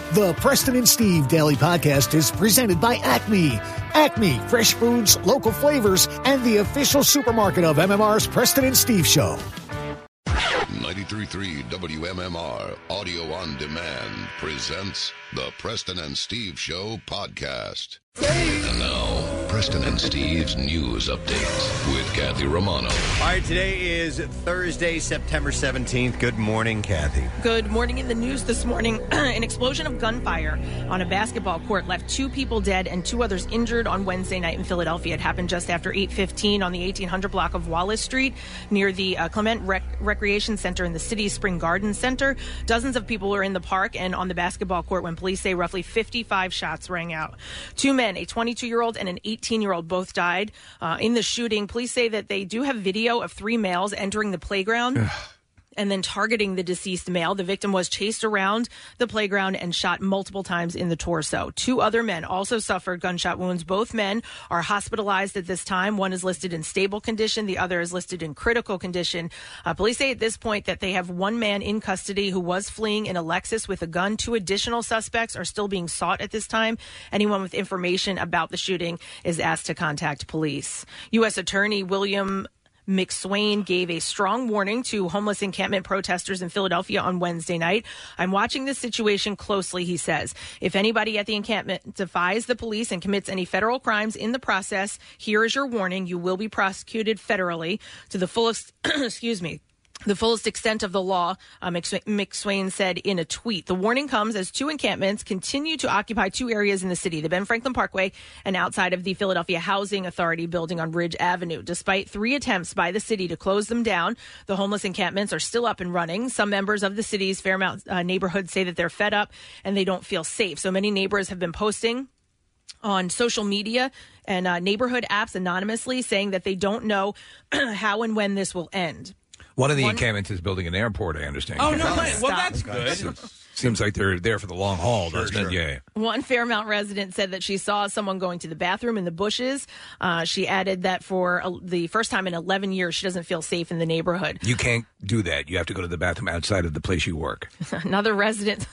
The Preston and Steve Daily Podcast is presented by Acme. Acme, fresh foods, local flavors, and the official supermarket of MMR's Preston and Steve Show. 93.3 WMMR Audio on Demand presents the Preston and Steve Show podcast. And now, Preston and Steve's news update with Kathy Romano. All right, today is Thursday, September 17th. Good morning, Kathy. Good morning. In the news this morning, an explosion of gunfire on a basketball court left 2 people dead and 2 others injured on Wednesday night in Philadelphia. It happened just after 8:15 on the 1800 block of Wallace Street near the Clement Recreation Center in the city's Spring Garden Center. Dozens of people were in the park and on the basketball court when police say roughly 55 shots rang out. 2 men, a 22-year-old and an 18-year-old, both died in the shooting. Police say that they do have video of 3 males entering the playground and then targeting the deceased male. The victim was chased around the playground and shot multiple times in the torso. 2 other men also suffered gunshot wounds. Both men are hospitalized at this time. One is listed in stable condition. The other is listed in critical condition. Police say at this point that they have 1 man in custody who was fleeing in a Lexus with a gun. 2 additional suspects are still being sought at this time. Anyone with information about the shooting is asked to contact police. U.S. Attorney William McSwain gave a strong warning to homeless encampment protesters in Philadelphia on Wednesday night. I'm watching this situation closely, he says. If anybody at the encampment defies the police and commits any federal crimes in the process, here is your warning. You will be prosecuted federally to the fullest, the fullest extent of the law, McSwain said in a tweet. The warning comes as 2 encampments continue to occupy 2 areas in the city, the Ben Franklin Parkway and outside of the Philadelphia Housing Authority building on Ridge Avenue. Despite 3 attempts by the city to close them down, the homeless encampments are still up and running. Some members of the city's Fairmount neighborhood say that they're fed up and they don't feel safe. So many neighbors have been posting on social media and neighborhood apps anonymously saying that they don't know how and when this will end. One of the encampments is building an airport, I understand. Oh, no way. Well, that's good. Seems like they're there for the long haul, doesn't it? Yeah. One Fairmount resident said that she saw someone going to the bathroom in the bushes. She added that for the first time in 11 years, she doesn't feel safe in the neighborhood. You can't do that. You have to go to the bathroom outside of the place you work. Another resident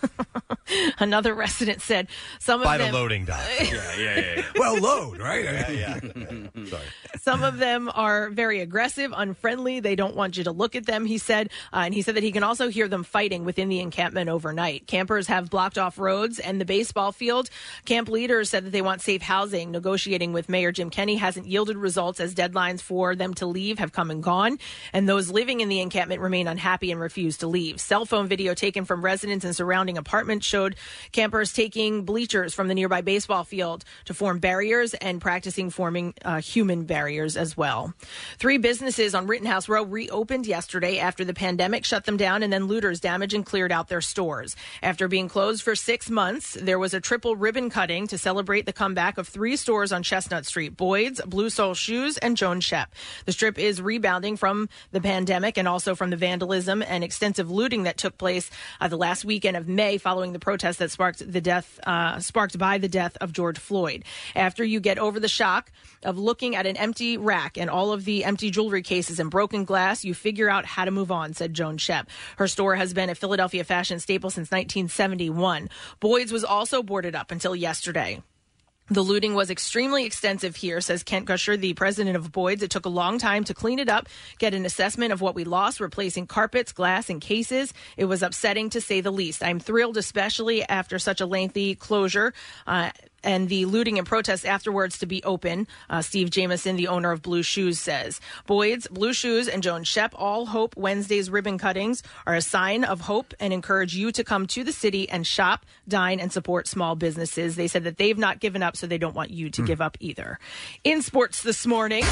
said some of them... By the loading dock. Yeah. Well, load, right? Yeah. Sorry. Some of them are very aggressive, unfriendly. They don't want you to look at them, he said. And he said that he can also hear them fighting within the encampment overnight. Campers have blocked off roads and the baseball field. Camp leaders said that they want safe housing. Negotiating with Mayor Jim Kenney hasn't yielded results as deadlines for them to leave have come and gone. And those living in the encampment remain unhappy and refuse to leave. Cell phone video taken from residents in surrounding apartments showed campers taking bleachers from the nearby baseball field to form barriers and practicing forming human barriers as well. 3 businesses on Rittenhouse Row reopened yesterday after the pandemic shut them down and then looters damaged and cleared out their stores. After being closed for 6 months, there was a triple ribbon cutting to celebrate the comeback of 3 stores on Chestnut Street: Boyd's, Blue Soul Shoes, and Joan Shep. The strip is rebounding from the pandemic and also from the vandalism and extensive looting that took place the last weekend of May following the protests that sparked by the death of George Floyd. After you get over the shock of looking at an empty rack and all of the empty jewelry cases and broken glass, you figure out how to move on, said Joan Shep. Her store has been a Philadelphia fashion staple since 1971. Boyd's was also boarded up until yesterday. The looting was extremely extensive here, says Kent Gusher, the president of Boyd's. It took a long time to clean it up, get an assessment of what we lost, replacing carpets, glass, and cases. It was upsetting, to say the least. I'm thrilled, especially after such a lengthy closure, and the looting and protests afterwards, to be open, Steve Jameson, the owner of Blue Shoes, says. Boyd's, Blue Shoes, and Joan Shep all hope Wednesday's ribbon cuttings are a sign of hope and encourage you to come to the city and shop, dine, and support small businesses. They said that they've not given up, so they don't want you to give up either. In sports this morning...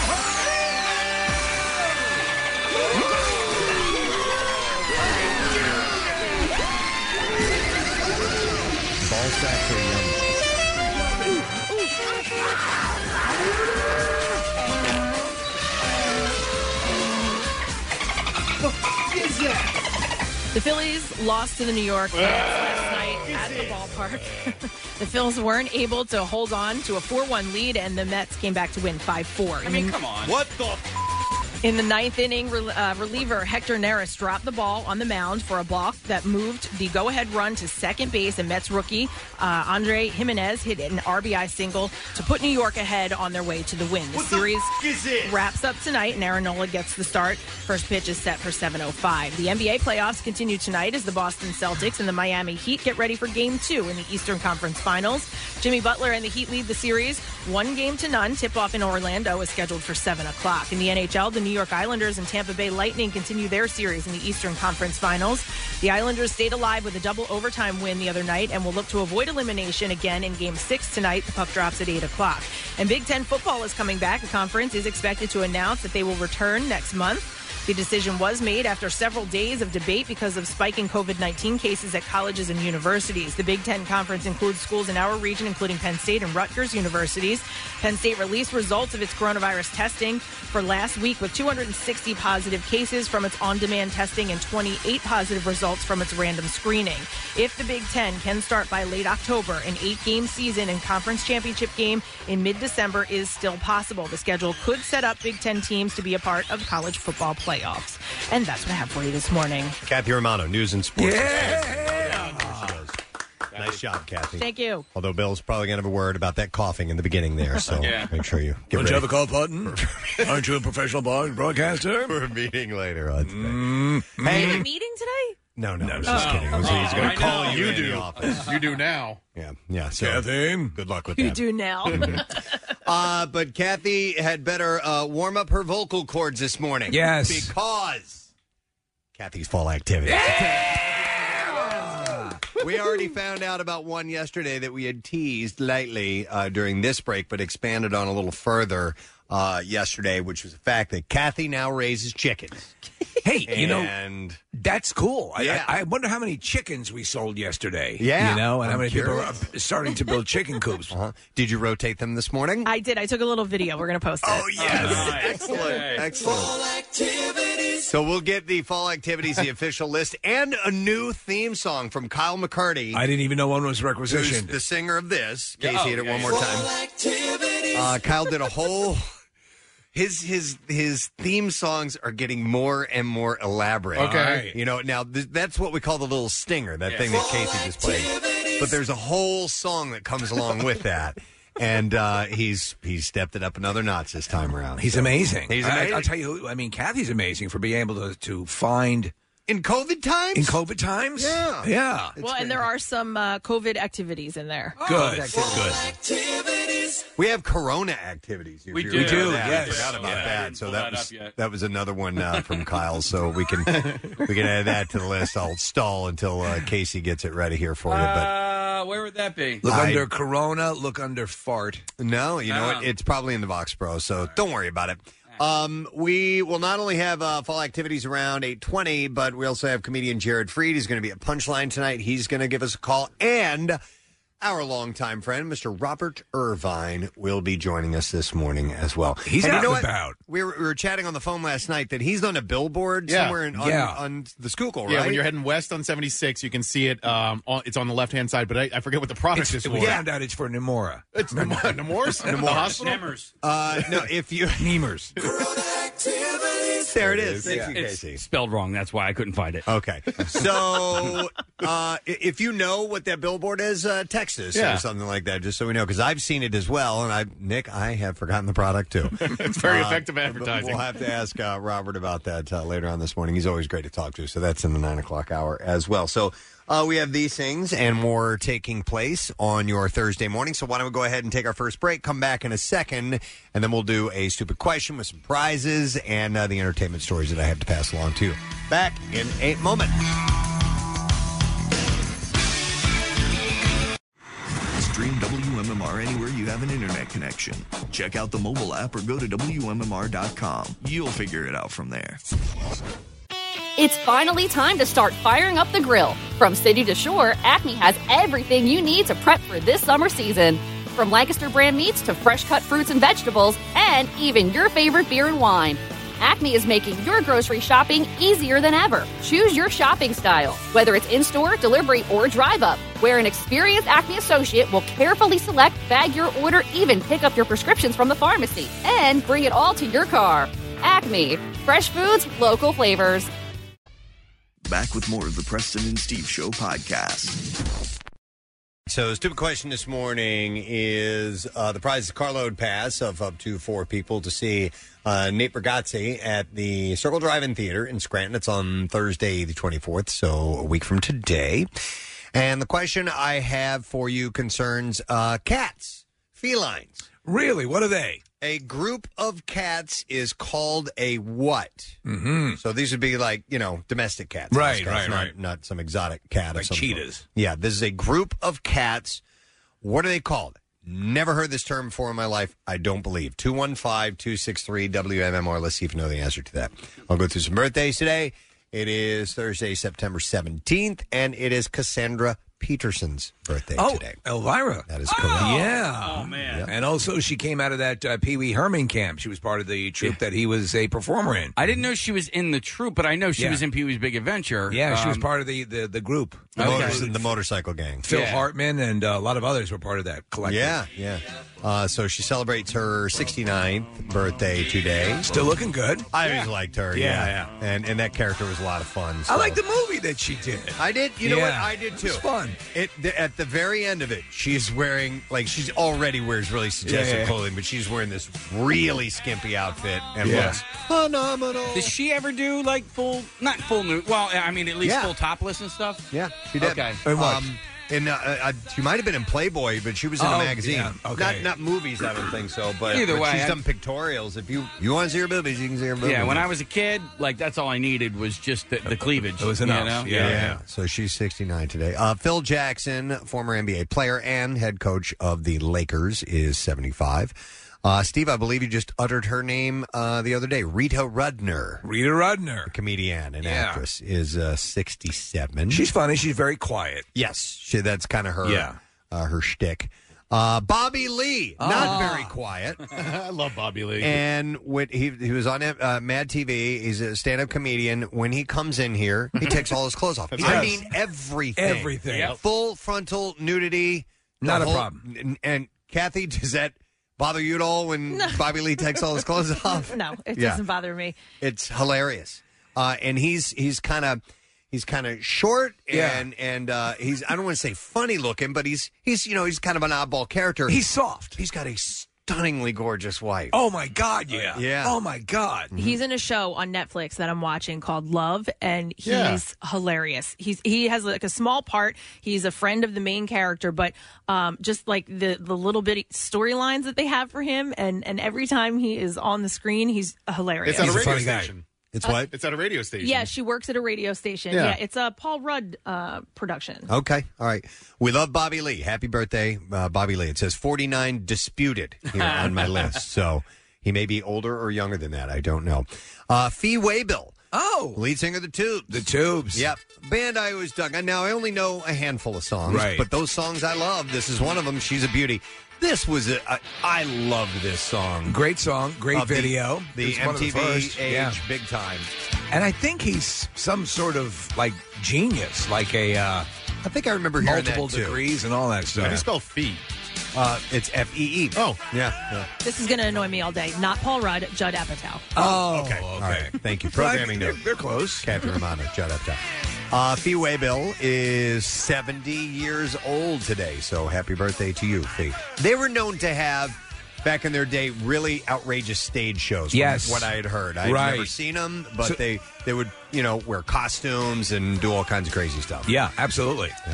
Ball sacks are yummy. The Phillies lost to the New York Mets last night at the ballpark. The Phils weren't able to hold on to a 4-1 lead, and the Mets came back to win 5-4. I mean, come on. What the In the ninth inning, reliever Hector Neris dropped the ball on the mound for a balk that moved the go-ahead run to second base, and Mets rookie Andre Jimenez hit an RBI single to put New York ahead on their way to the win. The series wraps up tonight, and Aaron Nola gets the start. First pitch is set for 7:05. The NBA playoffs continue tonight as the Boston Celtics and the Miami Heat get ready for Game 2 in the Eastern Conference Finals. Jimmy Butler and the Heat lead the series 1-0. Tip-off in Orlando is scheduled for 7 o'clock. In the NHL, the New York Islanders and Tampa Bay Lightning continue their series in the Eastern Conference Finals. The Islanders stayed alive with a double overtime win the other night and will look to avoid elimination again in Game 6 tonight. The puck drops at 8 o'clock. And Big Ten football is coming back. The conference is expected to announce that they will return next month. The decision was made after several days of debate because of spiking COVID-19 cases at colleges and universities. The Big Ten Conference includes schools in our region, including Penn State and Rutgers universities. Penn State released results of its coronavirus testing for last week with 260 positive cases from its on-demand testing and 28 positive results from its random screening. If the Big Ten can start by late October, an 8-game season and conference championship game in mid-December is still possible. The schedule could set up Big Ten teams to be a part of college football playoffs. And that's what I have for you this morning. Kathy Romano, News and Sports. Yeah. Nice job, Kathy. Thank you. Although Bill's probably going to have a word about that coughing in the beginning there, so make sure you get Don't ready. you have a cough button? Aren't you a professional broadcaster? For a meeting later on today. Are you meeting today? No, just kidding. He's going to call you in the office. You do now. Yeah. So Kathy? good luck with You that. do now. But Kathy had better warm up her vocal cords this morning. Yes. Because Kathy's fall activity. We already found out about one yesterday that we had teased lightly during this break, but expanded on a little further yesterday, which was the fact that Kathy now raises chickens. Hey, And that's cool. Yeah. I wonder how many chickens we sold yesterday. Yeah. And how I'm many people curious. are starting to build chicken coops. Did you rotate them this morning? I did. I took a little video. We're going to post it. Oh, yes. Excellent. So we'll get the Fall Activities, the official list, and a new theme song from Kyle McCarty. I didn't even know one was Who's requisitioned. the singer of this. Casey hit it one more time. Kyle did a whole... His theme songs are getting more and more elaborate. Okay. Now that's what we call the little stinger, that thing that Casey just played. But there's a whole song that comes along with that. And he's stepped it up another notch this time around. He's amazing. He's amazing. I'll tell you, Kathy's amazing for being able to find... In COVID times? In COVID times? Yeah. Well, and there are some COVID activities in there. Good. We have Corona activities. We do. Yes. I forgot about that. So Pull that was another one from Kyle. So we can add that to the list. I'll stall until Casey gets it ready here for you. But where would that be? Look under Corona, look under fart. no, you know what? It's probably in the Vox Pro. So don't worry about it. We will not only have fall activities around 8:20, but we also have comedian Jared Freed. He's going to be at Punchline tonight. He's going to give us a call. And our longtime friend, Mr. Robert Irvine, will be joining us this morning as well. He's and out you know and what? about. We were chatting on the phone last night that he's on a billboard somewhere on the Schuylkill, right? Yeah, when you're heading west on 76, you can see it. It's on the left-hand side, but I forget what the product is for. We found out it's for Nemora. It's Nemours? The hospital? Nemers. No, if you... Nemers. There it is. It's, Thank you, it's Casey. spelled wrong. That's why I couldn't find it. Okay. So if you know what that billboard is, text us or something like that, just so we know, because I've seen it as well, and Nick, I have forgotten the product too. It's very effective advertising. We'll have to ask Robert about that later on this morning. He's always great to talk to, so that's in the 9 o'clock hour as well. So we have these things and more taking place on your Thursday morning. So why don't we go ahead and take our first break, come back in a second, and then we'll do a stupid question with some prizes and the entertainment stories that I have to pass along to you. Back in a moment. Stream WMMR anywhere you have an internet connection. Check out the mobile app or go to WMMR.com. You'll figure it out from there. It's finally time to start firing up the grill. From city to shore, Acme has everything you need to prep for this summer season. From Lancaster brand meats to fresh cut fruits and vegetables, and even your favorite beer and wine. Acme is making your grocery shopping easier than ever. Choose your shopping style, whether it's in-store, delivery, or drive-up, where an experienced Acme associate will carefully select, bag your order, even pick up your prescriptions from the pharmacy, and bring it all to your car. Acme. Fresh foods, local flavors. Back with more of the Preston and Steve Show podcast. So, stupid question this morning is the prize is carload pass of up to 4 people to see Nate Bargatze at the Circle Drive-In Theater in Scranton. It's on Thursday, the 24th, so a week from today. And the question I have for you concerns cats, felines. Really? What are they? A group of cats is called a what? Mm-hmm. So these would be like, domestic cats. Right. Not some exotic cat. Like of some cheetahs. sort. Yeah, this is a group of cats. What are they called? Never heard this term before in my life. I don't believe. 215-263-WMMR. Let's see if you know the answer to that. I'll go through some birthdays today. It is Thursday, September 17th, and it is Cassandra Peterson's birthday today. Elvira. That is correct. Yeah. Oh, man. Yep. And also, she came out of that Pee Wee Herman camp. She was part of the troupe that he was a performer in. I didn't know she was in the troupe, but I know she was in Pee Wee's Big Adventure. Yeah, she was part of the group. The motorcycle gang. Phil Hartman and a lot of others were part of that collective. Yeah. So she celebrates her 69th birthday today. Still looking good. I always liked her. Yeah. And that character was a lot of fun. So. I like the movie that she did. I did. You know what? I did too. It's fun. At the very end of it, she's wearing she's already wears really suggestive clothing, but she's wearing this really skimpy outfit and looks phenomenal. Does she ever do not full nude? Well, I mean, at least full topless and stuff. Yeah, she did. Okay. And what? She might have been in Playboy, but she was in a magazine. Yeah. Okay. Not movies, I don't think so. But Either way, she's done pictorials. If you want to see her boobies, you can see her boobies. Yeah, when I was a kid, that's all I needed was just the cleavage. It was enough. You know? Yeah. So she's 69 today. Phil Jackson, former NBA player and head coach of the Lakers, is 75. Steve, I believe you just uttered her name the other day. Rita Rudner. A comedian and actress, is 67. She's funny. She's very quiet. Yes. That's kind of her, her shtick. Bobby Lee, not very quiet. I love Bobby Lee. And he was on Mad TV. He's a stand-up comedian. When he comes in here, he takes all his clothes off. I mean, everything. Everything. Yep. Full frontal nudity. Not a problem. And Kathy, does that bother you at all when Bobby Lee takes all his clothes off? No, it doesn't bother me. It's hilarious. And he's kind of short and he's, I don't want to say funny looking, but he's kind of an oddball character. He's soft. He's got a stunningly gorgeous wife. Oh my God, yeah. Yeah. Oh my God. He's in a show on Netflix that I'm watching called Love, and he's hilarious. He has a small part. He's a friend of the main character, but just the little bitty storylines that they have for him, and every time he is on the screen, he's hilarious. It's at a He's a radio funny guy. station. It's what? It's at a radio station. Yeah, she works at a radio station. Yeah. Yeah, it's a Paul Rudd production. Okay. All right. We love Bobby Lee. Happy birthday, Bobby Lee. It says 49 disputed here on my list. So he may be older or younger than that. I don't know. Fee Waybill. Oh. Lead singer of the Tubes. The Tubes. Yep. Band I always dug. Now, I only know a handful of songs. Right. But those songs I love. This is one of them. She's a beauty. This was I loved this song. Great song, great video. The It was one of the MTV first. age, Yeah. big time. And I think he's some sort of genius, I think I remember hearing multiple that too. degrees and all that stuff. How do you spell fee? It's Fee. Oh, yeah. This is going to annoy me all day. Not Paul Rudd, Judd Apatow. Oh, okay. All right. Thank you. Programming note. They're close. Kathy Romano, Judd Apatow. Fee Waybill is 70 years old today, so happy birthday to you, Fee. They were known to have, back in their day, really outrageous stage shows. Yes. From what I had heard. I'd Right. never seen them, but they would, wear costumes and do all kinds of crazy stuff. Yeah, absolutely. Yeah.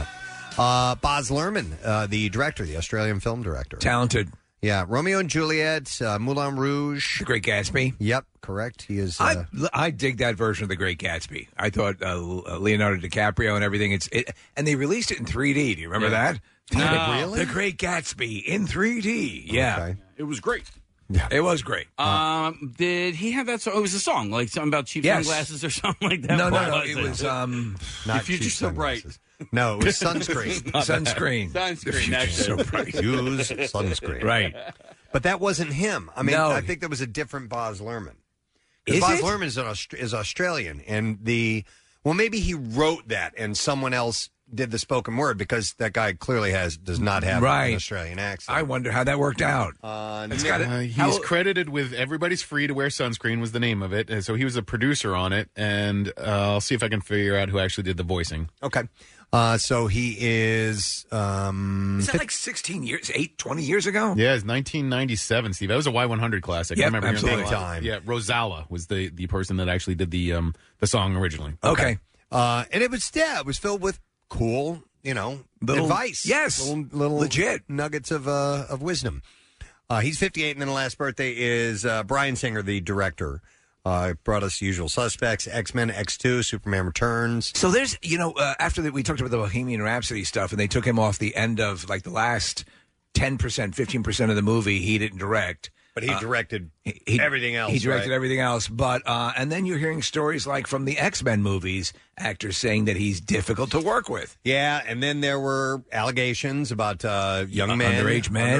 Baz Luhrmann, the director, the Australian film director. Talented. Yeah, Romeo and Juliet, Moulin Rouge. The Great Gatsby. Yep, correct. He is. I dig that version of The Great Gatsby. I thought Leonardo DiCaprio and everything. And they released it in 3D. Do you remember that? Really? The Great Gatsby in 3D. Yeah. Okay. It was great. Yeah. It was great. Did he have that song? It was a song, like something about cheap Yes. sunglasses or something like that. No. What It was Not The Future's cheap So Bright. sunglasses. No, it was sunscreen. Sunscreen. Sunscreen, The that's Future's it. so bright. Use sunscreen. Right. But that wasn't him. I mean, No. I think that was a different Baz Luhrmann. Is Baz it? Luhrmann is Australian, and maybe he wrote that, and someone else did the spoken word, because that guy clearly does not have an Australian accent. I wonder how that worked out. He's credited with "Everybody's Free to Wear Sunscreen" was the name of it, and so he was a producer on it. And I'll see if I can figure out who actually did the voicing. Okay. So he is... Is that like 20 years ago? Yeah, it's 1997, Steve. That was a Y100 classic. Yep, I remember absolutely. hearing that a lot. Yeah, Rosala was the person that actually did the song originally. Okay. And it was filled with cool, advice. Yes. Little legit nuggets of wisdom. He's 58, and then the last birthday is Bryan Singer, the director. Brought us Usual Suspects, X-Men, X2, Superman Returns. So there's, after we talked about the Bohemian Rhapsody stuff, and they took him off the end of like the last 10%, 15% of the movie, he didn't direct. But he directed everything else. He directed everything else. But and then you're hearing stories like from the X-Men movies, actors saying that he's difficult to work with. Yeah, and then there were allegations about young men. Underage men,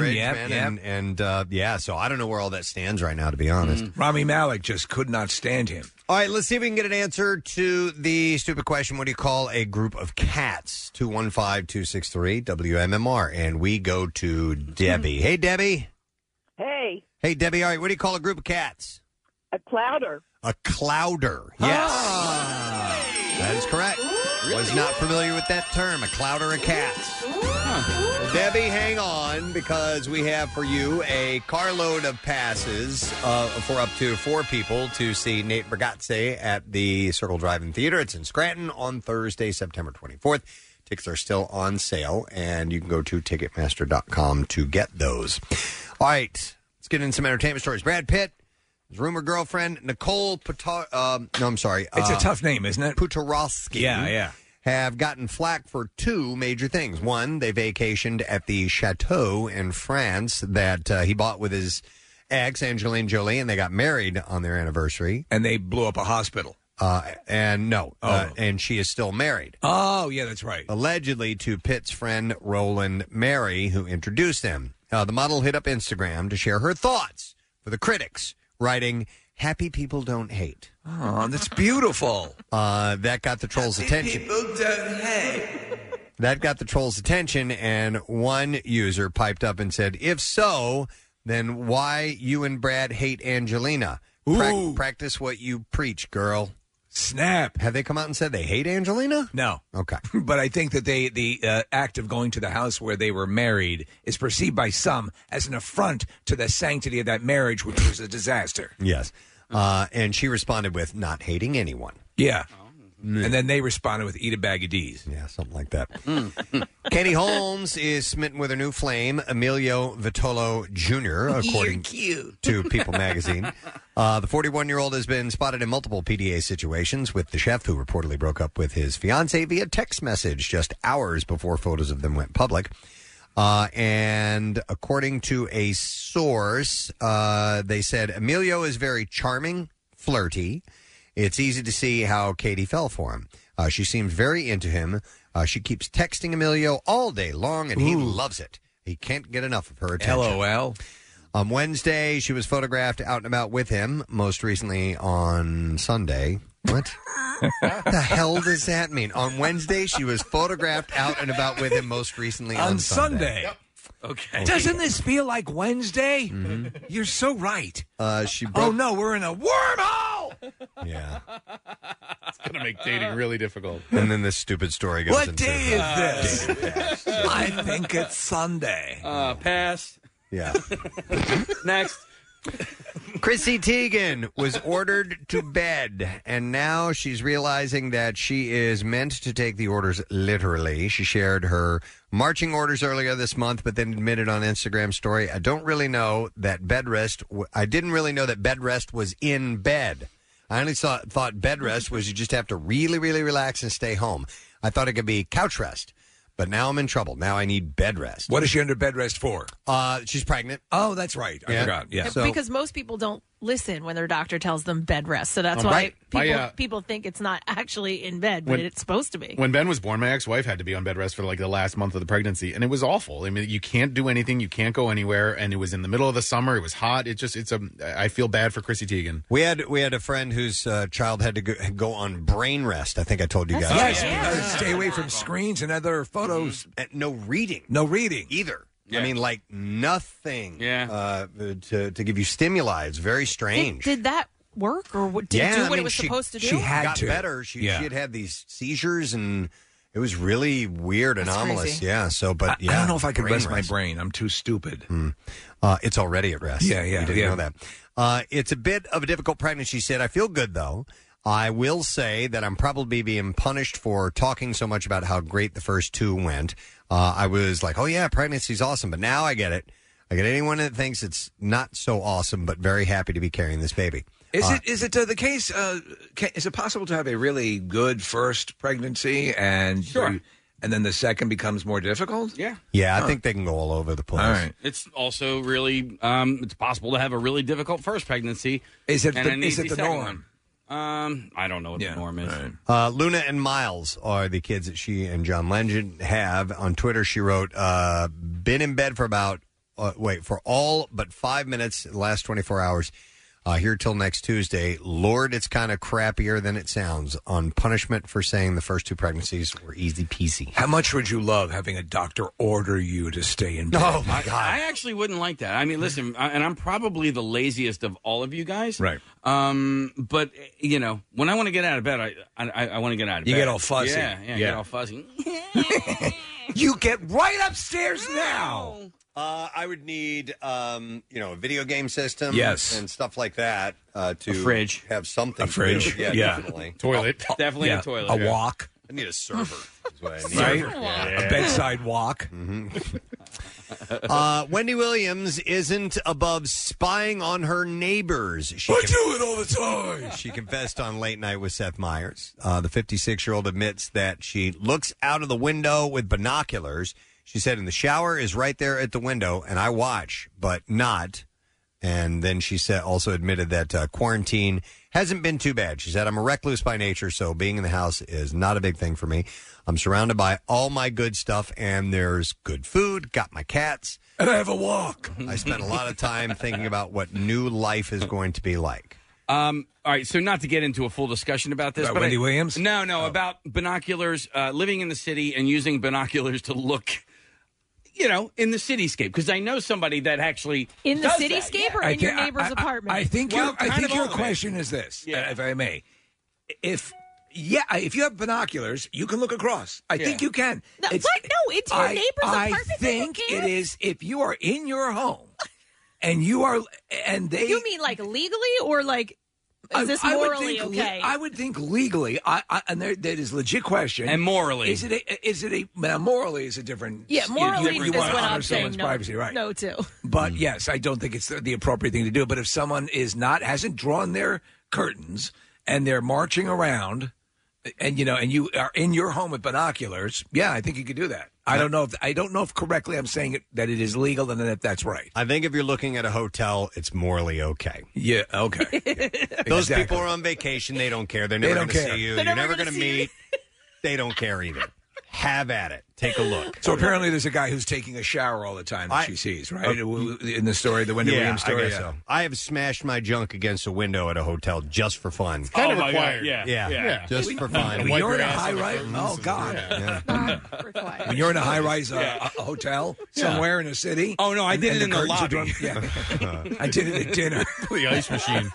so I don't know where all that stands right now, to be honest. Rami Malek just could not stand him. All right, let's see if we can get an answer to the stupid question. What do you call a group of cats? 215-263 WMMR. And we go to Debbie. Hey, Debbie. Hey. Hey, Debbie, all right, what do you call a group of cats? A clouder. A clouder, yes. That is correct. Was not familiar with that term, a clouder of cats. Well, Debbie, hang on, because we have for you a carload of passes for up to 4 people to see Nate Bargatze at the Circle Drive-In Theater. It's in Scranton on Thursday, September 24th. Tickets are still on sale, and you can go to Ticketmaster.com to get those. All right. Let's get into some entertainment stories. Brad Pitt, his rumored girlfriend, Nicole It's a tough name, isn't it? Putarowski. Yeah. Have gotten flack for 2 major things. One, they vacationed at the chateau in France that he bought with his ex, Angelina Jolie, and they got married on their anniversary. And they blew up a hospital. And she is still married. Oh, yeah, that's right. Allegedly to Pitt's friend Roland Mary, who introduced them. The model hit up Instagram to share her thoughts for the critics, writing, "Happy people don't hate." Oh, that's beautiful. That got the trolls' attention. People don't hate. That got the trolls' attention, and one user piped up and said, "If so, then why you and Brad hate Angelina? Practice what you preach, girl." Snap. Have they come out and said they hate Angelina? No. Okay. But I think that the act of going to the house where they were married is perceived by some as an affront to the sanctity of that marriage, which was a disaster. Yes. And she responded with not hating anyone. Yeah. And then they responded with eat a bag of D's. Yeah, something like that. Katie Holmes is smitten with her new flame, Emilio Vitolo Jr., according to People magazine. The 41-year-old has been spotted in multiple PDA situations with the chef, who reportedly broke up with his fiancée via text message just hours before photos of them went public. And according to a source, they said Emilio is very charming, flirty. It's easy to see how Katie fell for him. She seems very into him. She keeps texting Emilio all day long, and he loves it. He can't get enough of her attention. LOL. On Wednesday, she was photographed out and about with him, most recently on Sunday. What? What the hell does that mean? On Wednesday, she was photographed out and about with him, most recently on Sunday. Yep. Okay. Doesn't this feel like Wednesday? Mm-hmm. You're so right. Oh, no, we're in a wormhole! Yeah. It's going to make dating really difficult. And then this stupid story goes What into... day is this? I think it's Sunday. Pass. Yeah. Next. Chrissy Teigen was ordered to bed, and now she's realizing that she is meant to take the orders literally. She shared her marching orders earlier this month, but then admitted on Instagram story, I didn't really know that bed rest was in bed. I only thought bed rest was you just have to really, really relax and stay home. I thought it could be couch rest. But now I'm in trouble. Now I need bed rest. What is she under bed rest for? She's pregnant. Oh, that's right. I forgot. Yeah. Because most people don't listen when their doctor tells them bed rest. So that's why people think it's not actually in bed, but it's supposed to be. When Ben was born, my ex-wife had to be on bed rest for like the last month of the pregnancy, and it was awful. I mean, you can't do anything, you can't go anywhere, and it was in the middle of the summer. It was hot. I feel bad for Chrissy Teigen. We had a friend whose child had to go on brain rest. I think I told you guys. Yes, stay away from screens and other photos. No reading. No reading either. Yeah. I mean, like nothing to give you stimuli. It's very strange. Did that work, or did it do what it was supposed to do? She got better. She had these seizures, and it was really weird, anomalous. Crazy. Yeah. So, but I don't know if I could rest my brain. I'm too stupid. It's already at rest. Yeah. We didn't know that. It's a bit of a difficult pregnancy. She said, "I feel good though. I will say that I'm probably being punished for talking so much about how great the first 2 went. I was like, oh, yeah, pregnancy's awesome. But now I get it. I get anyone that thinks it's not so awesome, but very happy to be carrying this baby. Is it the case? Is it possible to have a really good first pregnancy and then the second becomes more difficult? Yeah. Yeah, I think they can go all over the place. All right. It's also really it's possible to have a really difficult first pregnancy. Is it and the norm? I don't know what the norm is. Luna and Miles are the kids that she and John Legend have. On Twitter, she wrote, been in bed for about, for all but 5 minutes the last 24 hours. Here till next Tuesday. Lord, it's kind of crappier than it sounds. On punishment for saying the first 2 pregnancies were easy peasy. How much would you love having a doctor order you to stay in bed? Oh, my God. I actually wouldn't like that. I mean, listen, and I'm probably the laziest of all of you guys. Right. But, when I want to get out of bed, I want to get out of bed. You get all fuzzy. Yeah, get all fuzzy. You get right upstairs now. I would need, a video game system, yes, and stuff like that. To a fridge, have something. A fridge, yeah, definitely. Toilet, definitely a toilet. A wok. I need a server. Is what I need. Right? Yeah. A bedside wok. Wendy Williams isn't above spying on her neighbors. I do it all the time. She confessed on Late Night with Seth Meyers. The 56-year-old admits that she looks out of the window with binoculars. She said, and the shower is right there at the window, and I watch, but not. And then she also admitted that quarantine hasn't been too bad. She said, I'm a recluse by nature, so being in the house is not a big thing for me. I'm surrounded by all my good stuff, and there's good food, got my cats. And I have a walk. I spent a lot of time thinking about what new life is going to be like. All right, so not to get into a full discussion about this. About Wendy Williams? No, about binoculars, living in the city and using binoculars to look... in the cityscape, because I know somebody that actually in the does cityscape that. or in your neighbor's apartment. I think your question is this, if I may. If you have binoculars, you can look across. I think you can. No, it's your neighbor's apartment. I think it is if you are in your home and you are, and they. You mean like legally or like? Is this morally okay? I would think legally. And that is a legit question. And morally, is it a now morally is a different. Yeah, morally you is want to what honor I'm saying. someone's privacy, right? No, too. But yes, I don't think it's the appropriate thing to do. But if someone hasn't drawn their curtains and they're marching around, and you are in your home with binoculars, yeah, I think you could do that. I don't know if correctly I'm saying that it is legal and if that's right. I think if you're looking at a hotel, it's morally okay. Yeah, okay. Yeah. Those people are on vacation. They don't care. They're never going to see you. You're never going to meet. They don't care either. Have at it. Take a look. So apparently there's a guy who's taking a shower all the time that she sees, right? In the story, the Wendy Williams story. I guess so. I have smashed my junk against a window at a hotel just for fun. It's kind of required. Yeah. Just for fun. When you're in a high-rise, oh, God. When you're in a high-rise hotel somewhere in a city. Oh, no, I did it in the lobby. I did it at dinner. The ice machine.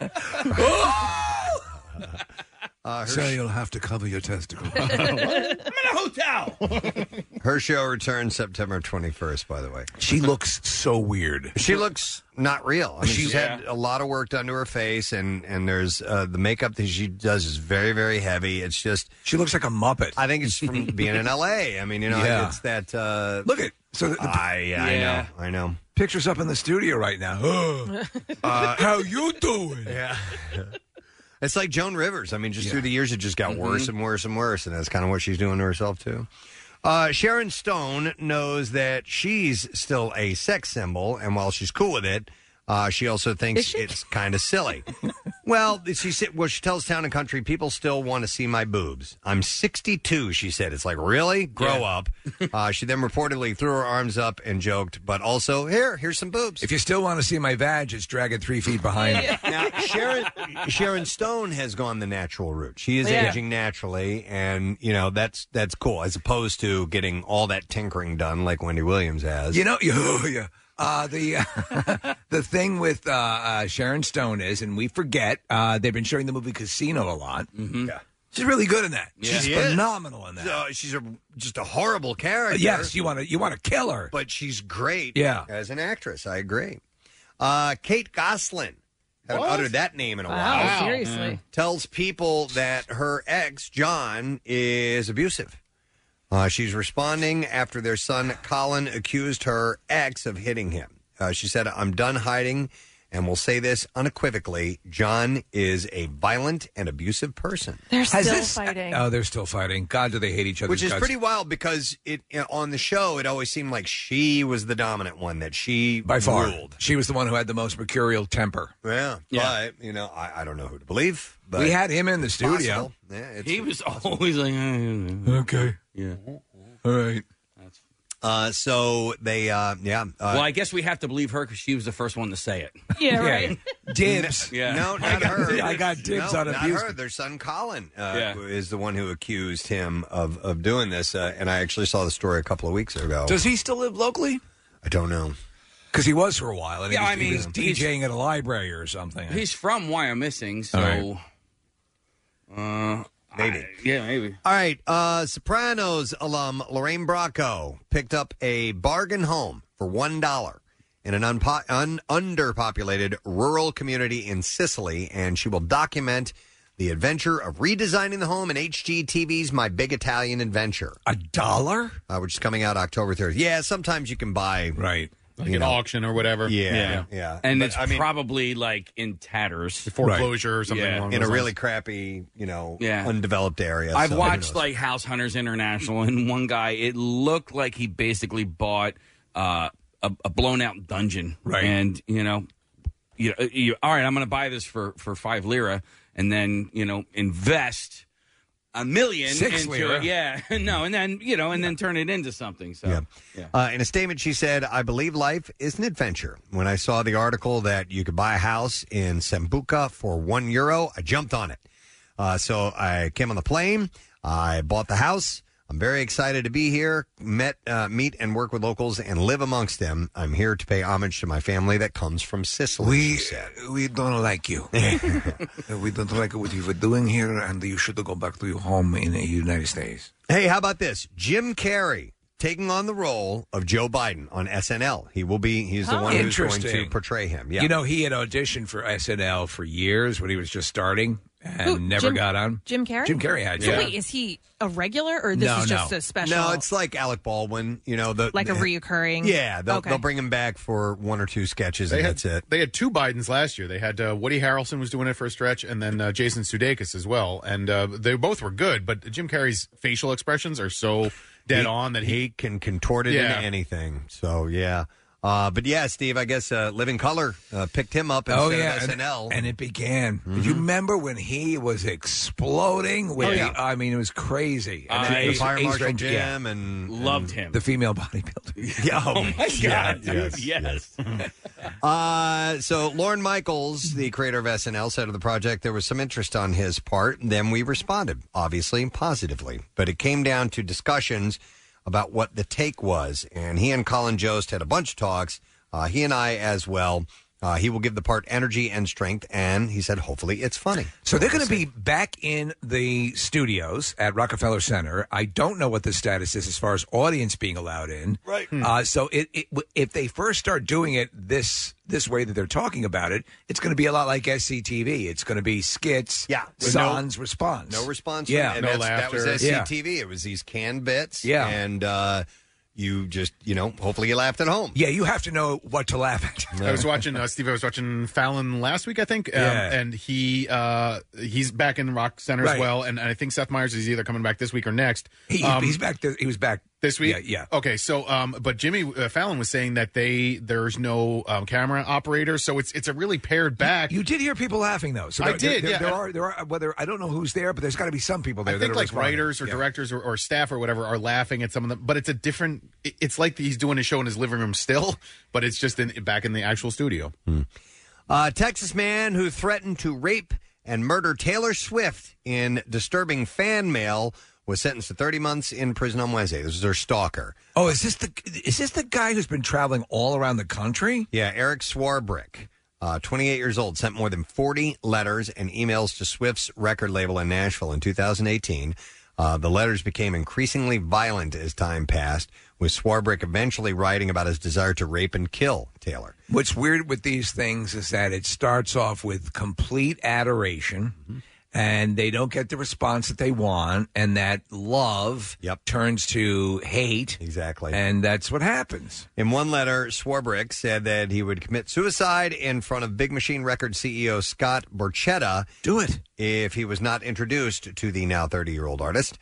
So you'll have to cover your testicles. I'm in a hotel. Her show returns September 21st, by the way. She looks so weird. She looks not real. I mean, she's had a lot of work done to her face, and there's the makeup that she does is very, very heavy. It's just... She looks like a Muppet. I think it's from being in L.A. I mean, it's that... Look at... So I know. Pictures up in the studio right now. How you doing? Yeah. It's like Joan Rivers. I mean, just through the years, it just got worse and worse and worse, and that's kind of what she's doing to herself, too. Sharon Stone knows that she's still a sex symbol, and while she's cool with it, She also thinks it's kind of silly. Well, she tells Town and Country, people still want to see my boobs. I'm 62, she said. It's like, really? Grow up. She then reportedly threw her arms up and joked, but also, here's some boobs. If you still want to see my vag, just drag it 3 feet behind. Now, Sharon Stone has gone the natural route. She is aging naturally, and, that's cool, as opposed to getting all that tinkering done like Wendy Williams has. The thing with Sharon Stone is, and we forget, they've been showing the movie Casino a lot. Mm-hmm. Yeah. She's really good in that. Yeah. She's phenomenal in that. She's just a horrible character. Yes, you want to kill her, but she's great. Yeah. As an actress, I agree. Kate Gosselin. Haven't uttered that name in a while. Wow, seriously. Tells people that her ex, John, is abusive. She's responding after their son, Colin, accused her ex of hitting him. She said, I'm done hiding, and will say this unequivocally. John is a violent and abusive person. They're still fighting. Oh, they're still fighting. God, do they hate each other. Which is pretty wild because on the show, it always seemed like she was the dominant one, that she by far ruled. She was the one who had the most mercurial temper. Yeah. But, I don't know who to believe. But we had him in the studio. Possible. Yeah, he was always like, okay. Yeah. All right. So they, well, I guess we have to believe her because she was the first one to say it. Yeah, right. Dibs. Yeah. No, not her. I got dibs on abuse. Not her. Their son Colin is the one who accused him of doing this. And I actually saw the story a couple of weeks ago. Does he still live locally? I don't know. Because he was for a while. And Yeah, he was DJing at a library or something. He's from Wyomissing, so... Maybe. Maybe. All right. Sopranos alum Lorraine Bracco picked up a bargain home for $1 in an underpopulated rural community in Sicily, and she will document the adventure of redesigning the home in HGTV's My Big Italian Adventure. $1? Which is coming out October 3rd. Yeah, sometimes you can buy... Right. Like an auction or whatever. Yeah. And But, it's probably like in tatters. Foreclosure or something along in those a really lines. crappy, undeveloped area. I've so watched like House Hunters International, and one guy, it looked like he basically bought a blown out dungeon. Right. And, all right, I'm going to buy this for 5 lira and then, invest $1 million 6 into lira. it. Yeah. No, and then, and then turn it into something. So, in a statement, she said, I believe life is an adventure. When I saw the article that you could buy a house in Sambuca for €1, I jumped on it. So I came on the plane. I bought the house. I'm very excited to be here, meet and work with locals and live amongst them. I'm here to pay homage to my family that comes from Sicily, she said. We don't like you. We don't like what you were doing here, and you should go back to your home in the United States. Hey, how about this? Jim Carrey taking on the role of Joe Biden on SNL. He's the one who's going to portray him. Yeah. He had auditioned for SNL for years when he was just starting and never got on. Jim Carrey? Jim Carrey had. So wait, is he a regular or this is just a special? No, it's like Alec Baldwin, like a reoccurring. Yeah, they'll bring him back for 1 or 2 sketches, and that's it. They had 2 Bidens last year. They had Woody Harrelson was doing it for a stretch, and then Jason Sudeikis as well. And they both were good, but Jim Carrey's facial expressions are so dead on that he can contort it into anything. So, yeah. But yeah, Steve, I guess Living Color picked him up instead of SNL. And it began. Do you remember when he was exploding? With I mean, it was crazy. And then the Fire Marshal Jim and loved him. The female bodybuilder. Oh, my God. Yes. So Lorne Michaels, the creator of SNL, said of the project there was some interest on his part. Then we responded, obviously, positively. But it came down to discussions about what the take was. And he and Colin Jost had a bunch of talks. He and I as well. He will give the part energy and strength, and he said, hopefully it's funny. So they're going to be back in the studios at Rockefeller Center. I don't know what the status is as far as audience being allowed in. Right. So if they first start doing it this way that they're talking about it, it's going to be a lot like SCTV. It's going to be skits, sans response. No response. Yeah. And no that was laughter. SCTV. It was these canned bits. Yeah. And you just, hopefully you laughed at home. Yeah, you have to know what to laugh at. I was watching, Steve, I was watching Fallon last week, I think. And he's back in Rock Center as well. And I think Seth Meyers is either coming back this week or next. He's back. He was back This week? Yeah. Okay, so but Jimmy Fallon was saying that there's no camera operator, so it's a really pared back. You did hear people laughing though. So I did. There are whether I don't know who's there, but there's got to be some people there. I think that are like writers or directors or staff or whatever are laughing at some of them, but it's a different. It's like he's doing a show in his living room still, but it's just back in the actual studio. Texas man who threatened to rape and murder Taylor Swift in disturbing fan mail was sentenced to 30 months in prison on Wednesday. This is her stalker. Oh, is this the guy who's been traveling all around the country? Yeah, Eric Swarbrick, 28 years old, sent more than 40 letters and emails to Swift's record label in Nashville in 2018. The letters became increasingly violent as time passed, with Swarbrick eventually writing about his desire to rape and kill Taylor. What's weird with these things is that it starts off with complete adoration, and they don't get the response that they want, and that love turns to hate. Exactly. And that's what happens. In one letter, Swarbrick said that he would commit suicide in front of Big Machine Records CEO Scott Borchetta. Do it. If he was not introduced to the now 30-year-old artist.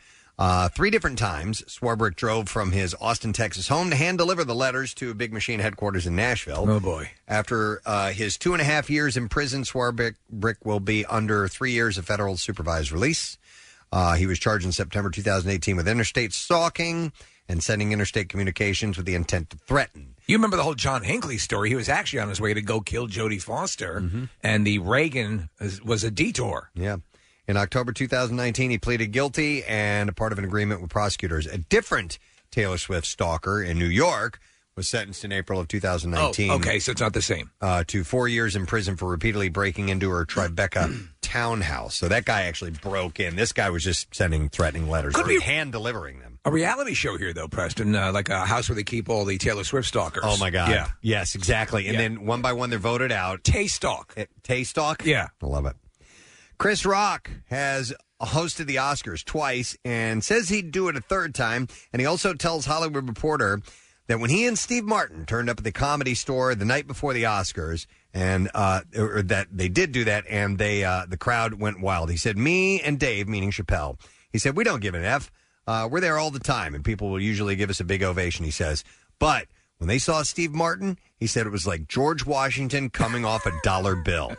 3 different times, Swarbrick drove from his Austin, Texas home to hand-deliver the letters to Big Machine headquarters in Nashville. Oh, boy. After his 2.5 years in prison, Swarbrick will be under 3 years of federal supervised release. He was charged in September 2018 with interstate stalking and sending interstate communications with the intent to threaten. You remember the whole John Hinckley story. He was actually on his way to go kill Jodie Foster, and the Reagan was a detour. Yeah. In October 2019, he pleaded guilty and a part of an agreement with prosecutors. A different Taylor Swift stalker in New York was sentenced in April of 2019. Oh, okay, so it's not the same. To 4 years in prison for repeatedly breaking into her Tribeca townhouse. So that guy actually broke in. This guy was just sending threatening letters or hand-delivering them. A reality show here, though, Preston, like a house where they keep all the Taylor Swift stalkers. Oh, my God. Yeah. Yes, exactly. And then one by one, they're voted out. Tay-stalk. Tay-stalk? Yeah. I love it. Chris Rock has hosted the Oscars twice and says he'd do it a third time. And he also tells Hollywood Reporter that when he and Steve Martin turned up at the Comedy Store the night before the Oscars, and or that they did do that, and the crowd went wild. He said, me and Dave, meaning Chappelle, he said, we don't give an F. We're there all the time, and people will usually give us a big ovation, he says. But when they saw Steve Martin, he said it was like George Washington coming off a dollar bill.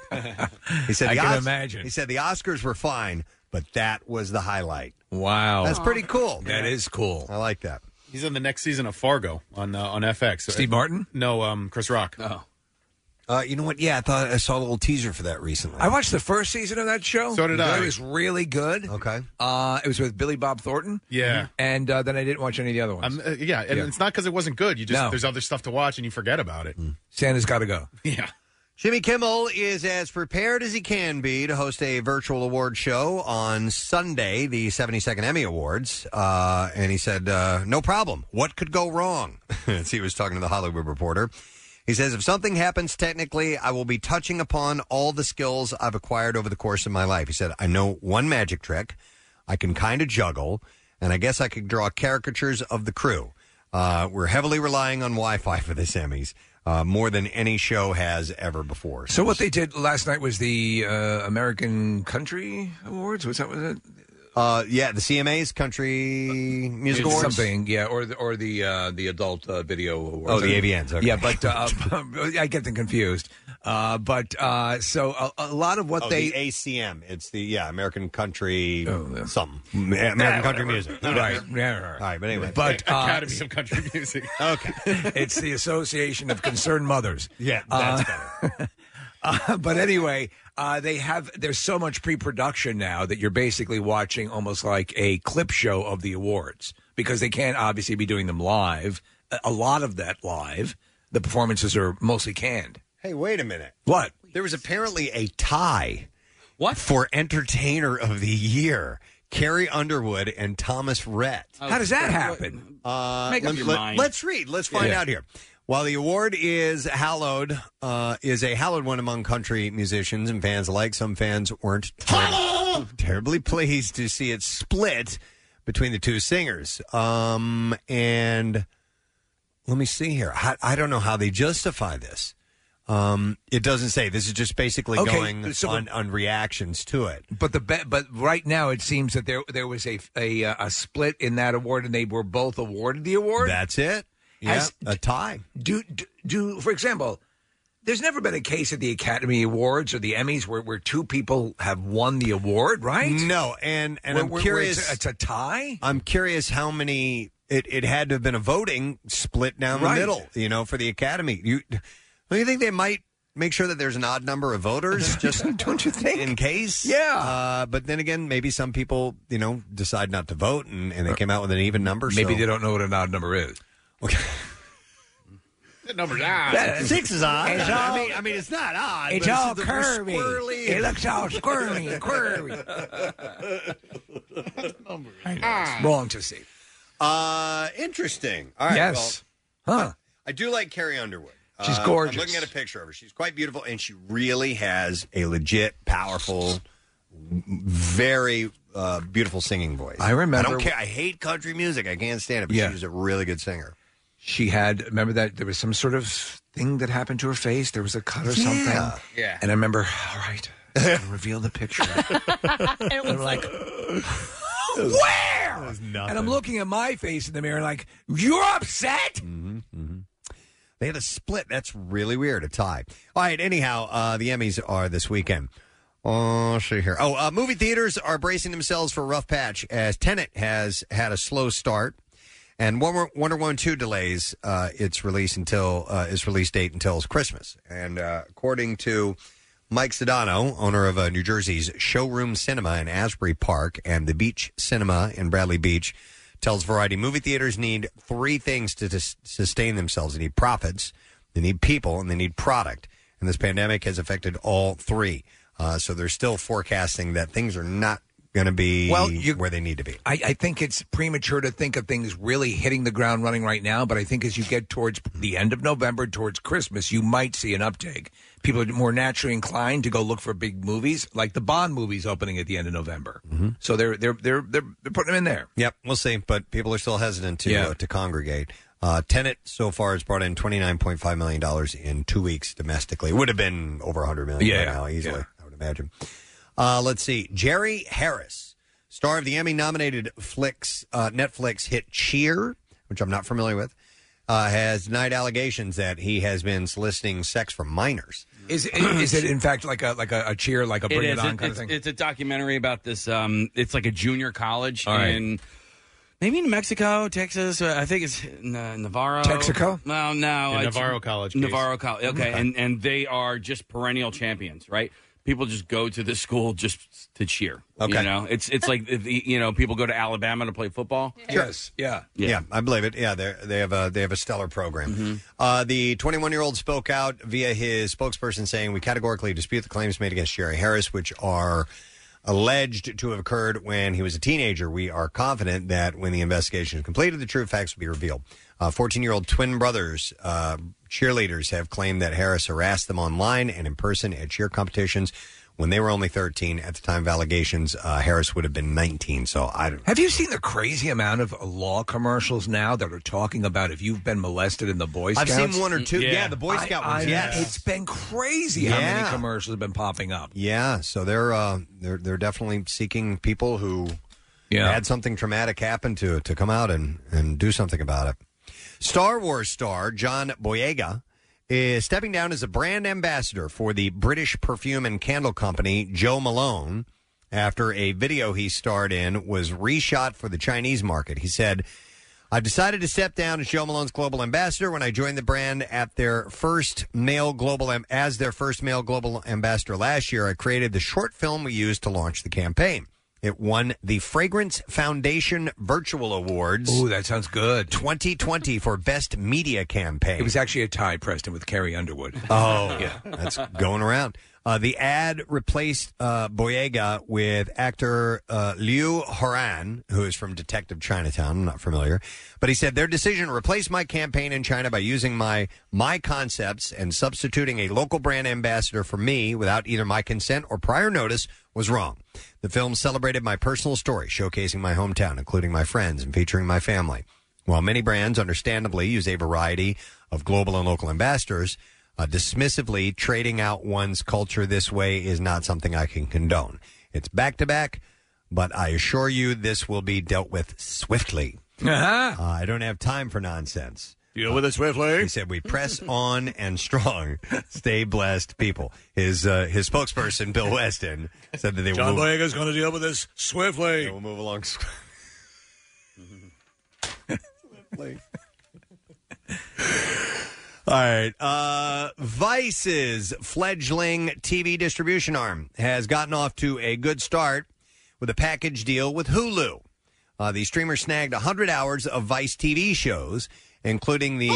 He said, I can imagine. He said the Oscars were fine, but that was the highlight. Wow. That's pretty cool. That is cool. I like that. He's in the next season of Fargo on FX. Steve Martin? No, Chris Rock. Oh. You know what? Yeah, I thought I saw a little teaser for that recently. I watched the first season of that show. So did I. It was really good. Okay. It was with Billy Bob Thornton. Yeah. And then I didn't watch any of the other ones. It's not because it wasn't good. You just No. there's other stuff to watch and you forget about it. Santa's got to go. Yeah. Jimmy Kimmel is as prepared as he can be to host a virtual award show on Sunday, the 72nd Emmy Awards. And he said, no problem. What could go wrong? As he was talking to the Hollywood Reporter. He says, if something happens technically, I will be touching upon all the skills I've acquired over the course of my life. He said, I know one magic trick. I can kind of juggle, and I guess I could draw caricatures of the crew. We're heavily relying on Wi-Fi for this Emmys, more than any show has ever before. So what they did last night was the American Country Awards? Was it? Yeah, the CMA's Country Music Awards. Something, yeah, or the adult video awards. Oh, the AVNs. Okay. Yeah, but I get them confused. So a lot lot of what the ACM. It's the American Country something. American Country Music. Right. Yeah. All right, but anyway. But Academy of Country Music. Okay. It's the Association of Concerned Mothers. Yeah, that's better. But anyway, there's so much pre-production now that you're basically watching almost like a clip show of the awards because they can't obviously be doing them live. A lot of that live. The performances are mostly canned. Hey, wait a minute. What? There was apparently a tie. What? For Entertainer of the Year. Carrie Underwood and Thomas Rhett. How does that happen? Make up your mind. Let's read. Let's find out here. While the award is a hallowed one among country musicians and fans alike, some fans weren't terribly pleased to see it split between the two singers. And let me see here. I don't know how they justify this. It doesn't say. This is just basically going on reactions to it. But right now it seems that there was a split in that award, and they were both awarded the award. That's it. Yeah, a tie. Do for example, there's never been a case at the Academy Awards or the Emmys where two people have won the award, right? No, and I'm curious. It's a tie. I'm curious how many. It had to have been a voting split down the middle, for the Academy. Don't you think they might make sure that there's an odd number of voters? Just don't you think? In case, yeah. But then again, maybe some people, decide not to vote, and they came out with an even number. Maybe they don't know what an odd number is. Okay. That number's odd. 6 is odd. I mean, it's not odd. It's all curvy. Squirrely. It looks all squirmy and quirky. It's wrong to see. Interesting. All right. Yes. Well, I do like Carrie Underwood. She's gorgeous. I'm looking at a picture of her. She's quite beautiful, and she really has a legit, powerful, very beautiful singing voice. I remember. I don't care. I hate country music. I can't stand it, but she's a really good singer. She had, remember that there was some sort of thing that happened to her face? There was a cut or something? Yeah. And I remember, all right, reveal the picture. And I'm like, where? And I'm looking at my face in the mirror like, you're upset? Mm-hmm. They had a split. That's really weird, a tie. All right, anyhow, the Emmys are this weekend. Oh, see here. Movie theaters are bracing themselves for a rough patch as Tenet has had a slow start. And Wonder Woman 2 delays its release date until Christmas. And according to Mike Sedano, owner of New Jersey's Showroom Cinema in Asbury Park and the Beach Cinema in Bradley Beach, tells Variety movie theaters need three things to sustain themselves. They need profits, they need people, and they need product. And this pandemic has affected all three. So they're still forecasting that things are not going to be where they need to be. I think it's premature to think of things really hitting the ground running right now, but I think as you get towards the end of November, towards Christmas, you might see an uptake. People are more naturally inclined to go look for big movies, like the Bond movies opening at the end of November. Mm-hmm. So they're putting them in there. Yep, we'll see, but people are still hesitant to congregate. Tenet so far has brought in $29.5 million in 2 weeks domestically. It would have been over $100 million by now, easily, I would imagine. Let's see. Jerry Harris, star of the Emmy-nominated Netflix hit Cheer, which I'm not familiar with, has denied allegations that he has been soliciting sex from minors. Is it in fact like a Cheer, like a Bring It On kind of thing? It's a documentary about this. It's like a junior college in maybe in Mexico, Texas. I think it's Navarro. Texaco? Well, no, Navarro College. Navarro College. Okay, and they are just perennial champions, right? People just go to the school just to cheer. Okay, it's like people go to Alabama to play football. Yes, yeah, I believe it. Yeah, they have a stellar program. Mm-hmm. The 21-year-old spoke out via his spokesperson saying, "We categorically dispute the claims made against Jerry Harris, which are alleged to have occurred when he was a teenager. We are confident that when the investigation is completed, the true facts will be revealed." 14-year-old twin brothers, cheerleaders, have claimed that Harris harassed them online and in person at cheer competitions when they were only 13. At the time of allegations, Harris would have been 19. So Have you seen the crazy amount of law commercials now that are talking about if you've been molested in the Boy Scouts? I've seen one or two. Yeah, the Boy Scout ones. Yes, it's been crazy how many commercials have been popping up. Yeah, so they're definitely seeking people who had something traumatic happen to come out and do something about it. Star Wars star John Boyega is stepping down as a brand ambassador for the British perfume and candle company Jo Malone after a video he starred in was reshot for the Chinese market. He said, "I've decided to step down as Jo Malone's global ambassador. When I joined the brand at their first male global ambassador last year, I created the short film we used to launch the campaign. It won the Fragrance Foundation Virtual Awards. Ooh, that sounds good. 2020 for Best Media Campaign. It was actually a tie, Preston, with Carrie Underwood. Oh, yeah. That's going around. The ad replaced Boyega with actor Liu Horan, who is from Detective Chinatown. I'm not familiar. But he said, their decision to replace my campaign in China by using my concepts and substituting a local brand ambassador for me without either my consent or prior notice was wrong. The film celebrated my personal story, showcasing my hometown, including my friends, and featuring my family. While many brands understandably use a variety of global and local ambassadors, Dismissively trading out one's culture this way is not something I can condone. It's back-to-back, but I assure you this will be dealt with swiftly. I don't have time for nonsense. Deal with it swiftly. He said, we press on and strong. Stay blessed, people. His spokesperson, Bill Weston, said that they John will Boyega's going to deal with this swiftly. They will move along swiftly. All right. Vice's fledgling TV distribution arm has gotten off to a good start with a package deal with Hulu. The streamer snagged 100 hours of Vice TV shows, including the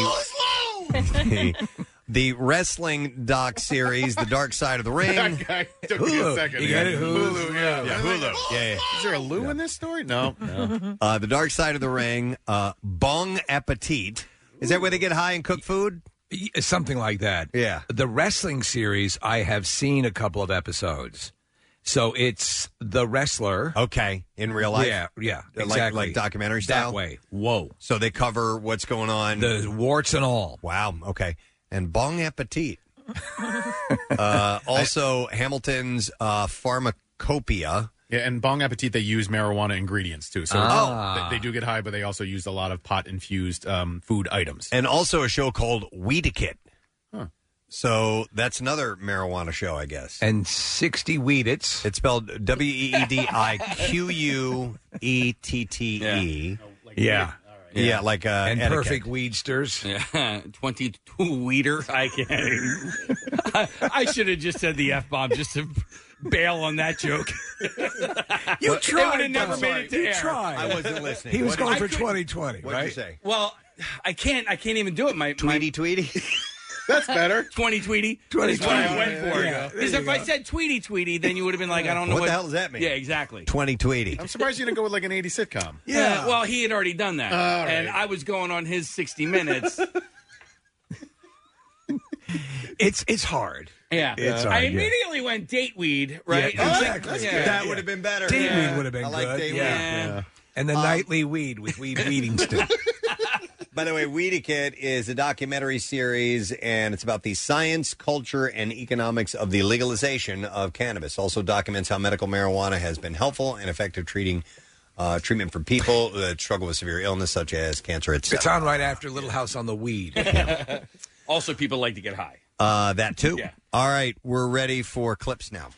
wrestling doc series, The Dark Side of the Ring. That took me a second. You get it? Hulu, yeah. Hulu. Yeah. Is there a Lou in this story? No. The Dark Side of the Ring, Bong Appetit. Is that where they get high and cook food? Something like that. Yeah. The wrestling series, I have seen a couple of episodes. So it's The Wrestler. Okay. In real life? Yeah, exactly. Like documentary style? That way. Whoa. So they cover what's going on. The warts and all. Wow. Okay. And Bong Appetit. Also, Hamilton's Pharmacopoeia. Yeah, and Bong Appetit, they use marijuana ingredients, too. So they do get high, but they also use a lot of pot-infused food items. And also a show called Weedikit. So that's another marijuana show, I guess. And 60 Weedits. It's spelled Weediquette. Yeah. Yeah, like and etiquette. perfect weedsters. Yeah, 22 weeder. I can't. I should have just said the F-bomb just to bail on that joke. You tried. It would have never made it to air. Tried. I wasn't listening. He was going for I couldn't- 2020, What'd right? you say? Well, I can't even do it. Tweety. That's better. 20 Tweety. Is what I went for. Because if I said Tweety, then you would have been like, I don't know What the hell does that mean? Yeah, exactly. 20 Tweety. I'm surprised you didn't go with like an 80s sitcom. Yeah. Well, he had already done that, right. and I was going on his 60 Minutes. It's hard. Yeah, It's I hard, yeah. immediately went date weed. Right? Yeah, exactly. That's Yeah. good. That would have been better. Date Yeah. weed would have been I like good. date weed. Yeah. And the nightly weed with Weed Weedingston. By the way, Weedikit is a documentary series, and it's about the science, culture, and economics of the legalization of cannabis. Also documents how medical marijuana has been helpful and effective treatment for people that struggle with severe illness such as cancer, etc. It's on right after Little House on the Weed. Also, people like to get high. That too. Yeah. All right, we're ready for clips now.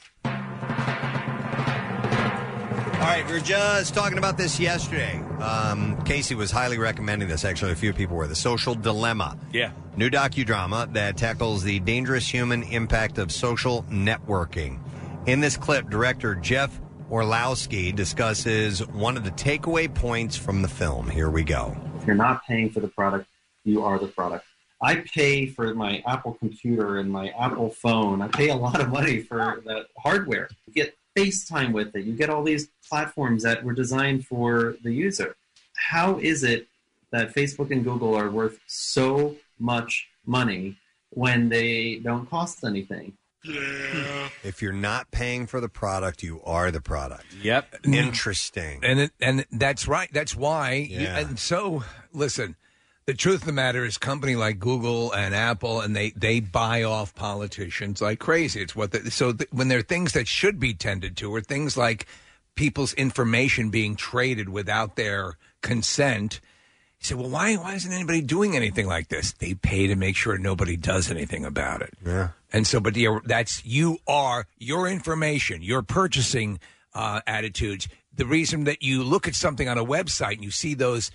All right, we were just talking about this yesterday. Casey was highly recommending this. Actually, a few people were. The Social Dilemma. Yeah. New docudrama that tackles the dangerous human impact of social networking. In this clip, director Jeff Orlowski discusses one of the takeaway points from the film. Here we go. If you're not paying for the product, you are the product. I pay for my Apple computer and my Apple phone. I pay a lot of money for the hardware. You get FaceTime with it. You get all these platforms that were designed for the user. How is it that Facebook and Google are worth so much money when they don't cost anything? If you're not paying for the product, you are the product. Yep. Interesting. And that's right. That's why. Yeah. And so, listen, the truth of the matter is company like Google and Apple, and they buy off politicians like crazy. It's what when there are things that should be tended to, or things like people's information being traded without their consent, you say, well, why isn't anybody doing anything like this? They pay to make sure nobody does anything about it. Yeah. And so, but that's your information, your purchasing attitudes. The reason that you look at something on a website and you see those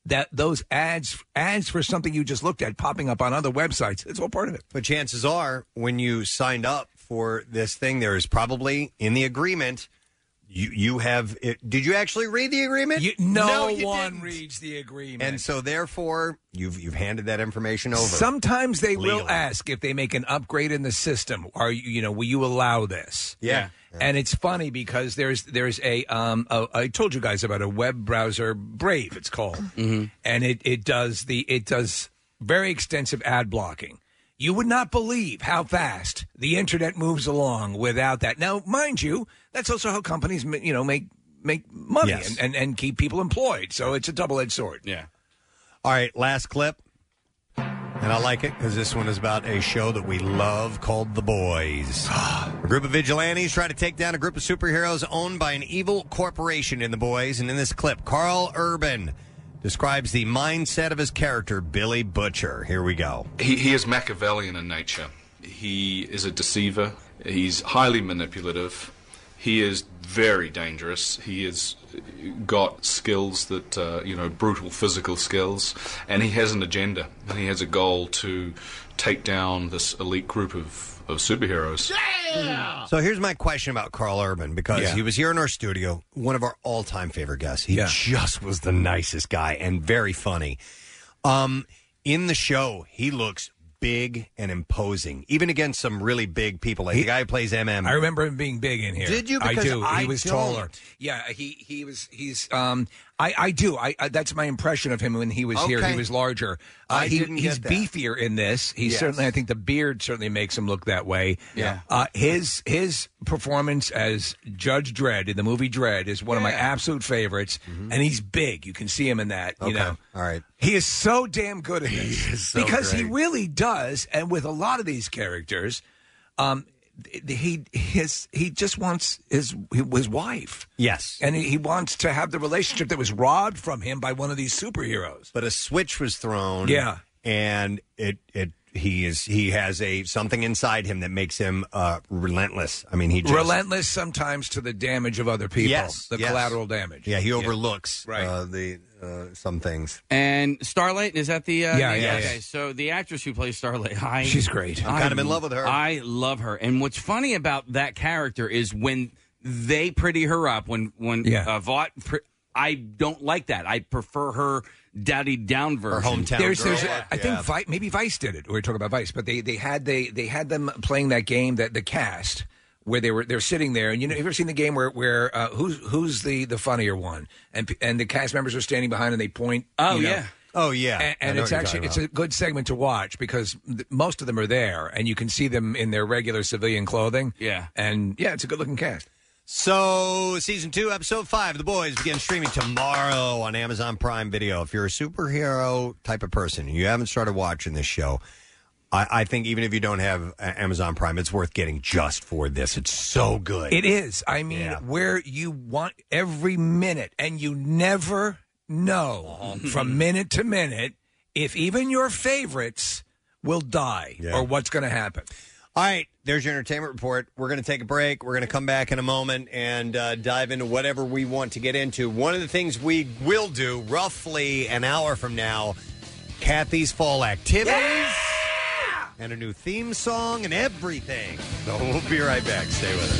ads for something you just looked at popping up on other websites, it's all part of it. But chances are, when you signed up for this thing, there is probably in the agreement. You have. Did you actually read the agreement? No you one didn't. reads the agreement, And so, therefore, you've handed that information over. sometimes they will Legally. ask if they make an upgrade in the system. Will you allow this? Yeah. And it's funny because there's a I told you guys about a web browser, Brave it's called, and it does very extensive ad blocking. You would not believe how fast the internet moves along without that. Now, mind you, that's also how companies make money Yes. and keep people employed. So it's a double-edged sword. Yeah. All right, last clip. And I like it because this one is about a show that we love called The Boys. A group of vigilantes try to take down a group of superheroes owned by an evil corporation in The Boys. And in this clip, Carl Urban describes the mindset of his character, Billy Butcher. Here we go. He is Machiavellian in nature. He is a deceiver. He's highly manipulative. He is very dangerous. He has got skills that, brutal physical skills, and he has an agenda, and he has a goal to take down this elite group of superheroes. Yeah! So here's my question about Carl Urban, because he was here in our studio, one of our all-time favorite guests. He just was the nicest guy and very funny. In the show, he looks big and imposing, even against some really big people, like the guy who plays MM. I remember him being big in here. Did you? I Because do. He was don't. taller. Yeah, he's. I do. That's my impression of him when he was here. Okay. He was larger. He's He's beefier in this. He's certainly. I think the beard certainly makes him look that way. Yeah. His performance as Judge Dredd in the movie Dredd is one of my absolute favorites, and he's big. You can see him in that. You know. All right. He is so damn good at this. He is so because he great. really does, and with a lot of these characters, he just wants his wife. Yes. And he wants to have the relationship that was robbed from him by one of these superheroes. But a switch was thrown. Yeah. And he has something inside him that makes him relentless. I mean, he just relentless sometimes to the damage of other people. Yes, the yes. collateral damage. Yeah, he overlooks Right. some things. And Starlight, is that the... Yeah. Okay, so the actress who plays Starlight, She's great. I'm kind of in love with her. I love her. And what's funny about that character is when they pretty her up, when Vought... I don't like that. I prefer her dowdy down version. Her hometown girl. I think maybe Vice did it. We were talking about Vice, but they had them playing that game, that the cast, where they're sitting there, and you ever seen the game where who's the funnier one, and the cast members are standing behind and they point. Oh yeah. Oh yeah, and it's actually a good segment to watch because most of them are there, and you can see them in their regular civilian clothing. Yeah, and it's a good looking cast. So, Season 2, Episode 5, The Boys, begins streaming tomorrow on Amazon Prime Video. If you're a superhero type of person and you haven't started watching this show, I think even if you don't have Amazon Prime, it's worth getting just for this. It's so good. It is. I mean, where you want every minute, and you never know from minute to minute if even your favorites will die or what's going to happen. All right, there's your entertainment report. We're going to take a break. We're going to come back in a moment and dive into whatever we want to get into. One of the things we will do roughly an hour from now, Kathy's fall activities and a new theme song and everything. So we'll be right back. Stay with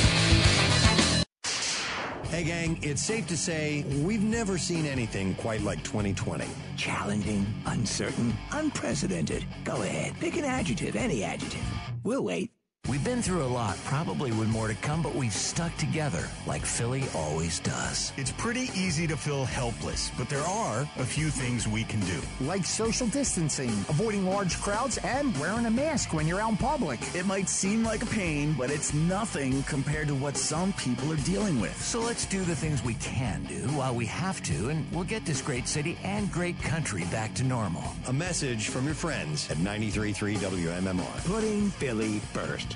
us. Hey, gang, it's safe to say we've never seen anything quite like 2020. Challenging, uncertain, unprecedented. Go ahead, pick an adjective, any adjective. We'll wait. We've been through a lot, probably with more to come, but we've stuck together like Philly always does. It's pretty easy to feel helpless, but there are a few things we can do. Like social distancing, avoiding large crowds, and wearing a mask when you're out in public. It might seem like a pain, but it's nothing compared to what some people are dealing with. So let's do the things we can do while we have to, and we'll get this great city and great country back to normal. A message from your friends at 93.3 WMMR. Putting Philly first.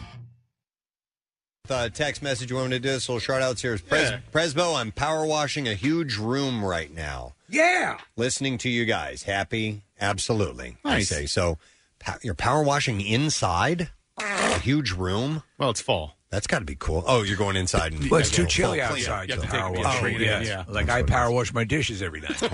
Text message, you want me to do this? Little shout outs here. Presbo, I'm power washing a huge room right now. Yeah. Listening to you guys. Happy? Absolutely. Nice. I say. So you're power washing inside a huge room? Well, it's fall. That's got to be cool. Oh, you're going inside. And Well, it's too full chilly cleanup. outside You to have to power take- wash. yeah. Like I power wash my dishes every night.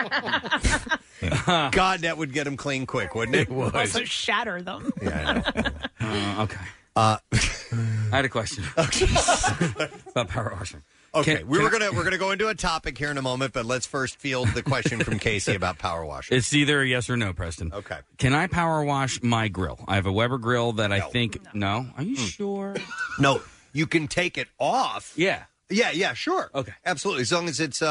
God, that would get them clean quick, wouldn't it? Also shatter them. Yeah, I know. Okay. I had a question about power washing. Okay, we're gonna go into a topic here in a moment, but let's first field the question from Casey about power washing. It's either a yes or no, Preston. Okay. Can I power wash my grill? I have a Weber grill that I think... No? Are you sure? No, you can take it off. Yeah. Yeah, sure. Okay. Absolutely. As long as it's,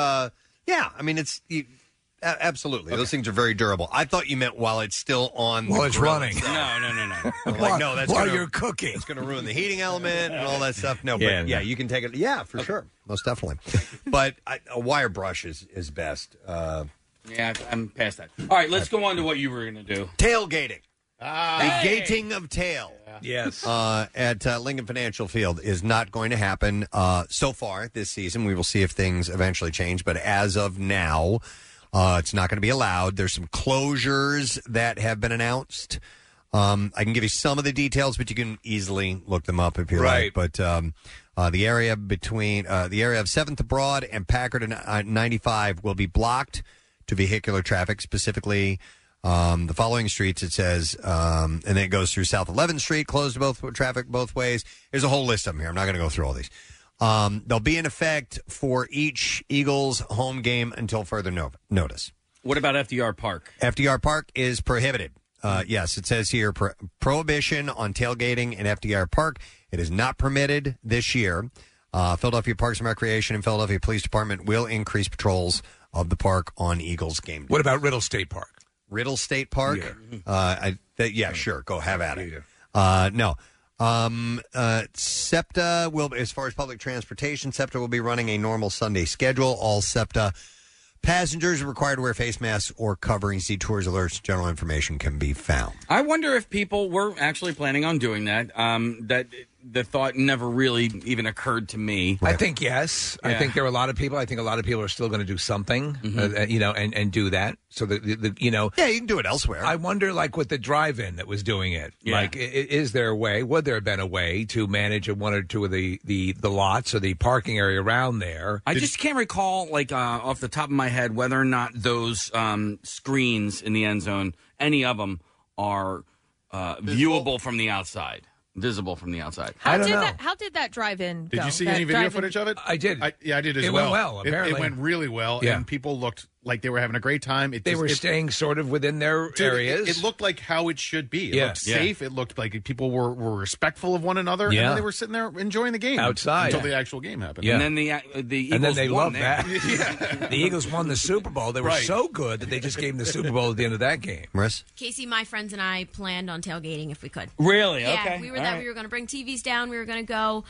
absolutely. Those things are very durable. I thought you meant while it's still on While the it's grill running. itself. No. I'm like, no, that's while gonna, you're cooking. It's going to ruin the heating element and all that stuff. No, but Yeah, you can take it. Yeah, for sure. Most definitely. But a wire brush is best Yeah, I'm past that. All right, let's go on to what you were going to do. Tailgating. The gating of tail. Yes. At Lincoln Financial Field is not going to happen so far this season. We will see if things eventually change, but as of now, it's not going to be allowed. There's some closures that have been announced. I can give you some of the details, but you can easily look them up if you like. But the area between the area of 7th Broad and Packard and 95 will be blocked to vehicular traffic, specifically the following streets. It says, and then it goes through South 11th Street, closed to both traffic both ways. There's a whole list of them here. I'm not going to go through all these. They'll be in effect for each Eagles home game until further notice. What about FDR Park? FDR Park is prohibited. Yes, it says here prohibition on tailgating in FDR Park. It is not permitted this year. Philadelphia Parks and Recreation and Philadelphia Police Department will increase patrols of the park on Eagles game day. What about Riddle State Park? Riddle State Park? Yeah. Sure. Go have at it. No. SEPTA will, as far as public transportation, SEPTA will be running a normal Sunday schedule. All SEPTA passengers are required to wear face masks or coverings. See tours, alerts, general information can be found. I wonder if people were actually planning on doing that. That the thought never really even occurred to me. I think yes. I think there are a lot of people. I think a lot of people are still going to do something, and do that. So the yeah, you can do it elsewhere. I wonder, like with the drive-in that was doing it, like is there a way? Would there have been a way to manage one or two of the lots or the parking area around there? I just can't recall, like off the top of my head, whether or not those screens in the end zone, any of them, are viewable from the outside. Visible from the outside. How did that drive-in go? Did you see any video footage of it? I did. I did as it well. Went well, apparently. It went really well, and people looked like they were having a great time. They were staying sort of within their areas. It looked like how it should be. It looked safe. It looked like people were respectful of one another, and then they were sitting there enjoying the game outside until the actual game happened. And then the Eagles and then they won loved that. The Eagles won the Super Bowl. They were so good that they just gave them the Super Bowl at the end of that game. Maris? Casey, my friends and I planned on tailgating if we could. Really? Yeah, okay. we were We were going to bring TVs down. We were going to go.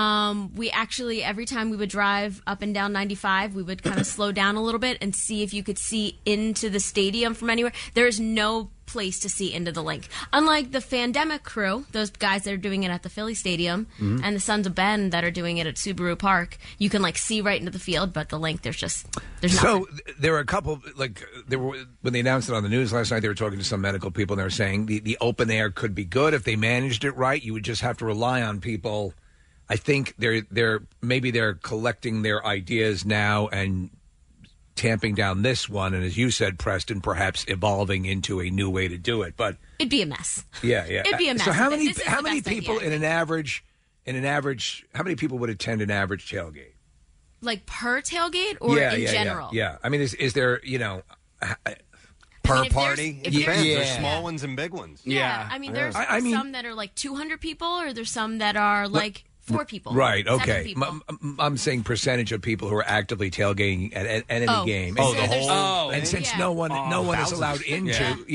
We actually, every time we would drive up and down 95, we would kind of slow down a little bit and see if you could see into the stadium from anywhere. There is no place to see into the link. Unlike the Fandemic crew, those guys that are doing it at the Philly Stadium, and the Sons of Ben that are doing it at Subaru Park, you can see right into the field, but the link there's so there were a couple when they announced it on the news last night. They were talking to some medical people, and they were saying the open air could be good if they managed it right. You would just have to rely on people. I think they're collecting their ideas now and tamping down this one, and as you said, Preston, perhaps evolving into a new way to do it. But it'd be a mess. Yeah. It'd be a mess. So how many people in an average how many people would attend an average tailgate? Like per tailgate or in general? Yeah. I mean, is there per party? It depends. Yeah. There's small ones and big ones. Yeah. I mean, there's some that are like 200 people, or there's some that are like 4 people. Right, okay. People. I'm saying percentage of people who are actively tailgating at any game. The whole and since no one is allowed into,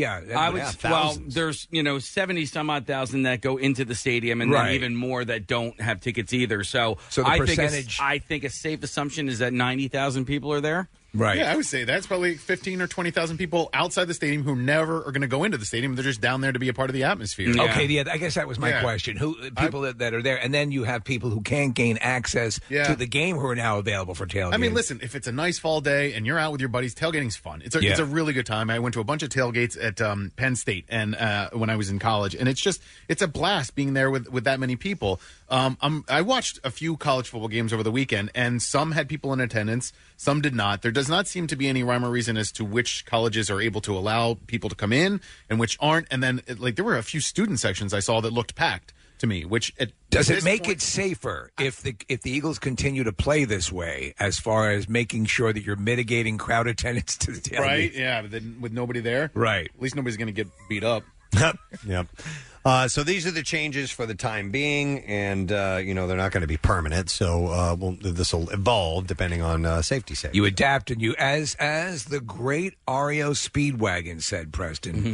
there's 70 some odd thousand that go into the stadium, and then even more that don't have tickets either. So the percentage, I think a safe assumption is that 90,000 people are there. Right. Yeah, I would say that's probably 15 or 20,000 people outside the stadium who never are going to go into the stadium. They're just down there to be a part of the atmosphere. Yeah. Okay, I guess that was my question. People that are there, and then you have people who can't gain access to the game who are now available for tailgating. I mean, listen, if it's a nice fall day and you're out with your buddies, tailgating's fun. It's a really good time. I went to a bunch of tailgates at Penn State and when I was in college, and it's a blast being there with that many people. I watched a few college football games over the weekend, and some had people in attendance, some did not. There does not seem to be any rhyme or reason as to which colleges are able to allow people to come in and which aren't. And then, there were a few student sections I saw that looked packed to me. Does it make it safer if the Eagles continue to play this way, as far as making sure that you're mitigating crowd attendance to the tailgate? Right? Yeah, but then with nobody there, right? At least nobody's going to get beat up. Yep. So these are the changes for the time being, and they're not going to be permanent. So this will evolve depending on safety. You adapt, and you, as the great REO Speedwagon said, Preston.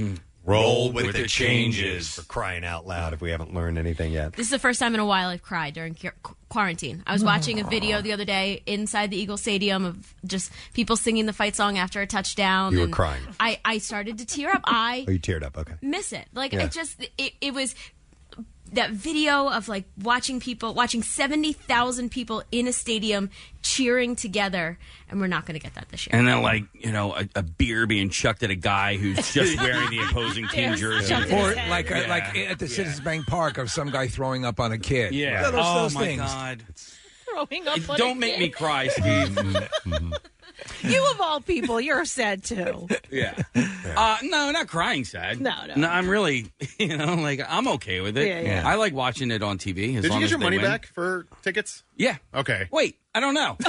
Roll with the changes. For crying out loud, if we haven't learned anything yet. This is the first time in a while I've cried during quarantine. I was watching a video the other day inside the Eagle Stadium of just people singing the fight song after a touchdown. You were crying. I started to tear up. Oh, you teared up. Okay. Miss it. Like, Yeah. it was that video of like watching 70,000 people in a stadium cheering together, and we're not going to get that this year. And then, like, a beer being chucked at a guy who's just wearing the opposing team jersey. Or like at the Citizens Bank Park of some guy throwing up on a kid. Yeah. Those my things. God. Throwing up on Don't a make kid. me cry, Steve. You of all people, you're sad too. Yeah. No, not crying sad. No. I'm really, I'm okay with it. Yeah. I like watching it on TV. Did you get your money back for tickets? Yeah. Okay. Wait, I don't know.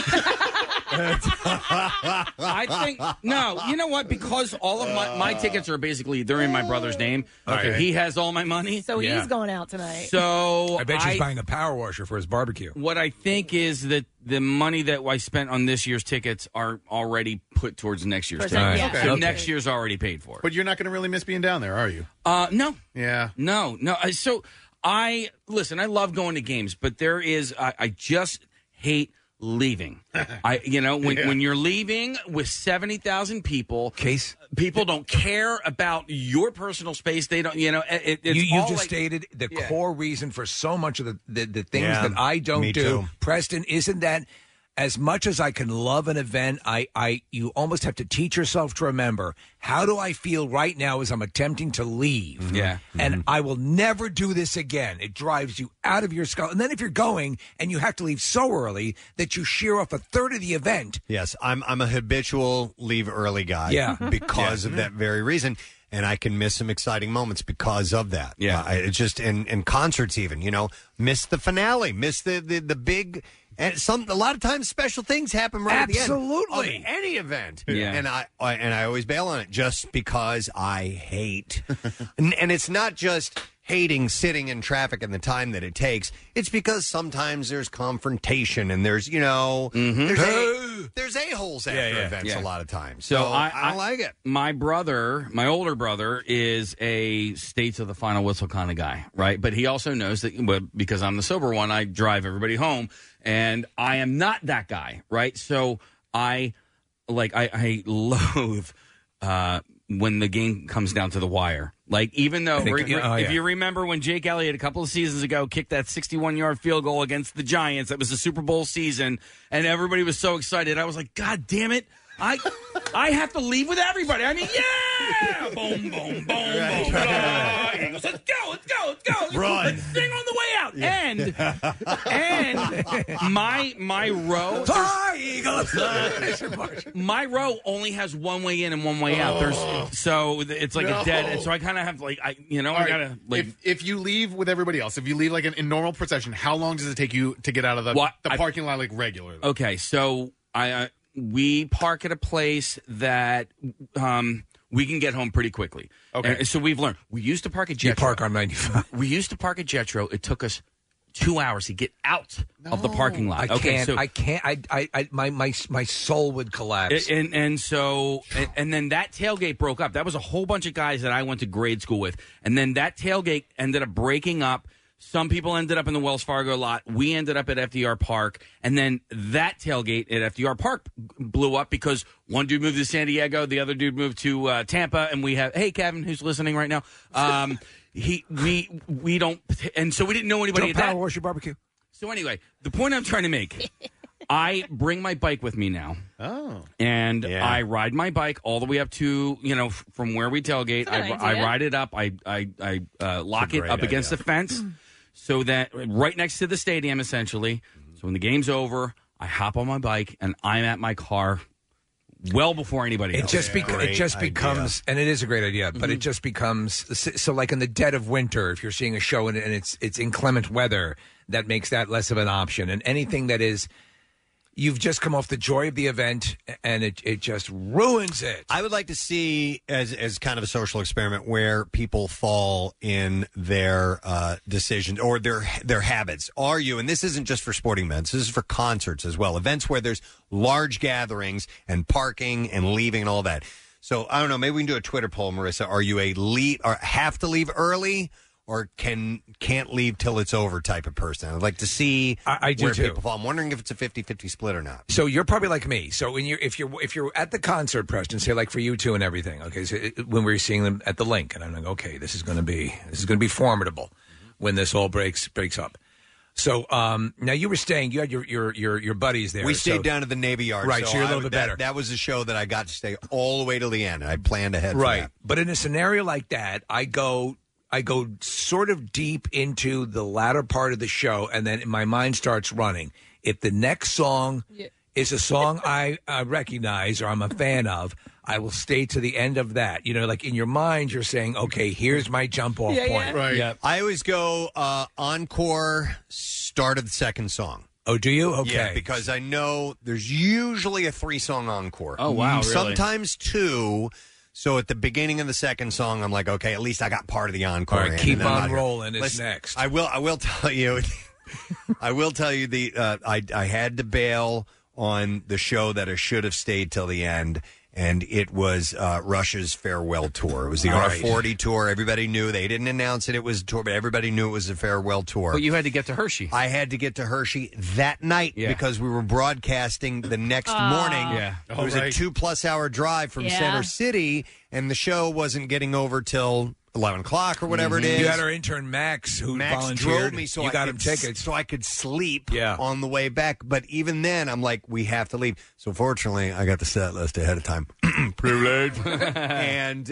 I think no. You know what? Because all of my tickets are basically they're in my brother's name. Okay. He has all my money. So he's going out tonight. So I bet he's buying a power washer for his barbecue. What I think is that the money that I spent on this year's tickets are already put towards next year's tickets. Right. Okay. So Okay. next year's already paid for. But you're not going to really miss being down there, are you? No. Yeah. No. So I love going to games, but there is I just hate leaving. When you're leaving with 70,000 people, people don't care about your personal space. They don't. It's You all just like- stated the core reason for so much of the things Yeah, that I don't me do. too. Preston, isn't that as much as I can love an event, you almost have to teach yourself to remember, how do I feel right now as I'm attempting to leave? Yeah. And I will never do this again. It drives you out of your skull. And then if you're going and you have to leave so early that you shear off a third of the event. Yes, I'm a habitual leave early guy. Yeah. Because of that very reason. And I can miss some exciting moments because of that. Yeah. It's just in concerts even, miss the finale, miss the big, and a lot of times special things happen right at the end Absolutely. of any event. Yeah. And I always bail on it just because I hate. and it's not just hating sitting in traffic and the time that it takes. It's because sometimes there's confrontation and there's, there's a-holes after events a lot of times. So I don't like it. My older brother, is a stay to the final whistle kind of guy, right? But he also knows that because I'm the sober one, I drive everybody home, and I am not that guy, right? So I loathe when the game comes down to the wire. Like, even though, if you remember when Jake Elliott a couple of seasons ago kicked that 61-yard field goal against the Giants, that was the Super Bowl season, and everybody was so excited, I was like, God damn it, I have to leave with everybody. I mean, yeah! Boom, boom, boom, boom. Eagles, let's go. Run. Let's sing on the way out. And my row... Eagles! My row only has one way in and one way out. So it's like a dead... And so I kind of have, I gotta... If you leave with everybody else, if you leave, in normal procession, how long does it take you to get out of the parking lot, regularly? Okay, so we park at a place that we can get home pretty quickly. Okay. And so we've learned. We used to park at Jetro. You park on 95. We used to park at Jetro. It took us 2 hours to get out of the parking lot. I can't. My soul would collapse. And then that tailgate broke up. That was a whole bunch of guys that I went to grade school with. And then that tailgate ended up breaking up. Some people ended up in the Wells Fargo lot. We ended up at FDR Park. And then that tailgate at FDR Park blew up because one dude moved to San Diego, the other dude moved to Tampa, and we have, hey, Kevin, who's listening right now, we don't, and so we didn't know anybody Don't at that. power wash your barbecue. So anyway, the point I'm trying to make, I bring my bike with me now. Oh. And I ride my bike all the way up to, from where we tailgate. I ride it up. I lock it up against the fence so that right next to the stadium, essentially. So when the game's over, I hop on my bike and I'm at my car well before anybody else. It just becomes, and it is a great idea, but it just becomes, so like in the dead of winter, if you're seeing a show and it's inclement weather, that makes that less of an option. And anything that is, you've just come off the joy of the event, and it just ruins it. I would like to see, as kind of a social experiment, where people fall in their decisions or their habits. Are you, and this isn't just for sporting events, this is for concerts as well, events where there's large gatherings and parking and leaving and all that. So I don't know. Maybe we can do a Twitter poll, Marissa. Are you a leave or have to leave early, or can't leave till it's over type of person? I'd like to see I do where too. people fall. I'm wondering if it's a 50-50 split or not. So you're probably like me. So if you're at the concert, Preston, say like for you two and everything. Okay, so when we were seeing them at the Link, and I'm like, okay, this is going to be formidable when this all breaks up. So now you were staying. You had your buddies there. We stayed down at the Navy Yard, right? So you're a little bit better. That was a show that I got to stay all the way to the end. I planned ahead, for right? that. But in a scenario like that, I go sort of deep into the latter part of the show, and then my mind starts running. If the next song is a song I recognize or I'm a fan of, I will stay to the end of that. You know, like in your mind, you're saying, okay, here's my jump off point. Right. Yeah. I always go encore, start of the second song. Oh, do you? Okay. Yeah, because I know there's usually a 3-song encore. Oh, wow, really? Sometimes 2. So at the beginning of the second song, I'm like, okay, at least I got part of the encore. All right, in, keep and then I'm on out here. rolling is Listen, next. I will tell you. I will tell you I had to bail on the show that I should have stayed till the end, and it was Rush's farewell tour. It was the R40 tour. Everybody knew. They didn't announce it was a tour, but everybody knew it was a farewell tour. But you had to get to Hershey. I had to get to Hershey that night because we were broadcasting the next morning. Yeah. It was a 2+ hour drive from Center City, and the show wasn't getting over till 11 o'clock or whatever it is. You had our intern Max, who Max volunteered. drove me so you I got could him tickets, so I could sleep on the way back. But even then, I'm like, we have to leave. So fortunately, I got the set list ahead of time. Privilege. and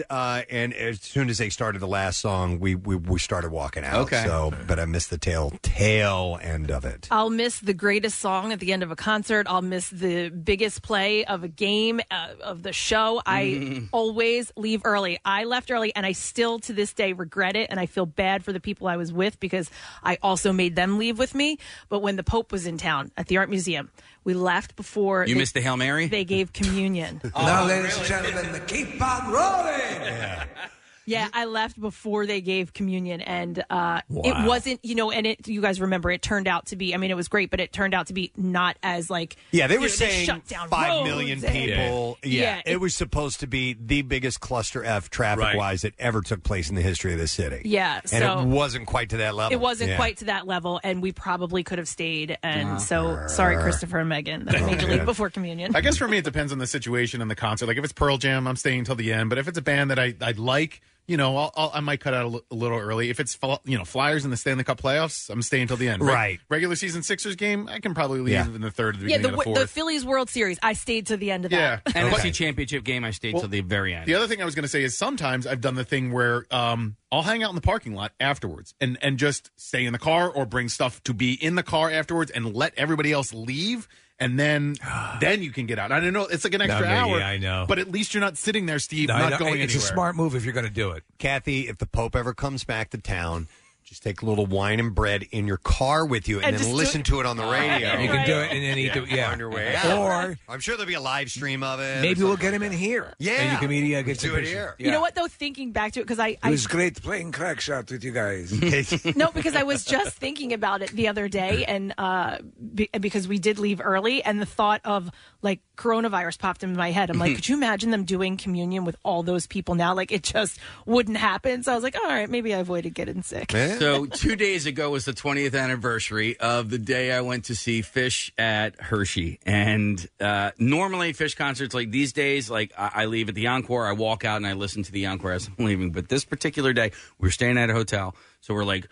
as soon as they started the last song, we started walking out. Okay. So, but I missed the tail end of it. I'll miss the greatest song at the end of a concert. I'll miss the biggest play of a game, of the show. I always leave early. I left early, and I still, to this day, regret it, and I feel bad for the people I was with because I also made them leave with me. But when the Pope was in town at the Art Museum, we left before... You missed the Hail Mary? They gave communion. Now, ladies and gentlemen, keep on rolling! Yeah, I left before they gave communion, and it wasn't, and you guys remember, it turned out to be, I mean, it was great, but it turned out to be not as, like... Yeah, they were saying they shut down 5 million roads people. Yeah, it was supposed to be the biggest cluster F traffic-wise that ever took place in the history of the city. Yeah, and so... it wasn't quite to that level. It wasn't quite to that level, and we probably could have stayed, and so, sorry, Christopher and Megan, that I made you leave before communion. I guess for me, it depends on the situation and the concert. Like, if it's Pearl Jam, I'm staying till the end, but if it's a band that I like... I might cut out a little early. If it's Flyers in the Stanley Cup playoffs, I'm staying till the end. Right. Regular season Sixers game, I can probably leave in the third of the beginning of the fourth. The Phillies World Series, I stayed to the end of that. Yeah. NFC Championship game, I stayed till the very end. The other thing I was going to say is sometimes I've done the thing where I'll hang out in the parking lot afterwards and just stay in the car or bring stuff to be in the car afterwards and let everybody else leave. And then you can get out. I don't know. It's like an extra hour. I know. But at least you're not sitting there, Steve, No, not going it's anywhere. a smart move if you're going to do it. Kathy, if the Pope ever comes back to town, just take a little wine and bread in your car with you and then listen to it on the radio. You can do it and then eat it. On your way out. Or I'm sure there'll be a live stream of it. maybe we'll get him in here. Yeah. And you can media get do it here. You know what, though, thinking back to it, because It was great playing crack shot with you guys. No, because I was just thinking about it the other day, and because we did leave early, and the thought of, like, coronavirus popped into my head. I'm like, could you imagine them doing communion with all those people now? Like, it just wouldn't happen. So I was like, all right, maybe I avoided getting sick. So 2 days ago was the 20th anniversary of the day I went to see Fish at Hershey. And normally Fish concerts, like these days, like I leave at the Encore, I walk out and I listen to the Encore as I'm leaving. But this particular day, we were staying at a hotel. So we're like,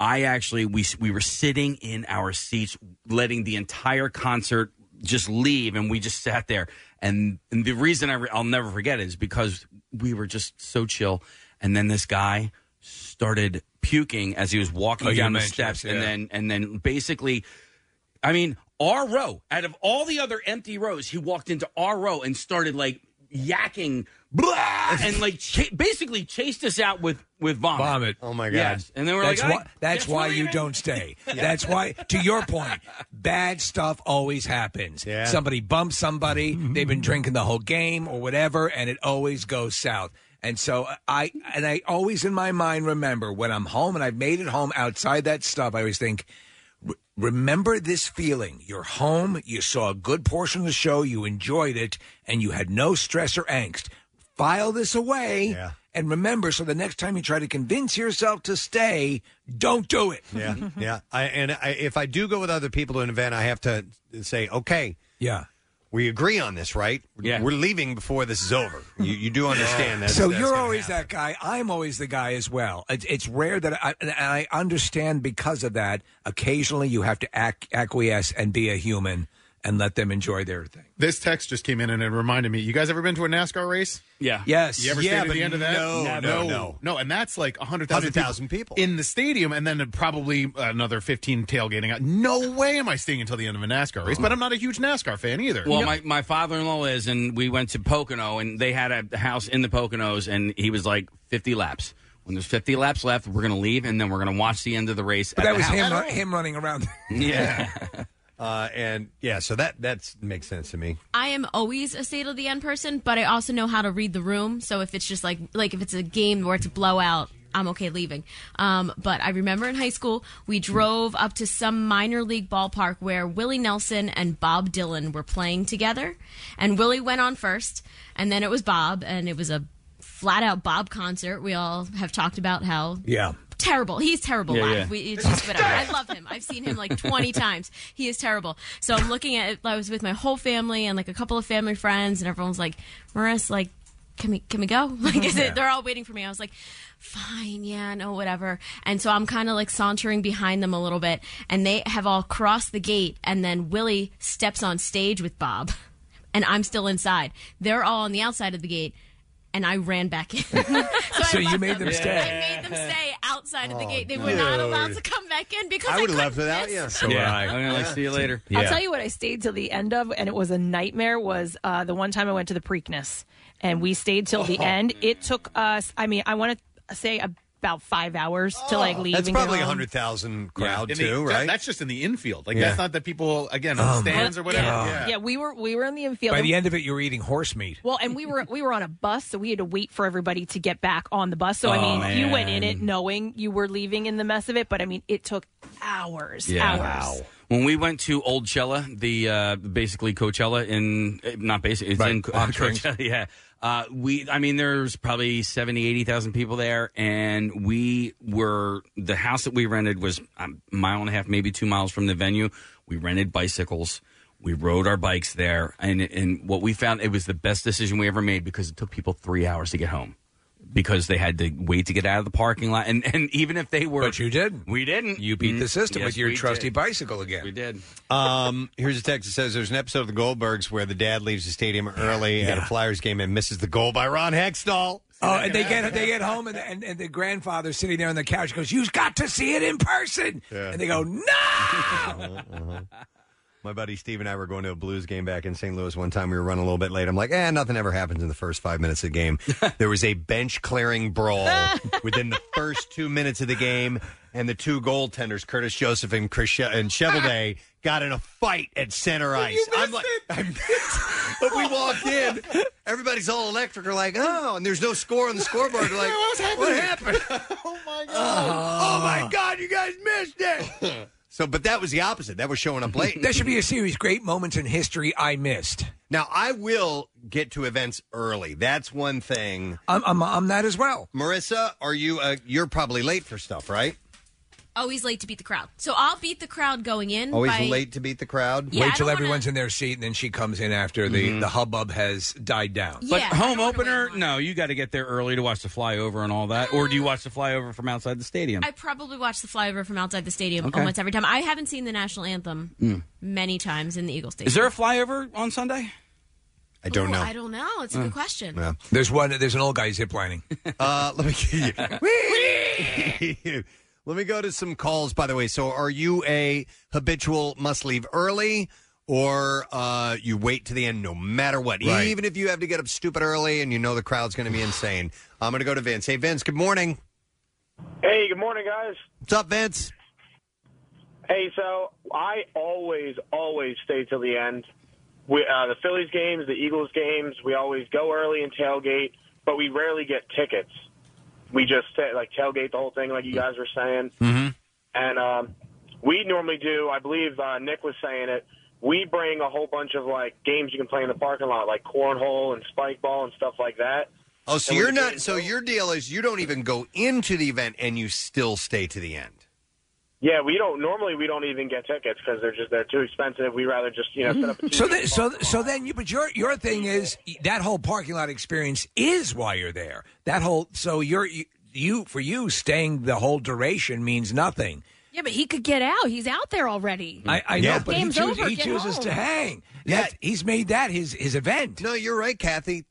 we were sitting in our seats, letting the entire concert just leave, and we just sat there. And the reason I'll never forget it is because we were just so chill. And then this guy started puking as he was walking down the steps, and then basically, I mean, our row, out of all the other empty rows, he walked into our row and started like yakking, blah, and like basically chased us out with vomit. Oh my God! Yes, and then we're that's why you don't stay. That's why, to your point, bad stuff always happens. Yeah. Somebody bumps somebody, they've been drinking the whole game or whatever, and it always goes south. And so I always in my mind remember when I'm home and I've made it home outside that stuff, I always think, remember this feeling. You're home, you saw a good portion of the show, you enjoyed it, and you had no stress or angst. file this away. And remember, so the next time you try to convince yourself to stay, don't do it. Yeah, yeah. If I do go with other people to an event, I have to say, okay. Yeah. We agree on this, right? Yeah. We're leaving before this is over. You do understand that. So you're always that guy. I'm always the guy as well. It's rare that I understand because of that. Occasionally you have to acquiesce and be a human and let them enjoy their thing. This text just came in and it reminded me. You guys ever been to a NASCAR race? Yeah. Yes. You ever stayed at the end of that? No. And that's like 100,000 people in the stadium, and then probably another 15 tailgating out. No way am I staying until the end of a NASCAR race, but I'm not a huge NASCAR fan either. Well, my father-in-law is, and we went to Pocono, and they had a house in the Poconos, and he was like 50 laps. When there's 50 laps left, we're going to leave, and then we're going to watch the end of the race. But that was house. him running around. Yeah. So that makes sense to me. I am always a stay till the end person, but I also know how to read the room. So if it's just like if it's a game where it's a blowout, I'm okay leaving. But I remember in high school, we drove up to some minor league ballpark where Willie Nelson and Bob Dylan were playing together. And Willie went on first, and then it was Bob, and it was a flat-out Bob concert. We all have talked about how... Yeah. Terrible. He's terrible live. Yeah. It's just whatever. I love him. I've seen him like 20 times. He is terrible. So I'm looking at it. I was with my whole family and like a couple of family friends, and everyone's like, Marissa, like, can we go? Like, they're all waiting for me. I was like, fine, yeah, no, whatever. And so I'm kind of like sauntering behind them a little bit, and they have all crossed the gate, and then Willie steps on stage with Bob, and I'm still inside. They're all on the outside of the gate. And I ran back in. So you made them stay. I made them stay outside of the gate. They were not allowed to come back in because I would have couldn't left without miss. you. So I'm going to like, see you later. I'll tell you what I stayed till the end of, and it was a nightmare, was the one time I went to the Preakness. And we stayed till the end. It took us, I want to say about 5 hours to like leave. That's and probably get home. 100,000 crowd In too, right? That's just in the infield. Like that's not that people again on stands or whatever. Yeah, we were in the infield. By the end of it, you were eating horse meat. Well, and we were on a bus, so we had to wait for everybody to get back on the bus. So I mean, you went in it knowing you were leaving in the mess of it, but I mean, it took hours. Yeah. Hours. Wow. When we went to Old Chella, the basically Coachella not basically, it's in Coachella, yeah. There's probably 70, 80,000 people there, and the house that we rented was a mile and a half, maybe 2 miles from the venue. We rented bicycles. We rode our bikes there, and what we found, it was the best decision we ever made because it took people 3 hours to get home. Because they had to wait to get out of the parking lot. And even if they were... But you didn't. We didn't. You beat the system Yes, with your we trusty did. bicycle again. We did. Here's a text that says there's an episode of the Goldbergs where the dad leaves the stadium early at a Flyers game and misses the goal by Ron Hextall. Oh, and they get home, and the grandfather's sitting there on the couch goes, "You've got to see it in person." Yeah. And they go, "No!" My buddy Steve and I were going to a Blues game back in St. Louis one time. We were running a little bit late. I'm like, nothing ever happens in the first 5 minutes of the game. There was a bench-clearing brawl within the first 2 minutes of the game, and the two goaltenders, Curtis Joseph and Cheveldae, got in a fight at center ice. I'm like, but we walked in. Everybody's all electric. We're like, oh, and there's no score on the scoreboard. We're like, what happened? Oh, my God. Oh, my God, you guys missed it. So, but that was the opposite. That was showing up late. That should be a series. Great moments in history I missed. Now, I will get to events early. That's one thing. I'm that as well. Marissa, are you? You're probably late for stuff, right? Always late to beat the crowd. So I'll beat the crowd going in. Always by... late to beat the crowd? Yeah, Wait till everyone's in their seat, and then she comes in after the hubbub has died down. But home opener, no, you got to get there early to watch the flyover and all that. Or do you watch the flyover from outside the stadium? I probably watch the flyover from outside the stadium Okay. almost every time. I haven't seen the national anthem many times in the Eagle Stadium. Is there a flyover on Sunday? I don't know. I don't know. It's a good question. Yeah. There's an old guy ziplining. Let me go to some calls, by the way. So are you a habitual must leave early, or you wait to the end no matter what? Right. Even if you have to get up stupid early and you know the crowd's going to be insane. I'm going to go to Vince. Hey, Vince, good morning. Hey, good morning, guys. What's up, Vince? Hey, so I always stay till the end. The Phillies games, the Eagles games, we always go early and tailgate, but we rarely get tickets. We just tailgate the whole thing, like you guys were saying. Mm-hmm. And we normally do, I believe Nick was saying it, we bring a whole bunch of games you can play in the parking lot, like cornhole and spike ball and stuff like that. Oh, so And you're when the not. game's So over- your deal is you don't even go into the event and you still stay to the end. Yeah, we don't even get tickets because they're too expensive. We rather just set up. A So then but your thing is that whole parking lot experience is why you're there. That whole for you staying the whole duration means nothing. Yeah, but he could get out. He's out there already. I know, but Game's over. he Get chooses home. to hang. He's made that his event. No, you're right, Kathy.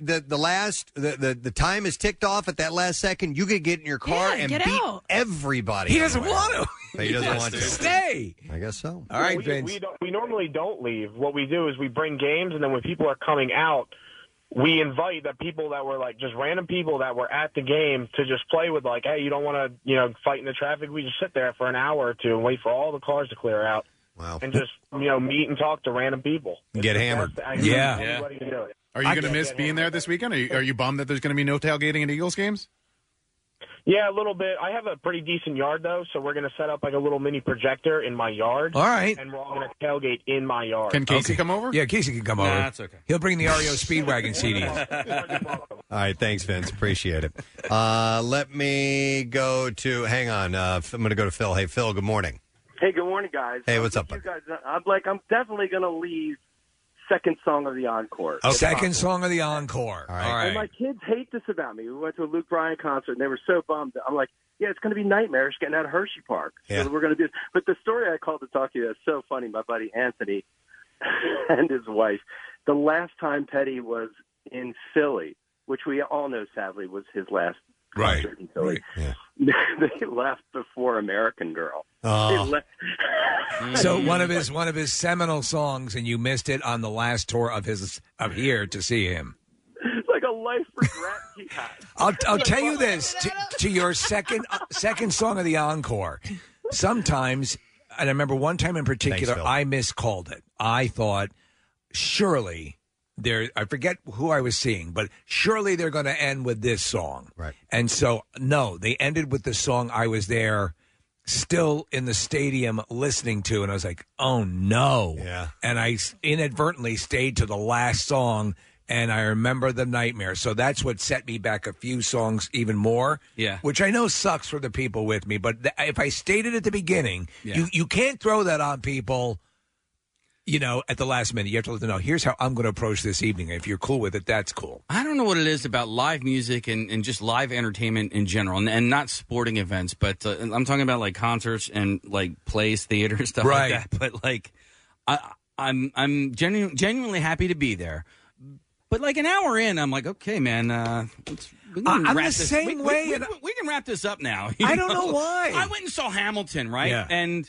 The time is ticked off at that last second. You could get in your car and get beat out. everybody. He doesn't want to. He doesn't want to stay. I guess so. All right, we, Vince. we normally don't leave. What we do is we bring games, and then when people are coming out, we invite the people that were just random people that were at the game to just play with hey, you don't want to fight in the traffic. We just sit there for an hour or two and wait for all the cars to clear out. Wow. And just meet and talk to random people. Get hammered. Anybody can do it. Are you going to miss being there this weekend? Are you bummed that there's going to be no tailgating at Eagles games? Yeah, a little bit. I have a pretty decent yard, though, so we're going to set up a little mini projector in my yard. All right. And we're all going to tailgate in my yard. Can Casey come over? Yeah, Casey can come over. that's okay. He'll bring the REO Speedwagon CDs. All right, thanks, Vince. Appreciate it. Let me go to. Hang on. I'm going to go to Phil. Hey, Phil. Good morning. Hey, good morning, guys. Hey, what's up, You guys, I'm definitely going to leave second song of the encore. Second song of the encore. All right. And my kids hate this about me. We went to a Luke Bryan concert, and they were so bummed. I'm like, yeah, it's going to be nightmarish getting out of Hershey Park. Yeah. So we're going to do this. But the story I called to talk to you is so funny. My buddy Anthony and his wife, the last time Petty was in Philly, which we all know, sadly, was his last concert in Philly, they left before American Girl. Oh. They left. So one of his seminal songs, and you missed it on the last tour of here to see him. It's like a life regret he had. I'll tell you this to your second song of the encore. Sometimes, and I remember one time in particular, Thanks, Phil. I miscalled it. I thought surely I forget who I was seeing, but surely they're going to end with this song. Right. And so no, they ended with the song I was there still in the stadium listening to, and I was like, oh no. Yeah. And I inadvertently stayed to the last song, and I remember the nightmare. So that's what set me back a few songs even more. Yeah. Which I know sucks for the people with me, but if I stated at the beginning, Yeah. you can't throw that on people, at the last minute. You have to let them know, here's how I'm going to approach this evening. If you're cool with it, that's cool. I don't know what it is about live music and just live entertainment in general, and not sporting events, but I'm talking about concerts and plays, theater, stuff Right. like that. But I'm genuinely happy to be there. But an hour in, I'm like, okay, man, we can I'm wrap the this. same way, We and we can wrap this up now. I don't know why. I went and saw Hamilton, right? Yeah. And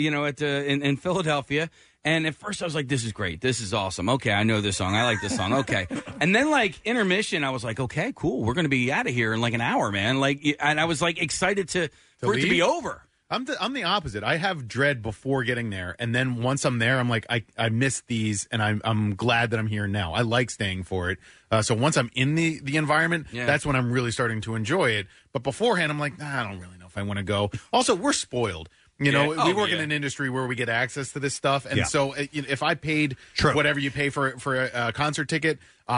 in Philadelphia. And at first I was like, this is great. This is awesome. Okay, I know this song. I like this song. Okay. And then intermission, I was like, okay, cool. We're going to be out of here in an hour, man. And I was excited for it to leave? be over. I'm the opposite. I have dread before getting there, and then once I'm there, I'm like, I missed these, and I'm glad that I'm here now. I like staying for it. So once I'm in the environment, that's when I'm really starting to enjoy it. But beforehand, I'm like, I don't really know if I want to go. Also, we're spoiled. We work in an industry where we get access to this stuff, and so if I paid whatever you pay for a concert ticket,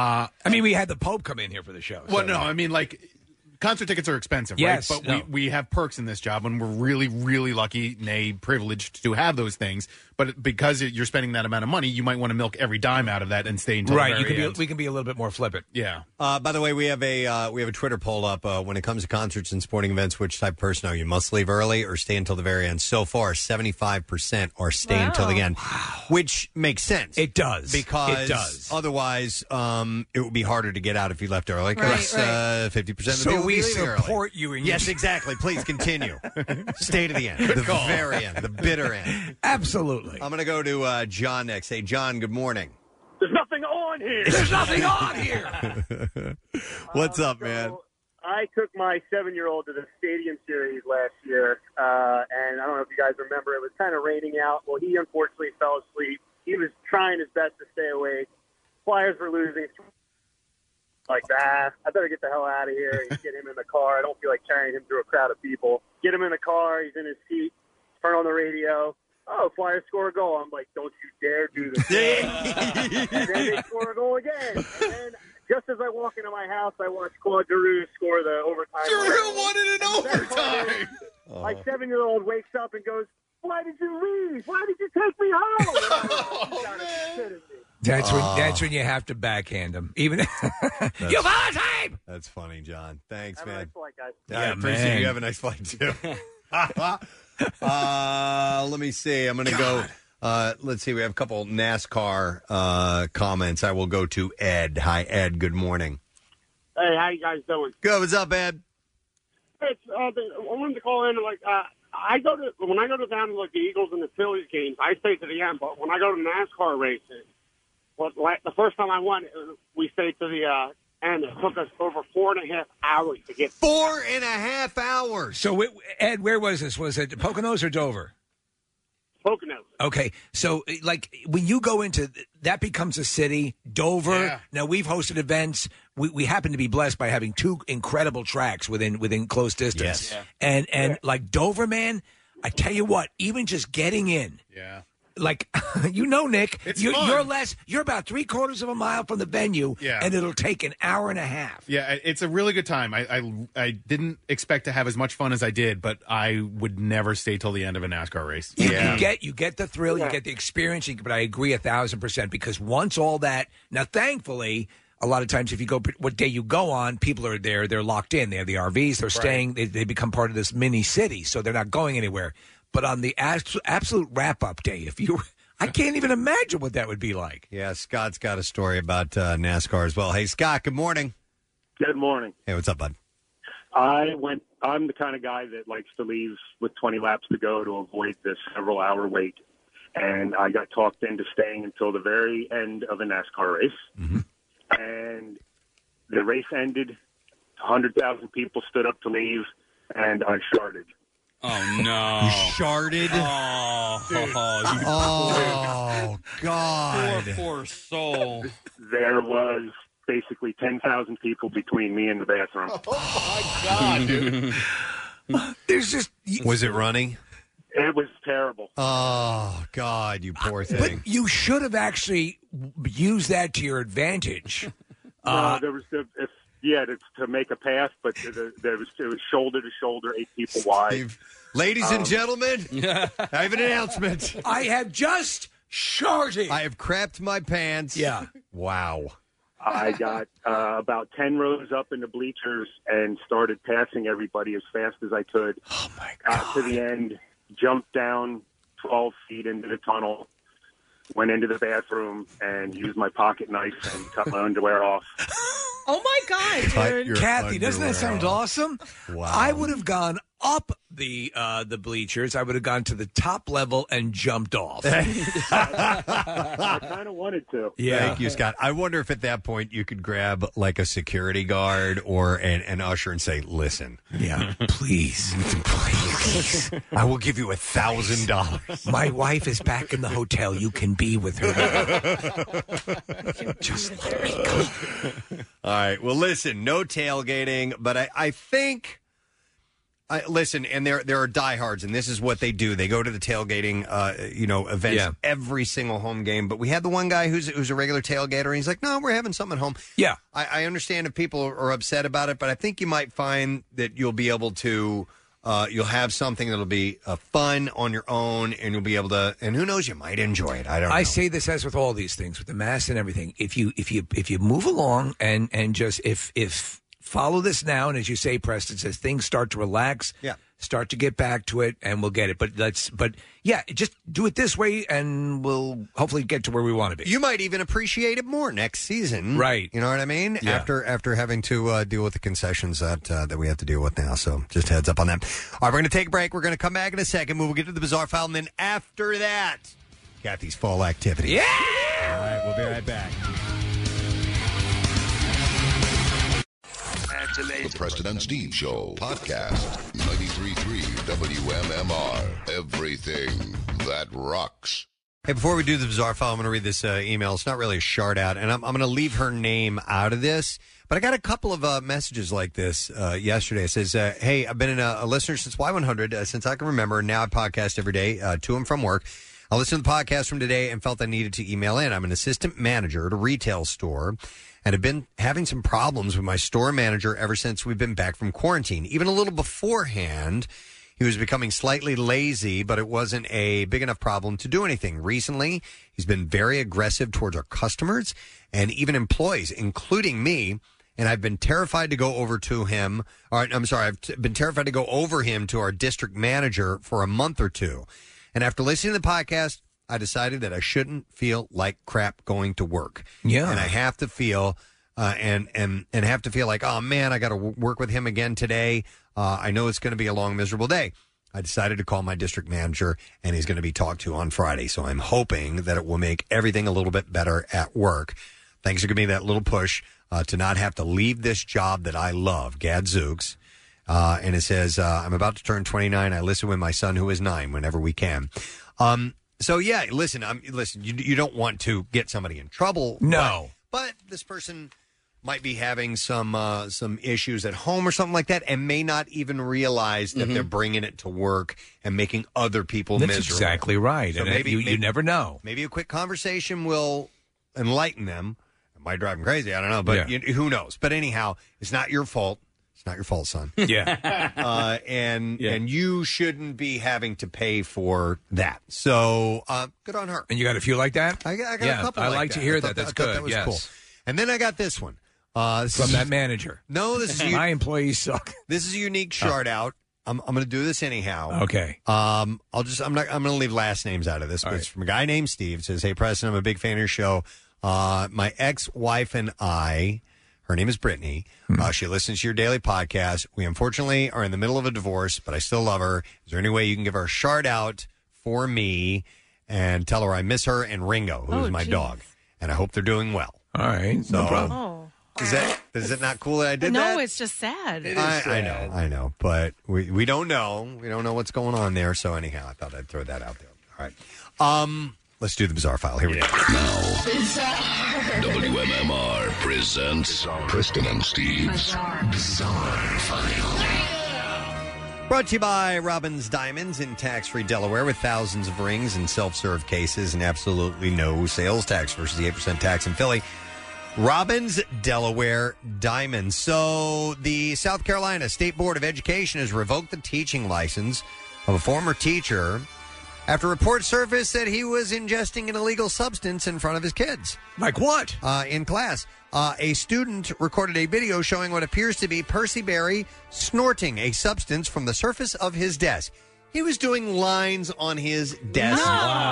we had the Pope come in here for the show. Well, no, I mean concert tickets are expensive, Yes, right? But no. we have perks in this job, and we're really, really lucky, nay, privileged to have those things. But because you're spending that amount of money, you might want to milk every dime out of that and stay until Right, the very end. we can be a little bit more flippant. Yeah. By the way, we have a Twitter poll up when it comes to concerts and sporting events. Which type of person are you? Must leave early or stay until the very end? So far, 75% are staying until the end, which makes sense. It does because It does. Otherwise, it would be harder to get out if you left early. Right, Because 50% of the So people we leave early. support you in your- Yes, exactly. Please continue. Stay to the end, the very end, the bitter end. Absolutely. I'm going to go to John next. Hey, John. Good morning. There's nothing on here. There's nothing on here. What's up, man? I took my 7-year-old to the Stadium Series last year, and I don't know if you guys remember, it was kind of raining out. Well, he unfortunately fell asleep. He was trying his best to stay awake. Flyers were losing. Like, I better get the hell out of here and get him in the car. I don't feel like carrying him through a crowd of people. Get him in the car. He's in his seat. Turn on the radio. Oh, Flyers score a goal. I'm like, don't you dare do this. And then they score a goal again. And then Just as I walk into my house, I watch Claude Giroux score the overtime. Giroux won it in overtime. My 7-year-old wakes up and goes, "Why did you leave? Why did you take me home?" That's when you have to backhand them. Even you time. That's funny, John. Thanks, Have a man. nice flight, guys. I appreciate man. you. Have a nice flight too. Let me see. I'm going to go. Let's see. We have a couple NASCAR comments. I will go to Ed. Hi, Ed. Good morning. Hey, how you guys doing? Good. What's up, Ed? It's, I wanted to call in. When I go down to like the Eagles and the Phillies games, I stay to the end. But when I go to NASCAR races, the first time I went, we stayed to the end. It took us over 4.5 hours to get 4.5 hours. So, Ed, where was this? Was it Poconos or Dover? Poconos. Okay, so like when you go into that becomes a city. Dover. Yeah. Now we've hosted events. We happen to be blessed by having two incredible tracks within close distance. Yes. And like Dover, man, I tell you what, even just getting in. Yeah. Like, Nick, It's you're fun. you're about 3/4 of a mile from the venue, Yeah. and it'll take an hour and a half. Yeah, it's a really good time. I didn't expect to have as much fun as I did, but I would never stay till the end of a NASCAR race. You get the thrill, you get the experience, but I agree 1,000% because once all that, now thankfully, a lot of times if you go, what day you go on, people are there, they're locked in, they have the RVs, they're staying, they become part of this mini city, so they're not going anywhere. But on the absolute wrap-up day, I can't even imagine what that would be like. Yeah, Scott's got a story about NASCAR as well. Hey, Scott, good morning. Good morning. Hey, what's up, bud? I'm the kind of guy that likes to leave with 20 laps to go to avoid this several-hour wait. And I got talked into staying until the very end of a NASCAR race. Mm-hmm. And the race ended. 100,000 people stood up to leave, and I sharded. Oh, no. You sharded? Oh, God. Poor soul. There was basically 10,000 people between me and the bathroom. Oh, my God, dude. There's just... Was it running? It was terrible. Oh, God, you poor thing. But you should have actually used that to your advantage. There was to make a pass, but it was shoulder to shoulder, 8 people wide. Ladies and gentlemen, I have an announcement. I have just sharded. I have crapped my pants. Yeah. Wow. I got about 10 rows up in the bleachers and started passing everybody as fast as I could. Oh, my God. God. Got to the end, jumped down 12 feet into the tunnel, went into the bathroom, and used my pocket knife and cut my underwear off. Oh, my God, dude. Kathy, doesn't that sound awesome? Wow. I would have gone up the bleachers. I would have gone to the top level and jumped off. I kind of wanted to. Yeah. Thank you, Scott. I wonder if at that point you could grab like a security guard or an usher and say, listen. Yeah, please. I will give you $1,000. My wife is back in the hotel. You can be with her. Just let me go. All right. Well, listen, no tailgating, but I think... listen, and there are diehards, and this is what they do. They go to the tailgating, events every single home game. But we had the one guy who's a regular tailgater, and he's like, "No, we're having something at home." Yeah, I understand if people are upset about it, but I think you might find that you'll be able to, you'll have something that'll be fun on your own, and you'll be able to, and who knows, you might enjoy it. I don't know. I say this as with all these things, with the mask and everything. If you move along and just if follow this now, and as you say, Preston, as things start to relax, start to get back to it, and we'll get it. But just do it this way, and we'll hopefully get to where we want to be. You might even appreciate it more next season, right? You know what I mean? Yeah. After having to deal with the concessions that we have to deal with now. So just heads up on that. All right, we're going to take a break. We're going to come back in a second. We'll get to the bizarre file, and then after that, Kathy's fall activity. Yeah. All right, we'll be right back. The Preston and Steve Show podcast. 93.3 WMMR. Everything that rocks. Hey, before we do the bizarre file, I'm going to read this email. It's not really a shout out, and I'm going to leave her name out of this. But I got a couple of messages like this yesterday. It says, hey, I've been a listener since Y100, since I can remember. Now I podcast every day to and from work. I listened to the podcast from today and felt I needed to email in. I'm an assistant manager at a retail store, and have been having some problems with my store manager ever since we've been back from quarantine. Even a little beforehand, he was becoming slightly lazy, but it wasn't a big enough problem to do anything. Recently, he's been very aggressive towards our customers and even employees, including me. And I've been terrified to go over to him. I've been terrified to go over him to our district manager for a month or two. And after listening to the podcast, I decided that I shouldn't feel like crap going to work. Yeah. And I have to feel and have to feel like, oh man, I got to work with him again today. I know it's going to be a long, miserable day. I decided to call my district manager, and he's going to be talked to on Friday. So I'm hoping that it will make everything a little bit better at work. Thanks for giving me that little push to not have to leave this job that I love, Gadzooks. And it says, I'm about to turn 29. I listen with my son, who is 9, whenever we can. So, yeah, listen, you don't want to get somebody in trouble. No. But this person might be having some issues at home or something like that, and may not even realize that they're bringing it to work and making other people That's miserable. exactly right. So And maybe you never know. Maybe a quick conversation will enlighten them. It might drive them crazy. I don't know, but who knows? But anyhow, it's not your fault. It's not your fault, son. Yeah. And you shouldn't be having to pay for that. So good on her. And you got a few like that? I got a couple. I like like that. to hear I that. thought That's I thought good. That was yes. cool. And then I got this one From that manager. No, this is my employees suck. This is a unique shout out. I'm going to do this anyhow. Okay. I'm going to leave last names out of this, but it's from a guy named Steve. It says, "Hey Preston, I'm a big fan of your show. My ex-wife and I." Her name is Brittany. She listens to your daily podcast. We unfortunately are in the middle of a divorce, but I still love her. Is there any way you can give her a shout out for me and tell her I miss her and Ringo, who's my dog, and I hope they're doing well. All right, so, no problem. Is it not cool that I did no, that? it's just sad. I know, but we don't know. We don't know what's going on there. So anyhow, I thought I'd throw that out there. All right. Let's do the bizarre file. Here we go. WMMR presents Preston and Steve's Bizarre File. Brought to you by Robbins Diamonds in tax-free Delaware with thousands of rings and self-serve cases and absolutely no sales tax versus the 8% tax in Philly. Robbins Delaware Diamonds. So the South Carolina State Board of Education has revoked the teaching license of a former teacher after reports surfaced that he was ingesting an illegal substance in front of his kids. Like what? In class. A student recorded a video showing what appears to be Percy Berry snorting a substance from the surface of his desk. He was doing lines on his desk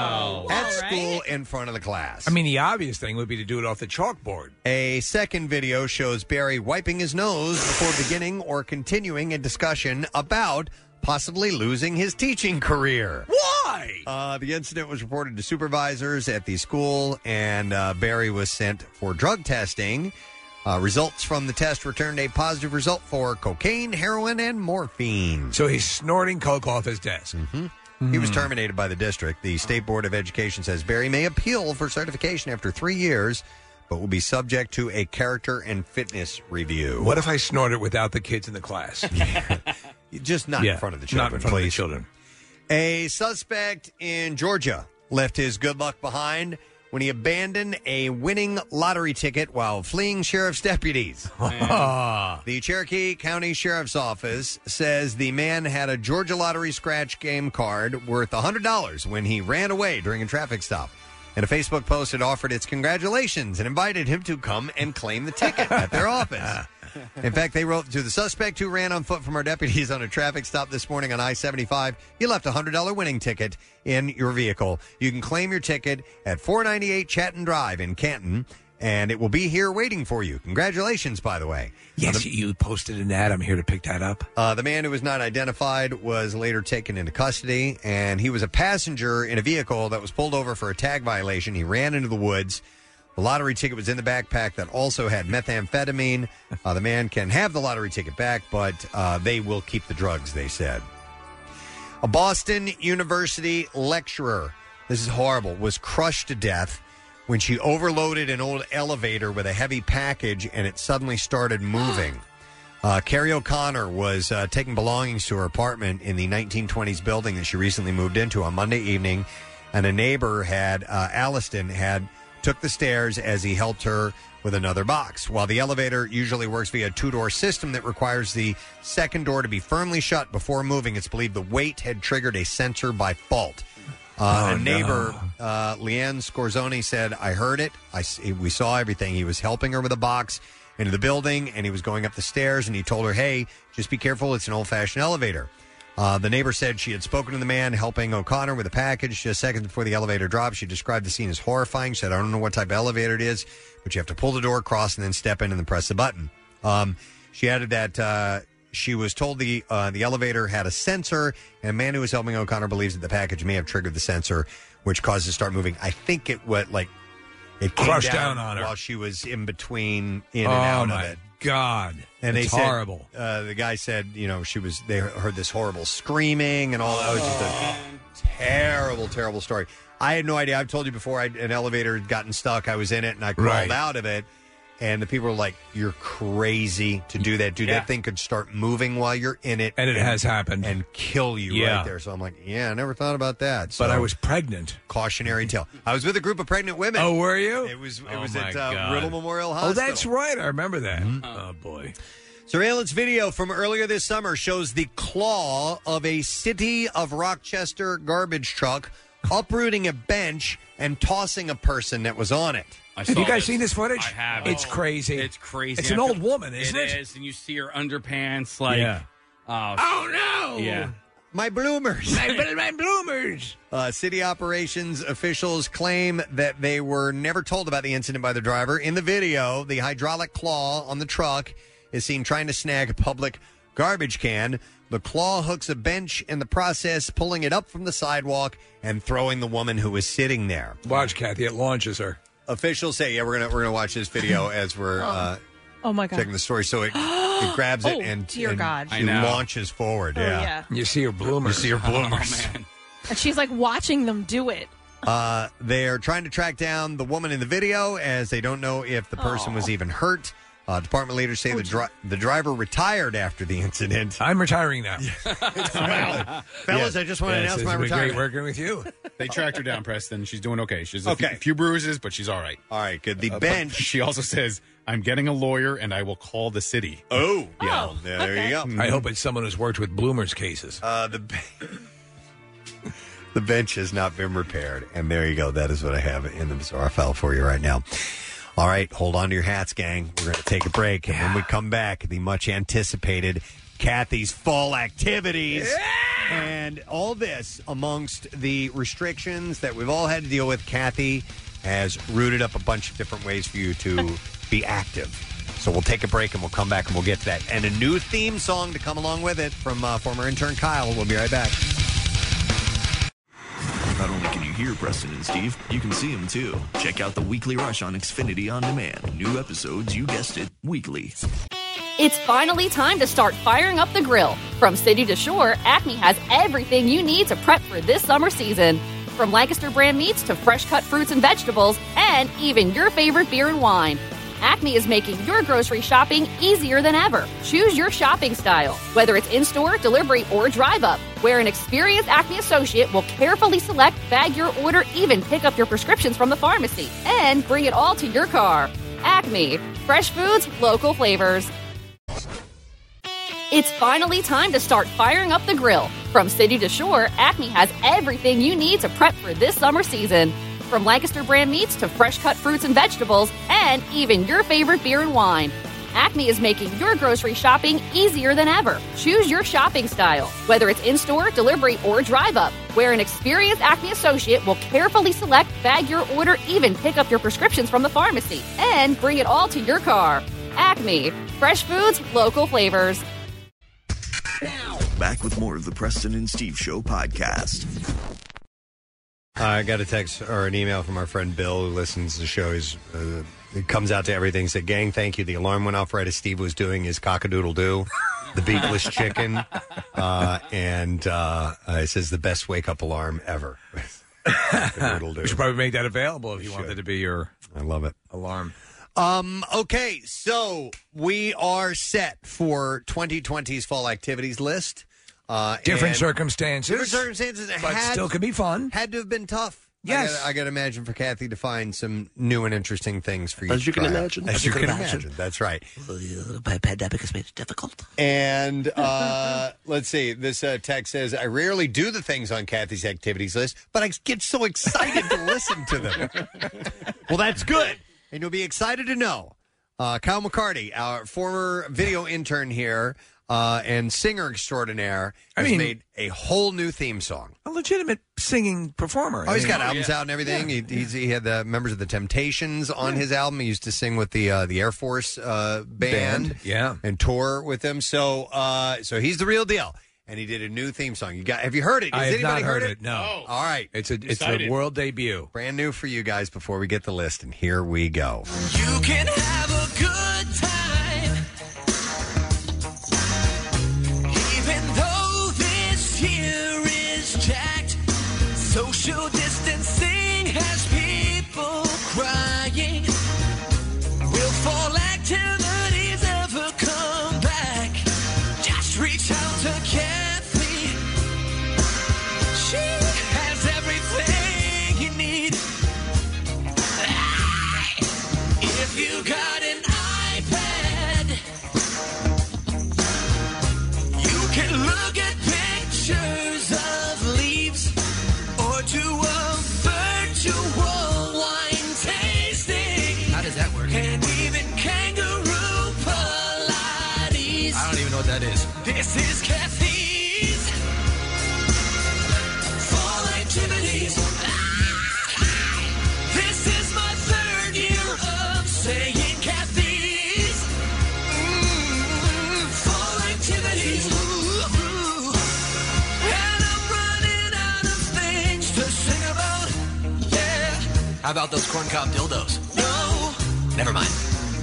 at school in front of the class. I mean, the obvious thing would be to do it off the chalkboard. A second video shows Barry wiping his nose before beginning or continuing a discussion about possibly losing his teaching career. Why? The incident was reported to supervisors at the school, and Barry was sent for drug testing. Results from the test returned a positive result for cocaine, heroin, and morphine. So he's snorting coke off his desk. He was terminated by the district. The State Board of Education says Barry may appeal for certification after 3 years, but will be subject to a character and fitness review. What if I snort it without the kids in the class? Just not in front of the children, Not in front of the please. children. A suspect in Georgia left his good luck behind when he abandoned a winning lottery ticket while fleeing sheriff's deputies. The Cherokee County Sheriff's Office says the man had a Georgia lottery scratch game card worth $100 when he ran away during a traffic stop. And a Facebook post had offered its congratulations and invited him to come and claim the ticket at their office. In fact, they wrote to the suspect who ran on foot from our deputies on a traffic stop this morning on I-75, you left a $100 winning ticket in your vehicle. You can claim your ticket at 498 Chatton Drive in Canton, and it will be here waiting for you. Congratulations, by the way. Yes, you posted an ad. I'm here to pick that up. The man who was not identified was later taken into custody, and he was a passenger in a vehicle that was pulled over for a tag violation. He ran into the woods. The lottery ticket was in the backpack that also had methamphetamine. The man can have the lottery ticket back, but they will keep the drugs, they said. A Boston University lecturer, this is horrible, was crushed to death when she overloaded an old elevator with a heavy package and it suddenly started moving. Carrie O'Connor was taking belongings to her apartment in the 1920s building that she recently moved into on Monday evening, and a neighbor Alliston, had took the stairs as he helped her with another box. While the elevator usually works via a 2-door system that requires the second door to be firmly shut before moving, it's believed the weight had triggered a sensor by fault. A neighbor, Leanne Scorzoni, said, I heard it. We saw everything. He was helping her with a box into the building, and he was going up the stairs, and he told her, hey, just be careful. It's an old-fashioned elevator. The neighbor said she had spoken to the man helping O'Connor with a package. Just seconds before the elevator dropped, she described the scene as horrifying. She said, I don't know what type of elevator it is, but you have to pull the door across and then step in and then press the button. She added that she was told the elevator had a sensor, and a man who was helping O'Connor believes that the package may have triggered the sensor, which caused it to start moving. I think it came crushed down on her while she was in between in and out of it. God. And it's they said, horrible. The guy said, they heard this horrible screaming and all. That was just a terrible, terrible story. I had no idea. I've told you before, an elevator had gotten stuck. I was in it and I crawled out of it. And the people were like, you're crazy to do that. Dude, that thing could start moving while you're in it. And it has happened. And kill you right there. So I'm like, I never thought about that. So, but I was pregnant. Cautionary tale. I was with a group of pregnant women. Oh, were you? It was at Riddle Memorial Hospital. Oh, that's right. I remember that. Oh, boy. Surveillance video from earlier this summer shows the claw of a City of Rochester garbage truck uprooting a bench and tossing a person that was on it. Have you guys seen this footage? I have. It's crazy. It's crazy. It's an old woman, isn't it? It is, and you see her underpants like... Yeah. Oh, no! Yeah. My bloomers. My bloomers. City operations officials claim that they were never told about the incident by the driver. In the video, the hydraulic claw on the truck is seen trying to snag a public garbage can. The claw hooks a bench in the process, pulling it up from the sidewalk and throwing the woman who was sitting there. Watch, Kathy. It launches her. Officials say, we're gonna watch this video as we're oh my God. checking the story. So it grabs it and, dear God. she launches forward. Oh, yeah. You see her bloomers. And she's like watching them do it. They are trying to track down the woman in the video as they don't know if the person was even hurt. Department leaders say the driver retired after the incident. I'm retiring now. Fellas, I just want to announce my retirement. Great working with you. They tracked her down, Preston. She's doing okay. She's a few bruises, but she's all right. All right, good. The bench. She also says, I'm getting a lawyer and I will call the city. Oh. Yeah. There you go. I hope it's someone who's worked with bloomers cases. The bench has not been repaired. And there you go. That is what I have in the bizarre file for you right now. All right, hold on to your hats, gang. We're going to take a break. And when we come back, the much-anticipated Kathy's fall activities. Yeah! And all this amongst the restrictions that we've all had to deal with. Kathy has rooted up a bunch of different ways for you to be active. So we'll take a break and we'll come back and we'll get to that. And a new theme song to come along with it from former intern Kyle. We'll be right back. Not only can you hear Preston and Steve, you can see them too. Check out the Weekly Rush on Xfinity On Demand. New episodes, you guessed it, weekly. It's finally time to start firing up the grill. From city to shore, Acme has everything you need to prep for this summer season. From Lancaster brand meats to fresh cut fruits and vegetables, and even your favorite beer and wine. Acme is making your grocery shopping easier than ever. Choose your shopping style, whether it's in-store, delivery, or drive-up, where an experienced Acme associate will carefully select, bag your order, even pick up your prescriptions from the pharmacy, and bring it all to your car. Acme. Fresh foods, local flavors. It's finally time to start firing up the grill. From city to shore, Acme has everything you need to prep for this summer season. From Lancaster brand meats to fresh cut fruits and vegetables, and even your favorite beer and wine. Acme is making your grocery shopping easier than ever. Choose your shopping style, whether it's in-store, delivery, or drive-up, where an experienced Acme associate will carefully select, bag your order, even pick up your prescriptions from the pharmacy, and bring it all to your car. Acme. Fresh foods, local flavors. Back with more of the Preston and Steve Show podcast. I got a text or an email from our friend Bill who listens to the show. It comes out to everything. Said, gang, thank you. The alarm went off right as Steve was doing his cock-a-doodle-doo, the beakless chicken. And it says the best wake-up alarm ever. We should probably make that available if you want that to be your I love it. alarm. Okay, so we are set for 2020's fall activities list. Different circumstances. Different circumstances. But still could be fun. Had to have been tough. Yes. I got to imagine for Kathy to find some new and interesting things for you. As to you can try out. imagine. As you can imagine. That's right. The pandemic has made it difficult. And let's see. This text says, I rarely do the things on Kathy's activities list, but I get so excited to listen to them. Well, that's good. And you'll be excited to know. Kyle McCarty, our former video intern here and singer extraordinaire, has made a whole new theme song. A legitimate singing performer. Oh, he's got albums out and everything. Yeah. He had the members of the Temptations on his album. He used to sing with the Air Force band. Yeah. And tour with them. So he's the real deal. And he did a new theme song. Have you heard it? I Has have not anybody heard heard it. No. All right. It's a world debut. Brand new for you guys before we get the list. And here we go. You can have a good time, even though this year is jacked. Social distancing has people crying. Will fall activities ever come back? Just reach out to Kathy. She has everything you need. If you got an iPad, you can look at pictures of leaves or do a virtual wine tasting. How does that work? And even kangaroo Pilates. I don't even know what that is. This is Kathy's fall activities. This is my third year of saying Kathy's fall activities. And I'm running out of things to sing about. Yeah. How about those corncob dildos? No. Never mind.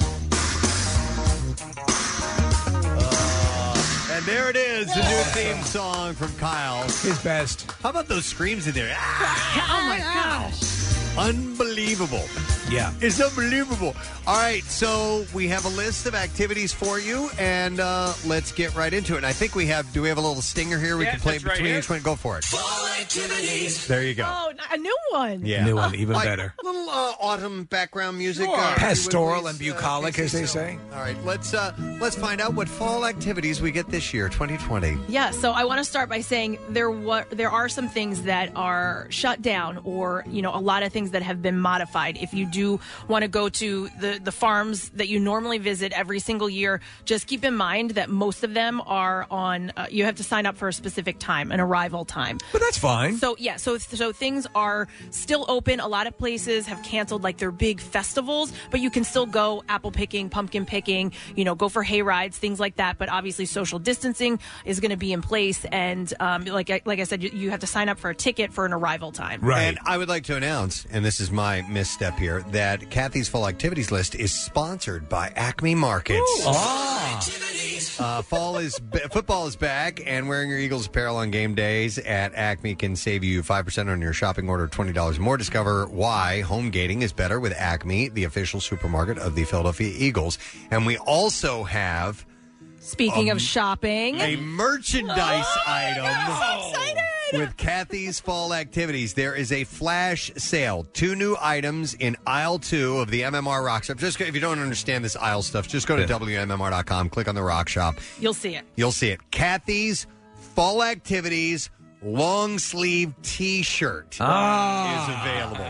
And there it is, the new theme song from Kyle. His best. How about those screams in there? Oh my gosh. Unbelievable. Yeah. It's unbelievable. All right, so we have a list of activities for you, and let's get right into it. And I think do we have a little stinger here we can play between each one? Go for it. Fall activities. There you go. Oh, a new one. Yeah. New one, even better. A little autumn background music. Pastoral and bucolic, as they say. All right, let's find out what fall activities we get this year, 2020. Yeah, so I want to start by saying there are some things that are shut down, or a lot of things that have been modified. If you do want to go to the farms that you normally visit every single year, just keep in mind that most of them are on. You have to sign up for a specific time, an arrival time. But that's fine. So yeah, so things are still open. A lot of places have canceled like their big festivals, but you can still go apple picking, pumpkin picking. Go for hay rides, things like that. But obviously, social distancing is going to be in place, and like I said, you have to sign up for a ticket for an arrival time. Right. And I would like to announce, and this is my misstep here, that Kathy's Fall Activities List is sponsored by Acme Markets. Football is back, and wearing your Eagles apparel on game days at Acme can save you 5% on your shopping order of $20 or more. Discover why home gating is better with Acme, the official supermarket of the Philadelphia Eagles. And we also have... Speaking of shopping, a merchandise item. I'm so excited. With Kathy's Fall Activities, there is a flash sale. 2 new items in aisle 2 of the MMR Rock Shop. Just if you don't understand this aisle stuff, just go to WMMR.com, click on the Rock Shop. You'll see it. You'll see it. Kathy's Fall Activities long sleeve T-shirt is available.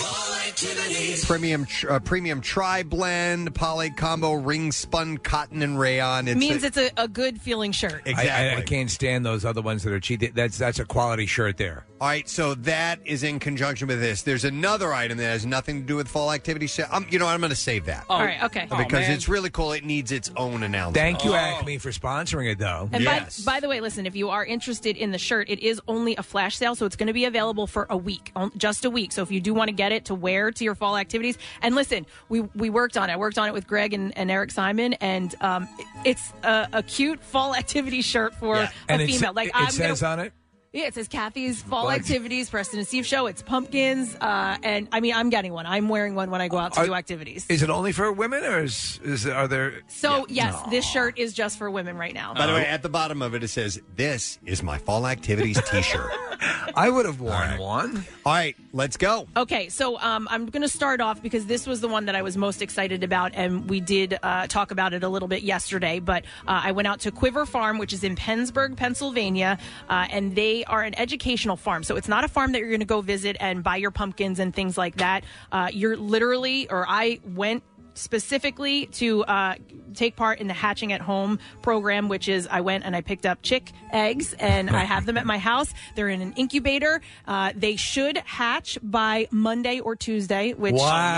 Premium tri blend poly combo ring spun cotton and rayon. It's a good feeling shirt. Exactly. I can't stand those other ones that are cheap. That's a quality shirt there. All right, so that is in conjunction with this. There's another item that has nothing to do with fall activities. I'm going to save that. All right, okay. Because it's really cool. It needs its own announcement. Thank you, Acme, for sponsoring it, though. And by the way, listen, if you are interested in the shirt, it is only a flash sale, so it's going to be available for a week, just a week. So if you do want to get it to wear to your fall activities, and listen, we worked on it. I worked on it with Greg and Eric Simon, and it's a cute fall activity shirt for a female. It says on it? Yeah, it says Kathy's Fall Activities, Preston and Steve Show. It's pumpkins, and I'm getting one. I'm wearing one when I go out to do activities. Is it only for women, or are there? So yes, this shirt is just for women right now. By the way, at the bottom of it, it says, "This is my Fall Activities T-shirt." I would have worn one. All right, let's go. Okay, so I'm going to start off because this was the one that I was most excited about, and we did talk about it a little bit yesterday. But I went out to Quiver Farm, which is in Pennsburg, Pennsylvania, and they are an educational farm. So it's not a farm that you're going to go visit and buy your pumpkins and things like that. You're literally, or I went specifically to take part in the Hatching at Home program, which is I went and I picked up chick eggs and I have them at my house. They're in an incubator. They should hatch by Monday or Tuesday, which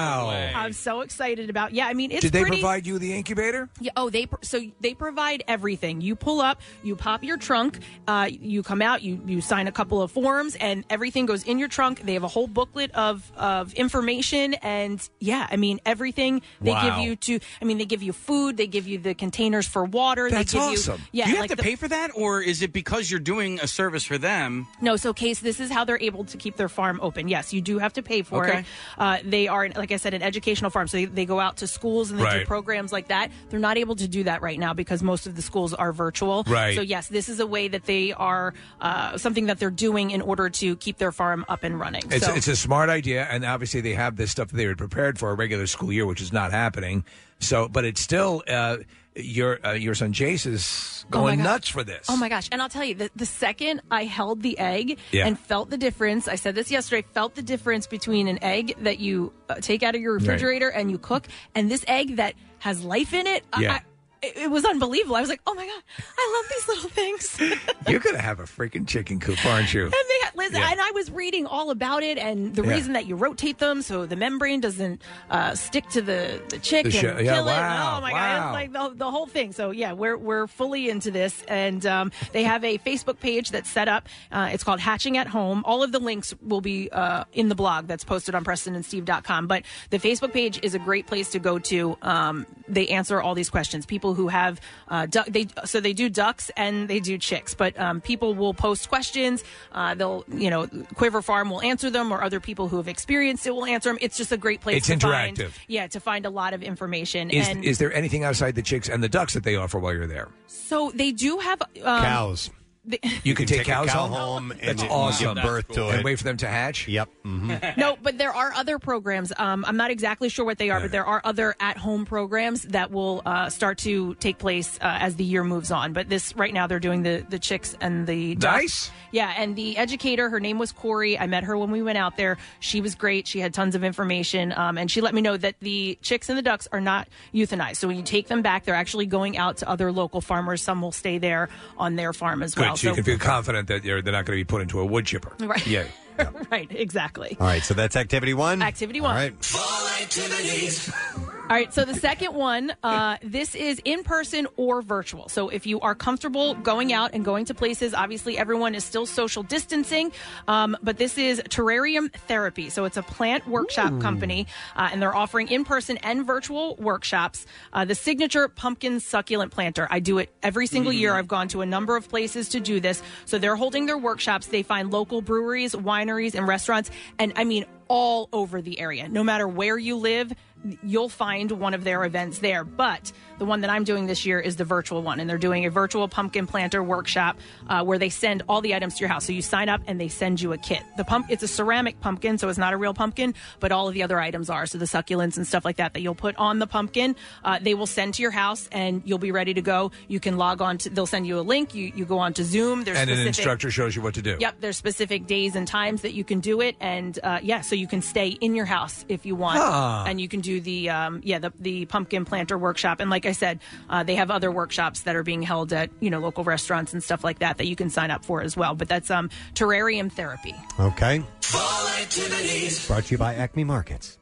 I'm so excited about. Yeah, I mean, it's Did they pretty... provide you the incubator? Yeah. Oh, they provide everything. You pull up, you pop your trunk, you come out, you sign a couple of forms, and everything goes in your trunk. They have a whole booklet of information, and yeah, I mean, everything. They give you they give you food, they give you the containers for water. That's they give awesome. You, Do you have to pay for that, or is it because you're doing a service for them? No, so Case, this is how they're able to keep their farm open. Yes, you do have to pay for it. They are, like I said, an educational farm, so they go out to schools and they do programs like that. They're not able to do that right now because most of the schools are virtual. Right. So yes, this is a way that they are something that they're doing in order to keep their farm up and running. It's a smart idea, and obviously they have this stuff that they were prepared for a regular school year, which is not happening. So, but it's still your son Jace is going nuts for this. Oh my gosh! And I'll tell you, the second I held the egg and felt the difference, I said this yesterday, felt the difference between an egg that you take out of your refrigerator and you cook, and this egg that has life in it. Yeah. It was unbelievable. I was like, oh my God, I love these little things. You're going to have a freaking chicken coop, aren't you? And and I was reading all about it, and the reason that you rotate them so the membrane doesn't stick to the chick and kill it. Oh my God, it's like the whole thing. So yeah, we're fully into this, and they have a Facebook page that's set up. It's called Hatching at Home. All of the links will be in the blog that's posted on PrestonandSteve.com. But the Facebook page is a great place to go to. They answer all these questions. People who have they do ducks and they do chicks, but people will post questions. They'll Quiver Farm will answer them, or other people who have experienced it will answer them. It's just a great place. It's interactive. To find a lot of information. Is there anything outside the chicks and the ducks that they offer while you're there? So they do have cows. You can take cows home and that's awesome. Give birth to and it. wait for them to hatch. Yep. Mm-hmm. No, but there are other programs. I'm not exactly sure what they are, but there are other at-home programs that will start to take place as the year moves on. But this right now, they're doing the chicks and the ducks. Nice. Yeah, and the educator, her name was Corey. I met her when we went out there. She was great. She had tons of information, and she let me know that the chicks and the ducks are not euthanized. So when you take them back, they're actually going out to other local farmers. Some will stay there on their farm as well. Good, so you can feel confident that they're not going to be put into a wood chipper. Right. Yeah. Right, exactly. All right, so that's activity one? Activity one. All right. Fall activities. All right, so the second one, this is in person or virtual. So if you are comfortable going out and going to places, obviously everyone is still social distancing, but this is Terrarium Therapy. So it's a plant workshop company, and they're offering in-person and virtual workshops. The signature pumpkin succulent planter. I do it every single year. I've gone to a number of places to do this. So they're holding their workshops. They find local breweries, wineries, and restaurants, and I mean all over the area. No matter where you live, you'll find one of their events there. But the one that I'm doing this year is the virtual one, and they're doing a virtual pumpkin planter workshop where they send all the items to your house. So you sign up and they send you a kit. It's a ceramic pumpkin, so it's not a real pumpkin, but all of the other items are. So the succulents and stuff like that you'll put on the pumpkin, they will send to your house, and you'll be ready to go. You can log on to, they'll send you a link. You go on to Zoom. And an instructor shows you what to do. Yep, there's specific days and times that you can do it, and so you can stay in your house if you want, and you can do the pumpkin planter workshop. And like I said, they have other workshops that are being held at local restaurants and stuff like that you can sign up for as well. But that's Terrarium Therapy. Okay. Fall activities. Brought to you by Acme Markets.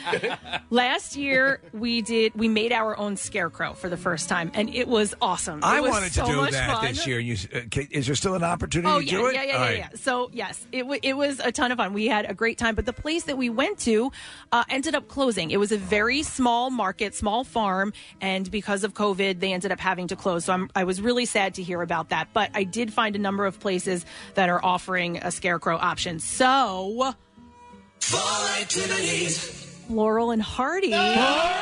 Last year we made our own scarecrow for the first time, and it was awesome. I wanted to do that this year. Is there still an opportunity to do it? Yeah. So yes, it was a ton of fun. We had a great time, but the place that we went to ended up closing. It was a very small market, small farm, and because of COVID, they ended up having to close. So I was really sad to hear about that. But I did find a number of places that are offering a scarecrow option. So, fall activities. Laurel and Hardy.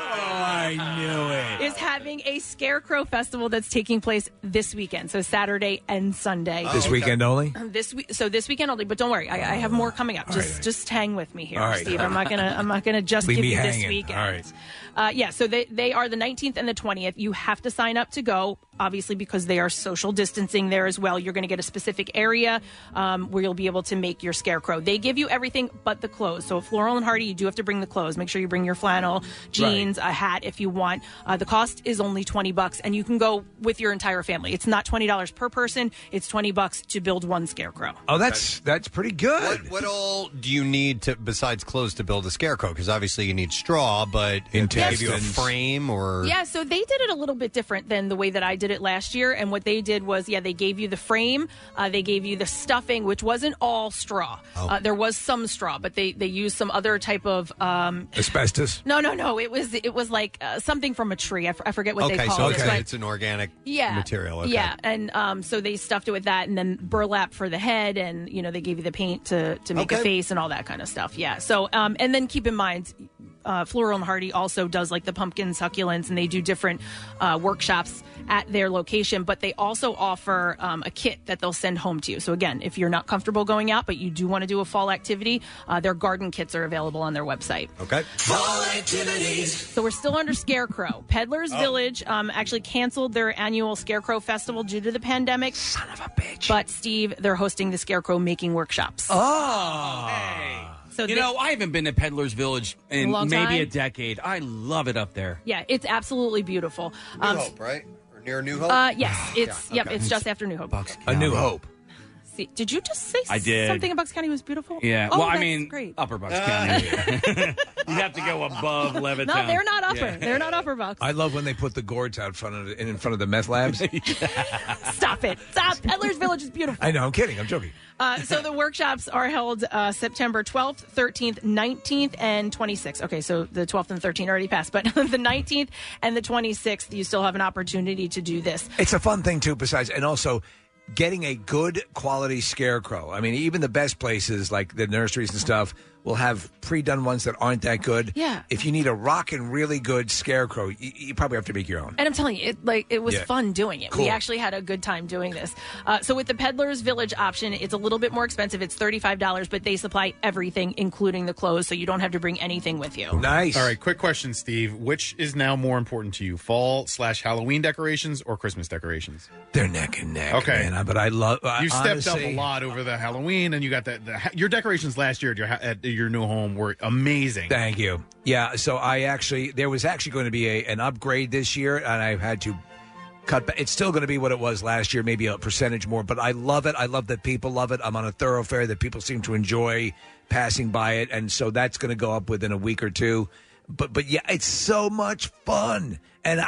I knew it. Is having a Scarecrow Festival that's taking place this weekend, so Saturday and Sunday. This weekend only? This weekend only, but don't worry, I have more coming up. Just hang with me here, All right. Steve. I'm not gonna just Leave give me you hanging. this weekend. All right. So they are the 19th and the 20th. You have to sign up to go, obviously, because they are social distancing there as well. You're going to get a specific area where you'll be able to make your Scarecrow. They give you everything but the clothes. So at Laurel and Hardy, you do have to bring the clothes. Make sure you bring your flannel, jeans, a hat if you want. The cost is only $20, and you can go with your entire family. It's not $20 per person. It's $20 to build one Scarecrow. Oh, that's pretty good. What all do you need to besides clothes to build a Scarecrow? Because obviously you need straw, but they give you a frame or Yeah, so they did it a little bit different than the way that I did it last year. And what they did was, they gave you the frame, they gave you the stuffing, which wasn't all straw. There was some straw, but they used some other type of asbestos. No. It was like something from a tree. I forget what they call it. Okay, but it's an organic yeah, material. Okay. Yeah, and so they stuffed it with that, and then burlap for the head, and they gave you the paint to make a face and all that kind of stuff. Yeah. So and then keep in mind, Floral and Hardy also does like the pumpkin succulents, and they do different workshops at their location, but they also offer a kit that they'll send home to you. So again, if you're not comfortable going out, but you do want to do a fall activity, their garden kits are available on their website. Okay. Fall activities. So we're still under Scarecrow. Peddler's Village actually canceled their annual Scarecrow Festival due to the pandemic. Son of a bitch. But Steve, they're hosting the Scarecrow making workshops. So I haven't been to Peddler's Village in A long maybe time? a decade. I love it up there. Yeah, it's absolutely beautiful. New Hope, right? Or near New Hope? Yes, it's Yeah, okay. it's just after New Hope. A New Hope. See, did you just say I did. something about Bucks County was beautiful? Yeah. Oh, well, I that's mean, great. Upper Bucks County. You have to go above Levittown. No, they're not upper. Yeah. They're not upper Bucks. I love when they put the gourds out in front of the meth labs. Stop it. Stop. Peddler's Village is beautiful. I know. I'm kidding. I'm joking. So the workshops are held September 12th, 13th, 19th, and 26th. Okay, so the 12th and 13th already passed, but the 19th and the 26th, you still have an opportunity to do this. It's a fun thing, too, besides, and also getting a good quality Scarecrow. I mean, even the best places like the nurseries and stuff will have pre-done ones that aren't that good. Yeah. If you need a rockin' really good Scarecrow, you probably have to make your own. And I'm telling you, it was Yeah. fun doing it. Cool. We actually had a good time doing this. So with the Peddler's Village option, it's a little bit more expensive. It's $35, but they supply everything, including the clothes, so you don't have to bring anything with you. Nice. All right, quick question, Steve. Which is now more important to you, fall/Halloween decorations or Christmas decorations? They're neck and neck. Okay. Man, but I love. You stepped up honestly, a lot over the Halloween, and you got your decorations last year at your new home were amazing. Thank you. Yeah, so there was actually going to be an upgrade this year, and I've had to cut back. It's still going to be what it was last year, maybe a percentage more, but I love it. I love that people love it. I'm on a thoroughfare that people seem to enjoy passing by it, and so that's going to go up within a week or two. But yeah, it's so much fun. And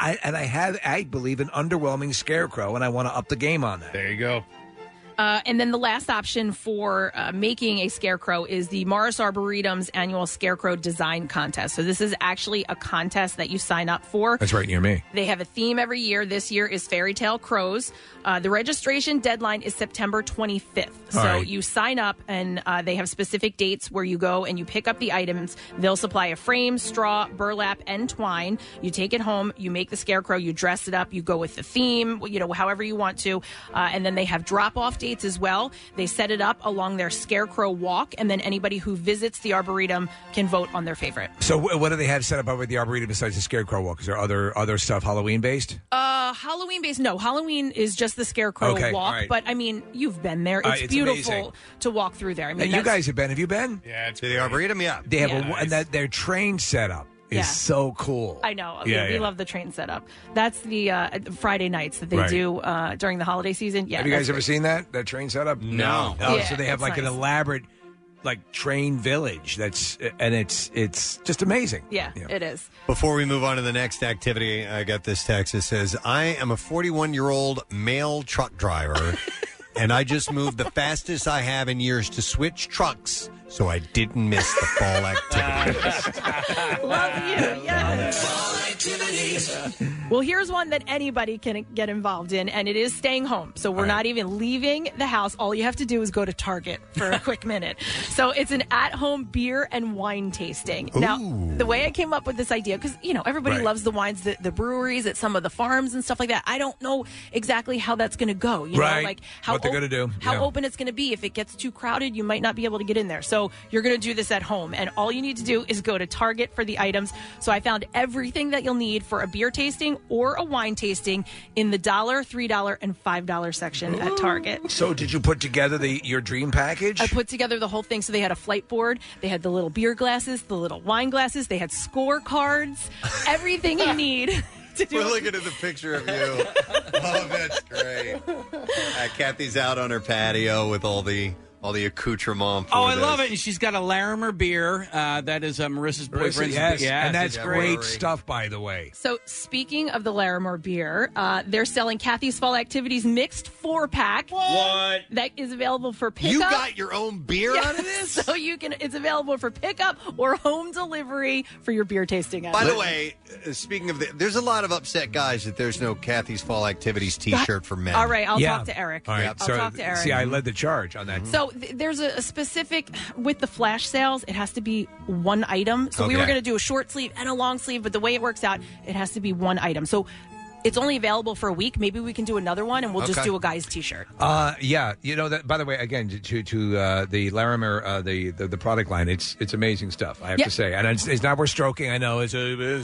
I believe an underwhelming Scarecrow, and I want to up the game on that. There you go. And then the last option for making a Scarecrow is the Morris Arboretum's annual Scarecrow Design Contest. So this is actually a contest that you sign up for. That's right near me. They have a theme every year. This year is Fairy Tale Crows. The registration deadline is September 25th. So right. you sign up, and they have specific dates where you go and you pick up the items. They'll supply a frame, straw, burlap, and twine. You take it home, you make the Scarecrow, you dress it up, you go with the theme, however you want to. And then they have drop-off dates as well. They set it up along their Scarecrow Walk, and then anybody who visits the Arboretum can vote on their favorite. So what do they have set up over at the Arboretum besides the Scarecrow Walk? Is there other stuff Halloween-based? Halloween-based? No. Halloween is just the Scarecrow Okay, Walk, all right. but, I mean, you've been there. It's It's beautiful amazing. to walk through there. I mean, You guys have been. Have you been? Yeah, it's to the Arboretum. Yeah, They have Yeah. and that their train setup is Yeah. so cool. I know. Yeah, we yeah. love the train setup. That's the Friday nights that they Right. do during the holiday season. Yeah. have you guys that's ever great. seen that train setup? No. Oh, Yeah, so they have it's like an nice. elaborate train village. It's just amazing. Yeah, it is. Before we move on to the next activity, I got this text that says, I am a 41-year-old male truck driver, and I just moved the fastest I have in years to switch trucks so I didn't miss the fall activities. Love you, yes. Well, here's one that anybody can get involved in, and it is staying home. So we're not even leaving the house. All you have to do is go to Target for a quick minute. So it's an at-home beer and wine tasting. Now, the way I came up with this idea, because, everybody loves the wines, the breweries at some of the farms and stuff like that. I don't know exactly how that's going to go. Like how what they're going to do. How open it's going to be. If it gets too crowded, you might not be able to get in there. So you're going to do this at home, and all you need to do is go to Target for the items. So I found everything that you'll need for a beer tasting or a wine tasting in the $1, $3, and $5 section at Target. So did you put together your dream package? I put together the whole thing. So they had a flight board, they had the little beer glasses, the little wine glasses, they had scorecards, everything you need. We're looking at the picture of you. Oh, that's great. Kathy's out on her patio with all the accoutrement. Oh, I love it. And she's got a Larimer beer. That is Marissa's boyfriend's. Yes, and that's great stuff, by the way. So speaking of the Larimer beer, they're selling Kathy's Fall Activities mixed 4-pack. What? That is available for pickup. You got your own beer out of this? So it's available for pickup or home delivery for your beer tasting. By the way, speaking of there's a lot of upset guys that there's no Kathy's Fall Activities T-shirt for men. All right, I'll talk to Eric. All right, I'll talk to Eric. See, I led the charge on that. So there's a specific, with the flash sales, it has to be one item. So we were going to do a short sleeve and a long sleeve, but the way it works out, it has to be one item. So it's only available for a week. Maybe we can do another one, and we'll just do a guy's T-shirt. Yeah. That. By the way, again, to the Larimer, the product line, it's amazing stuff, I have to say. And it's not worth stroking. I know it's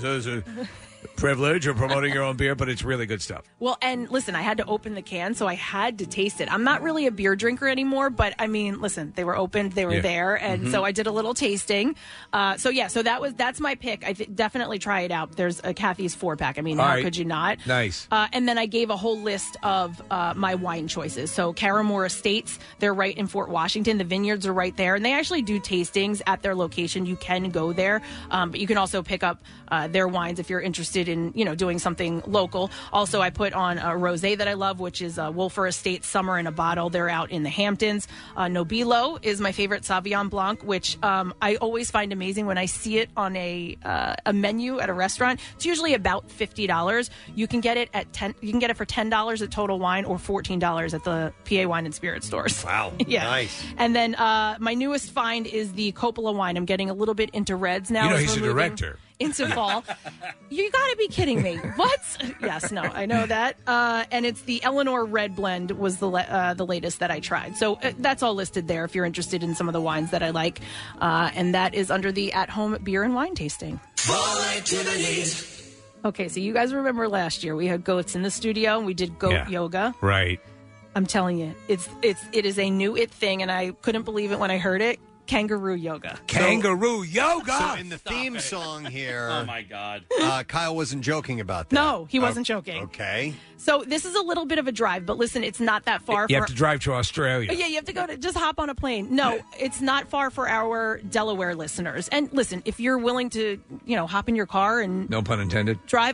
a privilege of promoting your own beer, but it's really good stuff. Well, and listen, I had to open the can, so I had to taste it. I'm not really a beer drinker anymore, but I mean, listen, they were opened, they were there, and so I did a little tasting. So that's my pick. I definitely try it out. There's a Kathy's 4-pack. I mean, how could you not? Nice. And then I gave a whole list of my wine choices. So Caramore Estates, they're right in Fort Washington. The vineyards are right there, and they actually do tastings at their location. You can go there, but you can also pick up their wines if you're interested in doing something local. Also, I put on a rosé that I love, which is Wolfer Estate Summer in a Bottle. They're out in the Hamptons. Nobilo is my favorite Sauvignon Blanc, which I always find amazing when I see it on a menu at a restaurant. It's usually about $50. You can get it You can get it for $10 at Total Wine or $14 at the PA Wine and Spirit stores. Wow, yeah, nice. And then my newest find is the Coppola wine. I'm getting a little bit into reds now. He's a director. Into fall. You got to be kidding me. What? Yes, no, I know that. And it's the Eleanor Red Blend was the latest that I tried. So that's all listed there if you're interested in some of the wines that I like. And that is under the at-home beer and wine tasting. Fall activities. Okay, so you guys remember last year we had goats in the studio and we did goat yoga. Right. I'm telling you, it is a new thing, and I couldn't believe it when I heard it. Kangaroo yoga. Kangaroo yoga. So in the theme song here, oh my God, Kyle wasn't joking about that. No, he wasn't joking. Okay. So this is a little bit of a drive, but listen, it's not that far. You have to drive to Australia. Yeah, you have to just hop on a plane. No, it's not far for our Delaware listeners. And listen, if you're willing to, hop in your car and no pun intended, drive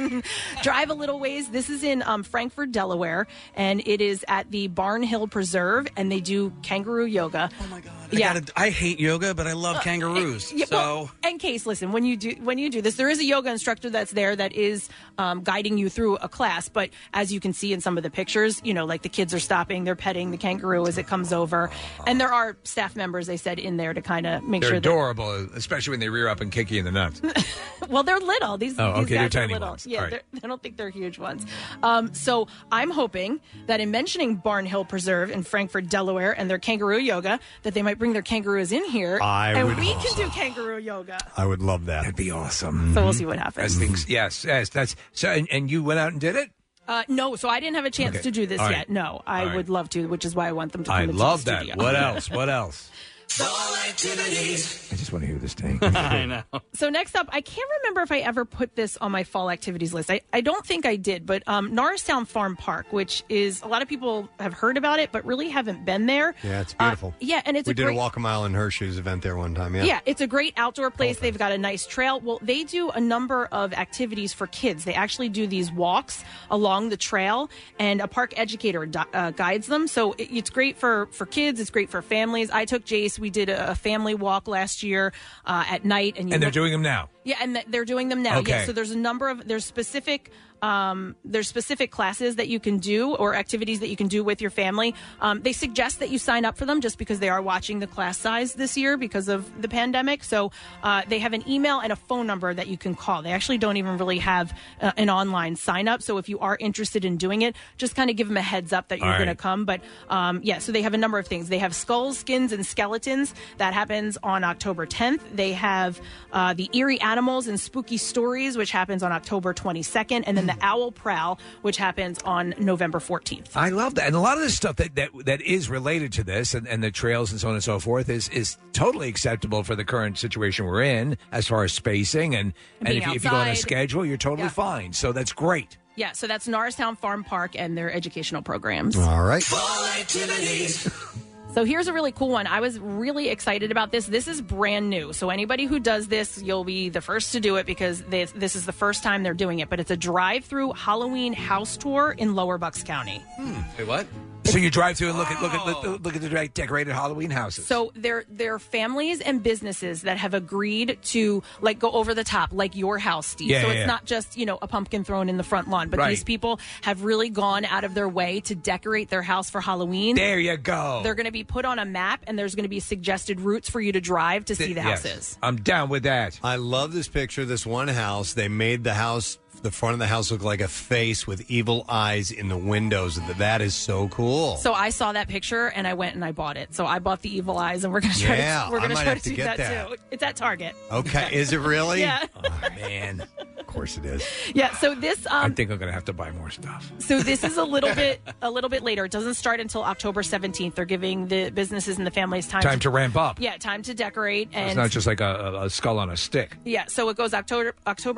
a little ways. This is in Frankfort, Delaware, and it is at the Barn Hill Preserve, and they do kangaroo yoga. Oh my God! I hate yoga, but I love kangaroos. In case, listen, when you do this, there is a yoga instructor that's there that is guiding you through a class. But as you can see in some of the pictures, like the kids are stopping, they're petting the kangaroo as it comes over, and there are staff members, they said, in there to kind of make they're sure. They're adorable, especially when they rear up and kick you in the nuts. Well, they're little. These guys they're tiny little. ones. Yeah, right. I don't think they're huge ones. So I'm hoping that in mentioning Barn Hill Preserve in Frankfort, Delaware, and their kangaroo yoga, that they might bring their kangaroos in here, and we can do kangaroo yoga. I would love that. That'd be awesome. So we'll see what happens. Yes. That's so. And you went out and did it? No, so I didn't have a chance to do this yet. No, I would love to, which is why I want them to come into the studio. What else? What else? Fall activities. I just want to hear this thing. I know. So next up, I can't remember if I ever put this on my fall activities list. I don't think I did, but Norristown Farm Park, which is, a lot of people have heard about it, but really haven't been there. Yeah, it's beautiful. And we did a walk a mile in her shoes event there one time. Yeah, it's a great outdoor place. They've got a nice trail. Well, they do a number of activities for kids. They actually do these walks along the trail, and a park educator guides them. So it's great for kids. It's great for families. I took Jace. walks. We did a family walk last year at night, and they're doing them now. Yeah, and they're doing them now. Okay. Yeah, so there's specific classes that you can do or activities that you can do with your family. They suggest that you sign up for them just because they are watching the class size this year because of the pandemic. So they have an email and a phone number that you can call. They actually don't even really have an online sign up. So if you are interested in doing it, just kind of give them a heads up that you're going to come. But so they have a number of things. They have Skulls, Skins, and Skeletons. That happens on October 10th. They have the Eerie Animals and Spooky Stories, which happens on October 22nd. And then the Owl Prowl, which happens on November 14th. I love that. And a lot of the stuff that is related to this and the trails and so on and so forth is totally acceptable for the current situation we're in as far as spacing. And if you go on a schedule, you're totally fine. So that's great. Yeah, so that's Norristown Farm Park and their educational programs. All right. Fall activities. So here's a really cool one. I was really excited about this. This is brand new. So anybody who does this, you'll be the first to do it because this is the first time they're doing it. But it's a drive-through Halloween house tour in Lower Bucks County. Hey, what? So you drive through and look at the decorated Halloween houses. So they're families and businesses that have agreed to go over the top, like your house, Steve. Yeah, so it's not just a pumpkin thrown in the front lawn, but these people have really gone out of their way to decorate their house for Halloween. There you go. They're going to be put on a map, and there's going to be suggested routes for you to drive to see the houses. I'm down with that. I love this picture of this one house. They made the front of the house look like a face with evil eyes in the windows. That is so cool. So I saw that picture and I went and I bought it. So I bought the evil eyes, and we're going to try to do that too. It's at Target. Okay, is it really? Yeah. Oh man, of course it is. Yeah. So this, I think I'm going to have to buy more stuff. So this is a little bit later. It doesn't start until October 17th. They're giving the businesses and the families time to ramp up. Yeah, time to decorate. And it's not just like a skull on a stick. Yeah. So it goes October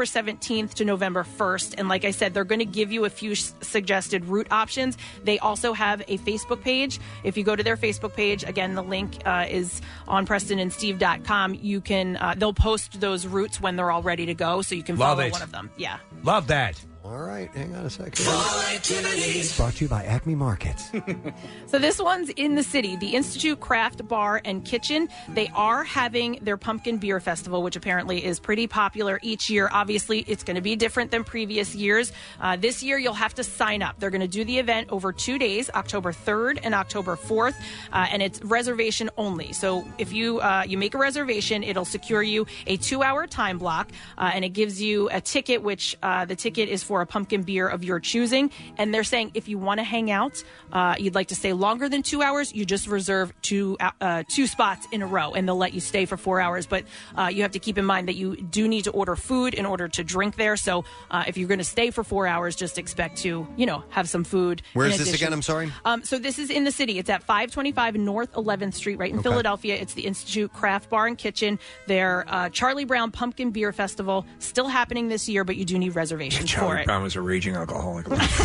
17th to November 1st. And like I said, they're going to give you a few suggested route options. They also have a Facebook page. If you go to their Facebook page, again, the link is on PrestonandSteve.com. You can they'll post those routes when they're all ready to go, so you can follow one of them. Yeah. Love that. All right, hang on a second. Fall activities. Brought to you by Acme Markets. So this one's in the city, the Institute Craft Bar and Kitchen. They are having their Pumpkin Beer Festival, which apparently is pretty popular each year. Obviously, it's going to be different than previous years. This year, you'll have to sign up. They're going to do the event over 2 days, October 3rd and October 4th, and it's reservation only. So if you make a reservation, it'll secure you a 2-hour time block, and it gives you a ticket, which the ticket is for a pumpkin beer of your choosing. And they're saying if you want to hang out, you'd like to stay longer than 2 hours, you just reserve two spots in a row, and they'll let you stay for 4 hours. But you have to keep in mind that you do need to order food in order to drink there. So if you're going to stay for 4 hours, just expect to, have some food. Where is this again? I'm sorry. So this is in the city. It's at 525 North 11th Street, right in Philadelphia. It's the Institute Craft Bar and Kitchen. Their Charlie Brown Pumpkin Beer Festival, still happening this year, but you do need reservations for it. Brown was a raging alcoholic.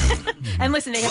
And listen, they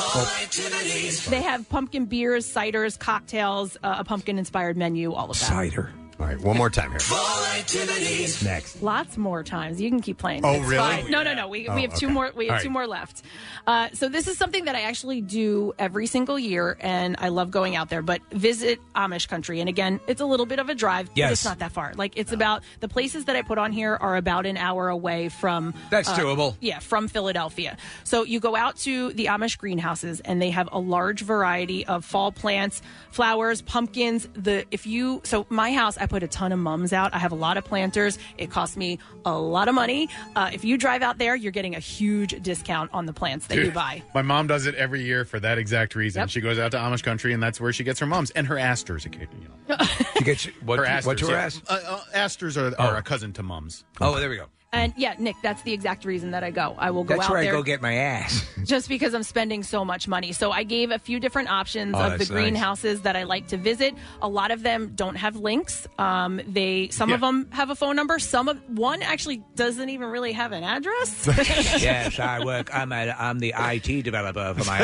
have pumpkin beers, ciders, cocktails, a pumpkin-inspired menu, all of that. Cider. All right, one more time here. Fall activities. Next. Lots more times. You can keep playing. Oh, it's really? Fine. No. We have two more. We have two more left. So this is something that I actually do every single year, and I love going out there. But visit Amish country, and again, it's a little bit of a drive. Yes. But it's not that far. It's about the places that I put on here are about an hour away from. That's doable. Yeah, from Philadelphia. So you go out to the Amish greenhouses, and they have a large variety of fall plants, flowers, pumpkins. So my house, I put a ton of mums out. I have a lot of planters. It costs me a lot of money. If you drive out there, you're getting a huge discount on the plants that you buy. My mom does it every year for that exact reason. Yep. She goes out to Amish country, and that's where she gets her mums and her asters occasionally. She gets what? Her asters, what to her ass? Asters are a cousin to mums. Oh, there we go. And yeah, Nick, that's the exact reason that I go. I will go That's out where there. I go get my ass. Just because I'm spending so much money. So I gave a few different options of the greenhouses that I like to visit. A lot of them don't have links. Some of them have a phone number. One actually doesn't even really have an address. Yes, I work. I'm the IT developer for my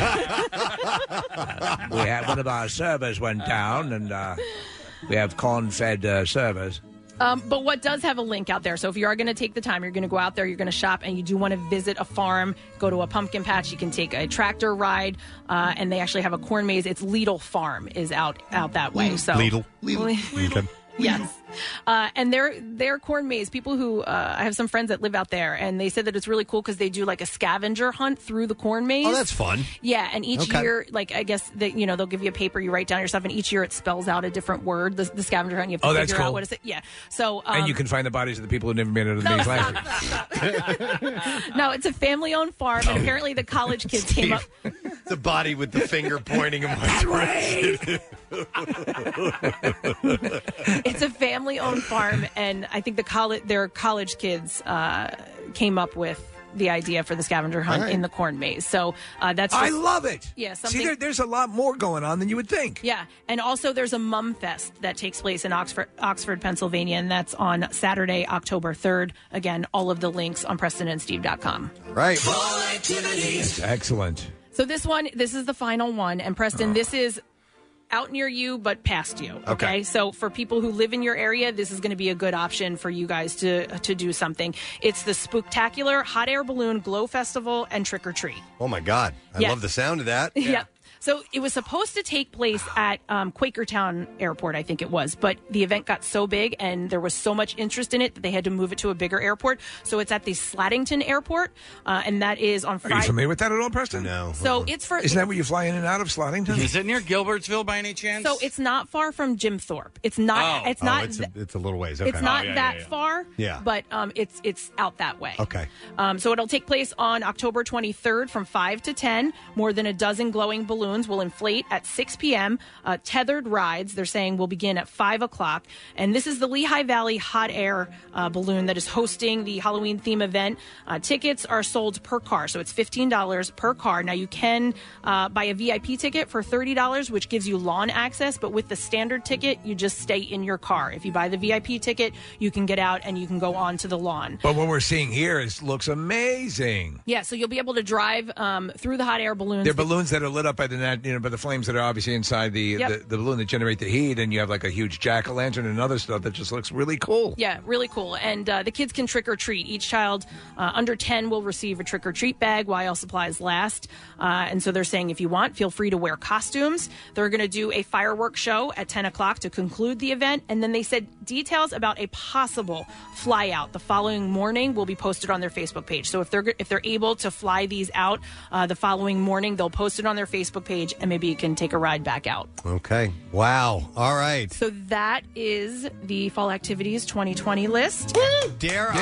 amateur. We had one of our servers went down, and we have corn-fed servers. But what does have a link out there? So if you are going to take the time, you're going to go out there, you're going to shop, and you do want to visit a farm, go to a pumpkin patch, you can take a tractor ride, and they actually have a corn maze. It's Lidl Farm is out that way. So Lidl. Okay. Yes. And their corn maze, people who, I have some friends that live out there, and they said that it's really cool because they do like a scavenger hunt through the corn maze. Oh, that's fun. Yeah, and each year, like, I guess that, they'll give you a paper, you write down your stuff, and each year it spells out a different word, the scavenger hunt. You have to figure out what is it. Yeah. So, and you can find the bodies of the people who never made it to the maze last year. No, it's a family-owned farm, and apparently the college kids came up. The body with the finger pointing in my direction. It's a family-owned farm, and I think their college kids came up with the idea for the scavenger hunt in the corn maze. So that's I love it. Yeah, See, there's a lot more going on than you would think. Yeah, and also there's a Mum Fest that takes place in Oxford, Pennsylvania, and that's on Saturday, October 3rd. Again, all of the links on PrestonandSteve.com. Right. Fall activities. Excellent. So this is the final one, and Preston, this is out near you, but past you. Okay. So for people who live in your area, this is going to be a good option for you guys to do something. It's the Spooktacular Hot Air Balloon Glow Festival and Trick or Treat. Oh, my God. I love the sound of that. Yeah. So it was supposed to take place at Quakertown Airport, I think it was, but the event got so big and there was so much interest in it that they had to move it to a bigger airport. So it's at the Slatington Airport, and that is on Friday. Are you familiar with that at all, Preston? No. So it's for... Isn't that where you fly in and out of Slatington? Is it near Gilbertsville by any chance? So it's not far from Jim Thorpe. It's not. It's not. It's a little ways. Okay. It's not that far. Yeah. But it's out that way. Okay. So it'll take place on October 23rd from 5 to 10. More than a dozen glowing balloons will inflate at 6 p.m. Tethered rides, they're saying, will begin at 5 o'clock. And this is the Lehigh Valley Hot Air Balloon that is hosting the Halloween theme event. Tickets are sold per car, so it's $15 per car. Now, you can buy a VIP ticket for $30, which gives you lawn access, but with the standard ticket, you just stay in your car. If you buy the VIP ticket, you can get out and you can go on to the lawn. But what we're seeing here looks amazing. Yeah, so you'll be able to drive through the hot air balloons. They're balloons that are lit up by the flames that are obviously inside the balloon that generate the heat, and you have like a huge jack-o'-lantern and other stuff that just looks really cool. Yeah, really cool. And the kids can trick or treat. Each child under 10 will receive a trick or treat bag while supplies last. And so they're saying if you want, feel free to wear costumes. They're going to do a fireworks show at 10 o'clock to conclude the event. And then they said details about a possible fly out the following morning will be posted on their Facebook page. So if they're able to fly these out the following morning, they'll post it on their Facebook page, and maybe you can take a ride back out. Okay. Wow. All right. So that is the Fall Activities 2020 list. Dare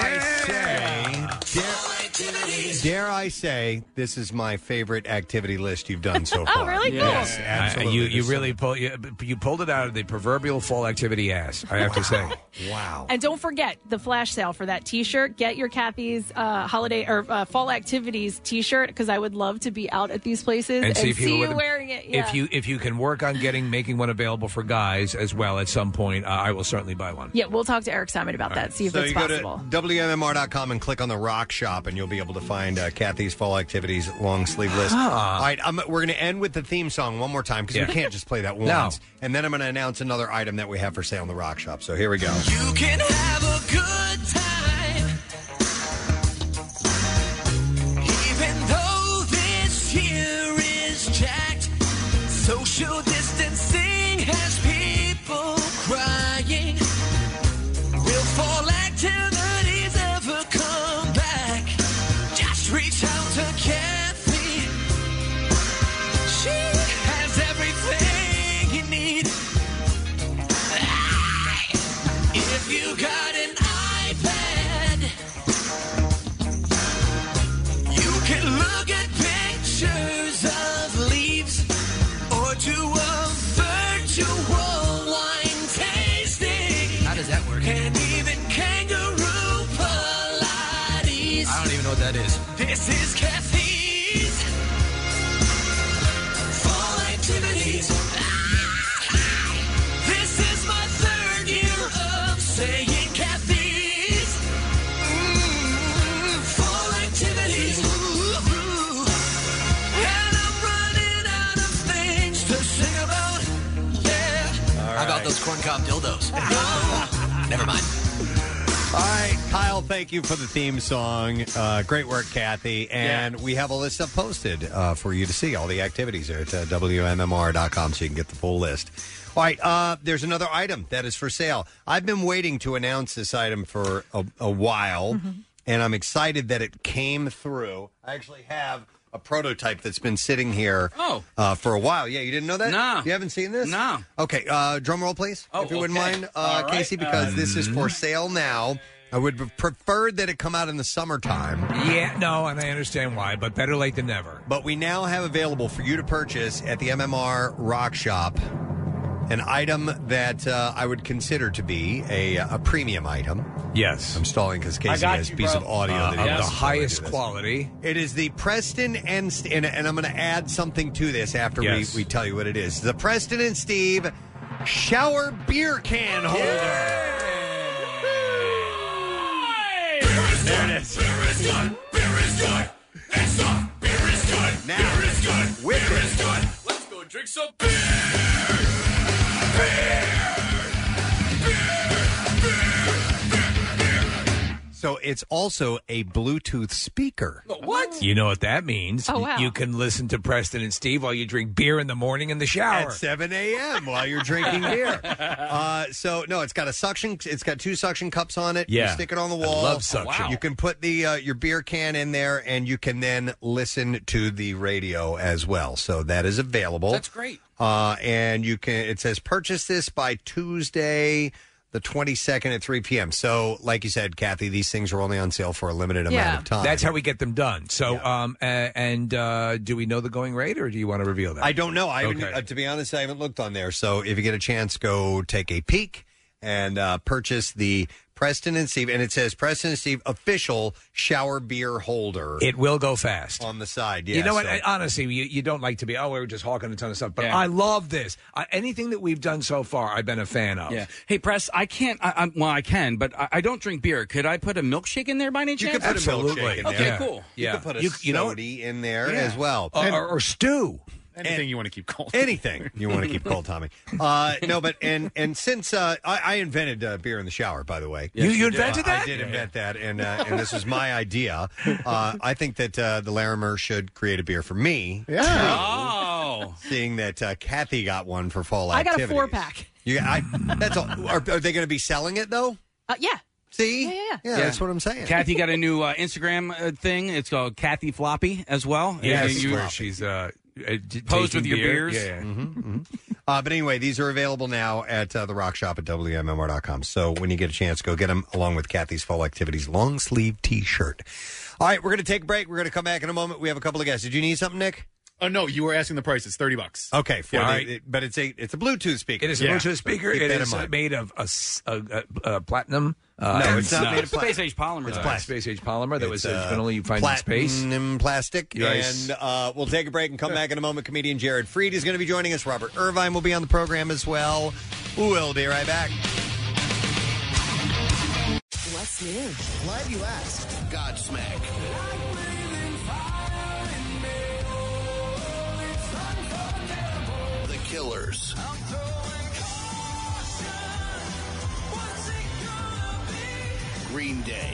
I say, this is my favorite activity list you've done so far. Oh, really? Cool. Yes, absolutely. You really pulled it out of the proverbial fall activity ass, I have to say. Wow. And don't forget the flash sale for that T-shirt. Get your Kathy's holiday or Fall Activities T-shirt, because I would love to be out at these places and see you wearing it. Yeah. If you can work on making one available for guys as well at some point, I will certainly buy one. Yeah, we'll talk to Eric Simon about that. See if so it's possible. So you go to WMMR.com and click on the Rock Shop, and you'll be able to find Kathy's Fall Activities long sleeve list. All right, we're going to end with the theme song one more time, because we can't just play that once. No. And then I'm going to announce another item that we have for sale in the Rock Shop. So here we go. You can have a good time, even though this year is jacked. Social distancing has people crying. Will fall activities ever come back? Just reach out to Kathy. She has everything you need. If you got an iPad, you can look at pictures of leaves or do a virtual wine tasting. How does that work? And even kangaroo Pilates. I don't even know what that is. This is Kathy's Fall Activities. This is my third year of saying Kathy's Fall Activities. And I'm running out of things to sing about. Yeah. How about those corncob dildos? Never mind. All right, Kyle, thank you for the theme song. Great work, Kathy. And we have all this stuff posted for you to see, all the activities there at WMMR.com so you can get the full list. All right, there's another item that is for sale. I've been waiting to announce this item for a while, and I'm excited that it came through. I actually have a prototype that's been sitting here for a while. Yeah, you didn't know that? No. You haven't seen this? No. Okay, drum roll, please, if you wouldn't mind, Casey, because this is for sale now. I would have preferred that it come out in the summertime. Yeah, no, and I understand why, but better late than never. But we now have available for you to purchase at the MMR Rock Shop an item that I would consider to be a premium item. Yes. I'm stalling because Casey has a piece of audio that he of the wants to highest do this. quality. It is the Preston and I'm going to add something to this after we tell you what it is. The Preston and Steve shower beer can holder. There it is. Beer is good. Beer is good. It's up. Beer is good. Now, beer is good. with beer it. is good. Let's go drink some beer. So it's also a Bluetooth speaker. What? You know what that means. Oh, wow. You can listen to Preston and Steve while you drink beer in the morning in the shower. At 7 a.m. while you're drinking beer. So, no, it's got a suction. It's got 2 suction cups on it. Yeah. You stick it on the I wall. love suction. You can put the your beer can in there, and you can then listen to the radio as well. So that is available. That's great. And you can. It says purchase this by Tuesday, the 22nd at 3 p.m. So, like you said, Kathy, these things are only on sale for a limited amount of time. That's how we get them done. So, do we know the going rate, or do you want to reveal that? I don't know. I haven't, to be honest, I haven't looked on there. So if you get a chance, go take a peek and purchase the Preston and Steve. And it says Preston and Steve official shower beer holder. It will go fast. On the side, yeah. You know what? So- Honestly, you don't like to be, we're just hawking a ton of stuff. But I love this. Anything that we've done so far, I've been a fan of. Yeah. Hey, Press, I can't. I can, but I don't drink beer. Could I put a milkshake in there by any chance? You could put a milkshake in there. Okay, cool. You could put a sody in there as well. Or stew. Anything you want to keep cold. Anything you want to keep cold, Tommy. No, but and since I invented beer in the shower, by the way. You invented that? I did invent that, and this was my idea. I think that the Larimer should create a beer for me. Yeah. Oh. Seeing that Kathy got one for fall I got a activities. 4-pack. That's all. Are they going to be selling it though? Yeah. See? Yeah. That's what I'm saying. Kathy got a new Instagram thing. It's called Kathy Floppy as well. Yes, You- where she's posed with taking your beer. beers. Yeah. But anyway, these are available now at the Rock Shop at WMMR.com. So when you get a chance, go get them along with Kathy's Fall Activities long sleeve T-shirt. All right, we're going to take a break. We're going to come back in a moment. We have a couple of guests. Did you need something, Nick? Oh no, you were asking the price. It's $30. Okay, Yeah, but it's a Bluetooth speaker. It is a Bluetooth speaker. Keep It that is in mind. made of a platinum. No, it's not made of plastic. Space age polymer. It's though. plastic. Space age polymer that was It's, originally you find in space. Platinum plastic. Yes. And we'll take a break and come back in a moment. Comedian Jared Freed is going to be joining us. Robert Irvine will be on the program as well. We'll be right back. What's new? Glad you asked. Godsmack. The Killers. Green Day.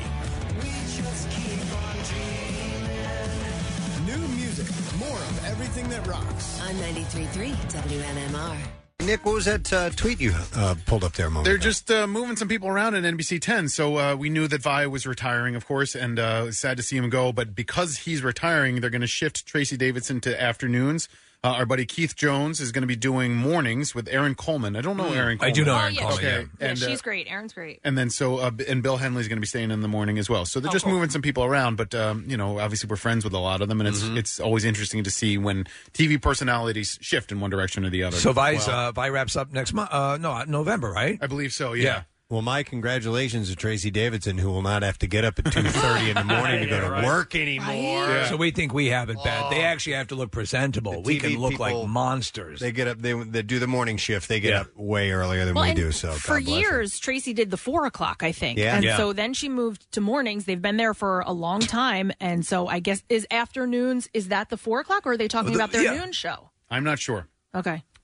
New music, more of everything that rocks. On 93.3 WMMR. Nick, what was that tweet you pulled up there a moment They're ago? just moving some people around in NBC 10. So we knew that Vi was retiring, of course, and it's sad to see him go. But because he's retiring, they're going to shift Tracy Davidson to afternoons. Our buddy Keith Jones is going to be doing mornings with Erin Coleman. I don't know Erin Coleman. I do know Oh, Erin yeah, Coleman. Okay. Yeah, And, she's great. Erin's great. And then and Bill Henley's going to be staying in the morning as well. So they're just moving some people around, but obviously we're friends with a lot of them, and it's always interesting to see when TV personalities shift in one direction or the other. So Vi wraps up next month. November, right? I believe so. Yeah. Well, my congratulations to Tracy Davidson, who will not have to get up at 2:30 in the morning to go to work anymore. Yeah. So we think we have it bad. They actually have to look presentable. We TV can look like people, monsters. They get up. They do the morning shift. They get up way earlier than we and do. So for God bless years, Tracy did the 4 o'clock, I think. Yeah. And Yeah. so then she moved to mornings. They've been there for a long time. And so I guess is afternoons, is that the 4 o'clock or are they talking about their noon show? I'm not sure. Okay.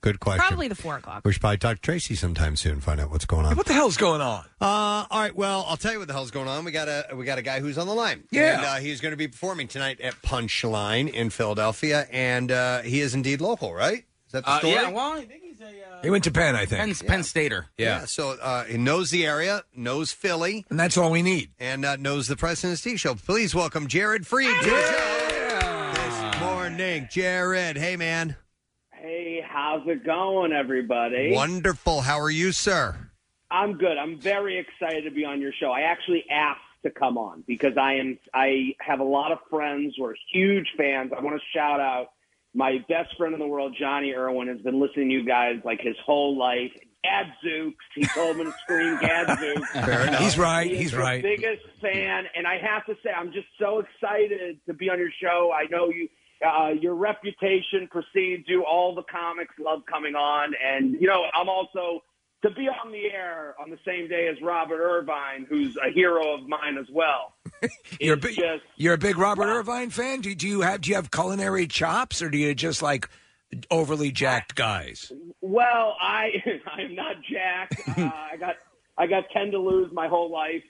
Good question. Probably the 4 o'clock. We should probably talk to Tracy sometime soon, find out what's going on. What the hell's going on? All right, well, I'll tell you what the hell's going on. We got a guy who's on the line. Yeah. And he's going to be performing tonight at Punchline in Philadelphia, and he is indeed local, right? Is that the story? Yeah, well, I think he's He went to Penn, I think. Penn Stater. Yeah. So he knows the area, knows Philly. And that's all we need. And knows the Preston and Steve Show. Please welcome Jared Freed to the show this morning. Jared, hey, man. Hey, how's it going, everybody? Wonderful. How are you, sir? I'm good. I'm very excited to be on your show. I actually asked to come on because I have a lot of friends who are huge fans. I want to shout out my best friend in the world, Johnny Irwin, has been listening to you guys like his whole life. Gadzooks. He told me to scream Gadzooks. He's right. He's He's right. the biggest fan, and I have to say, I'm just so excited to be on your show. I know you. Your reputation precedes you. All the comics love coming on. And, you know, I'm also to be on the air on the same day as Robert Irvine, who's a hero of mine as well. You're a big Robert Irvine fan? Do you have culinary chops, or do you just like overly jacked guys? Well, I am not jacked. I got 10 to lose my whole life,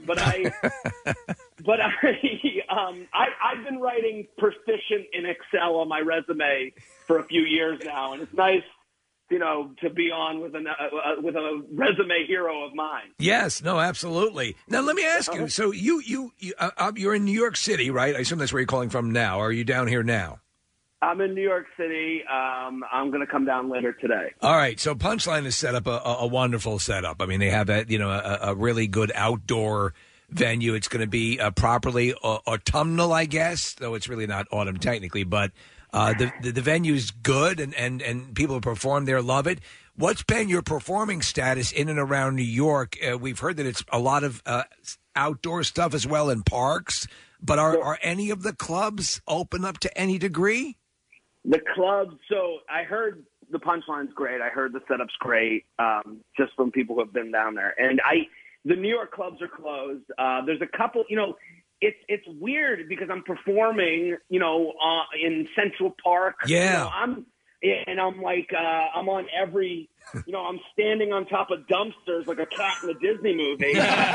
I've been writing proficient in Excel on my resume for a few years now, and it's nice, you know, to be on with a resume hero of mine. Yes, no, absolutely. Now let me ask you. So you're in New York City, right? I assume that's where you're calling from now. Are you down here now? I'm in New York City. I'm going to come down later today. All right. So Punchline has set up a wonderful setup. I mean, they have a really good outdoor venue. It's going to be properly autumnal, I guess, though it's really not autumn technically. But the venue's good, and people who perform there love it. What's been your performing status in and around New York? We've heard that it's a lot of outdoor stuff as well in parks. But are any of the clubs open up to any degree? The clubs, so I heard the Punchline's great. I heard the setup's great, just from people who have been down there. And the New York clubs are closed. There's a couple, you know, it's weird because I'm performing, you know, in Central Park. Yeah. You know, I'm like, I'm on every, you know, I'm standing on top of dumpsters like a cat in a Disney movie.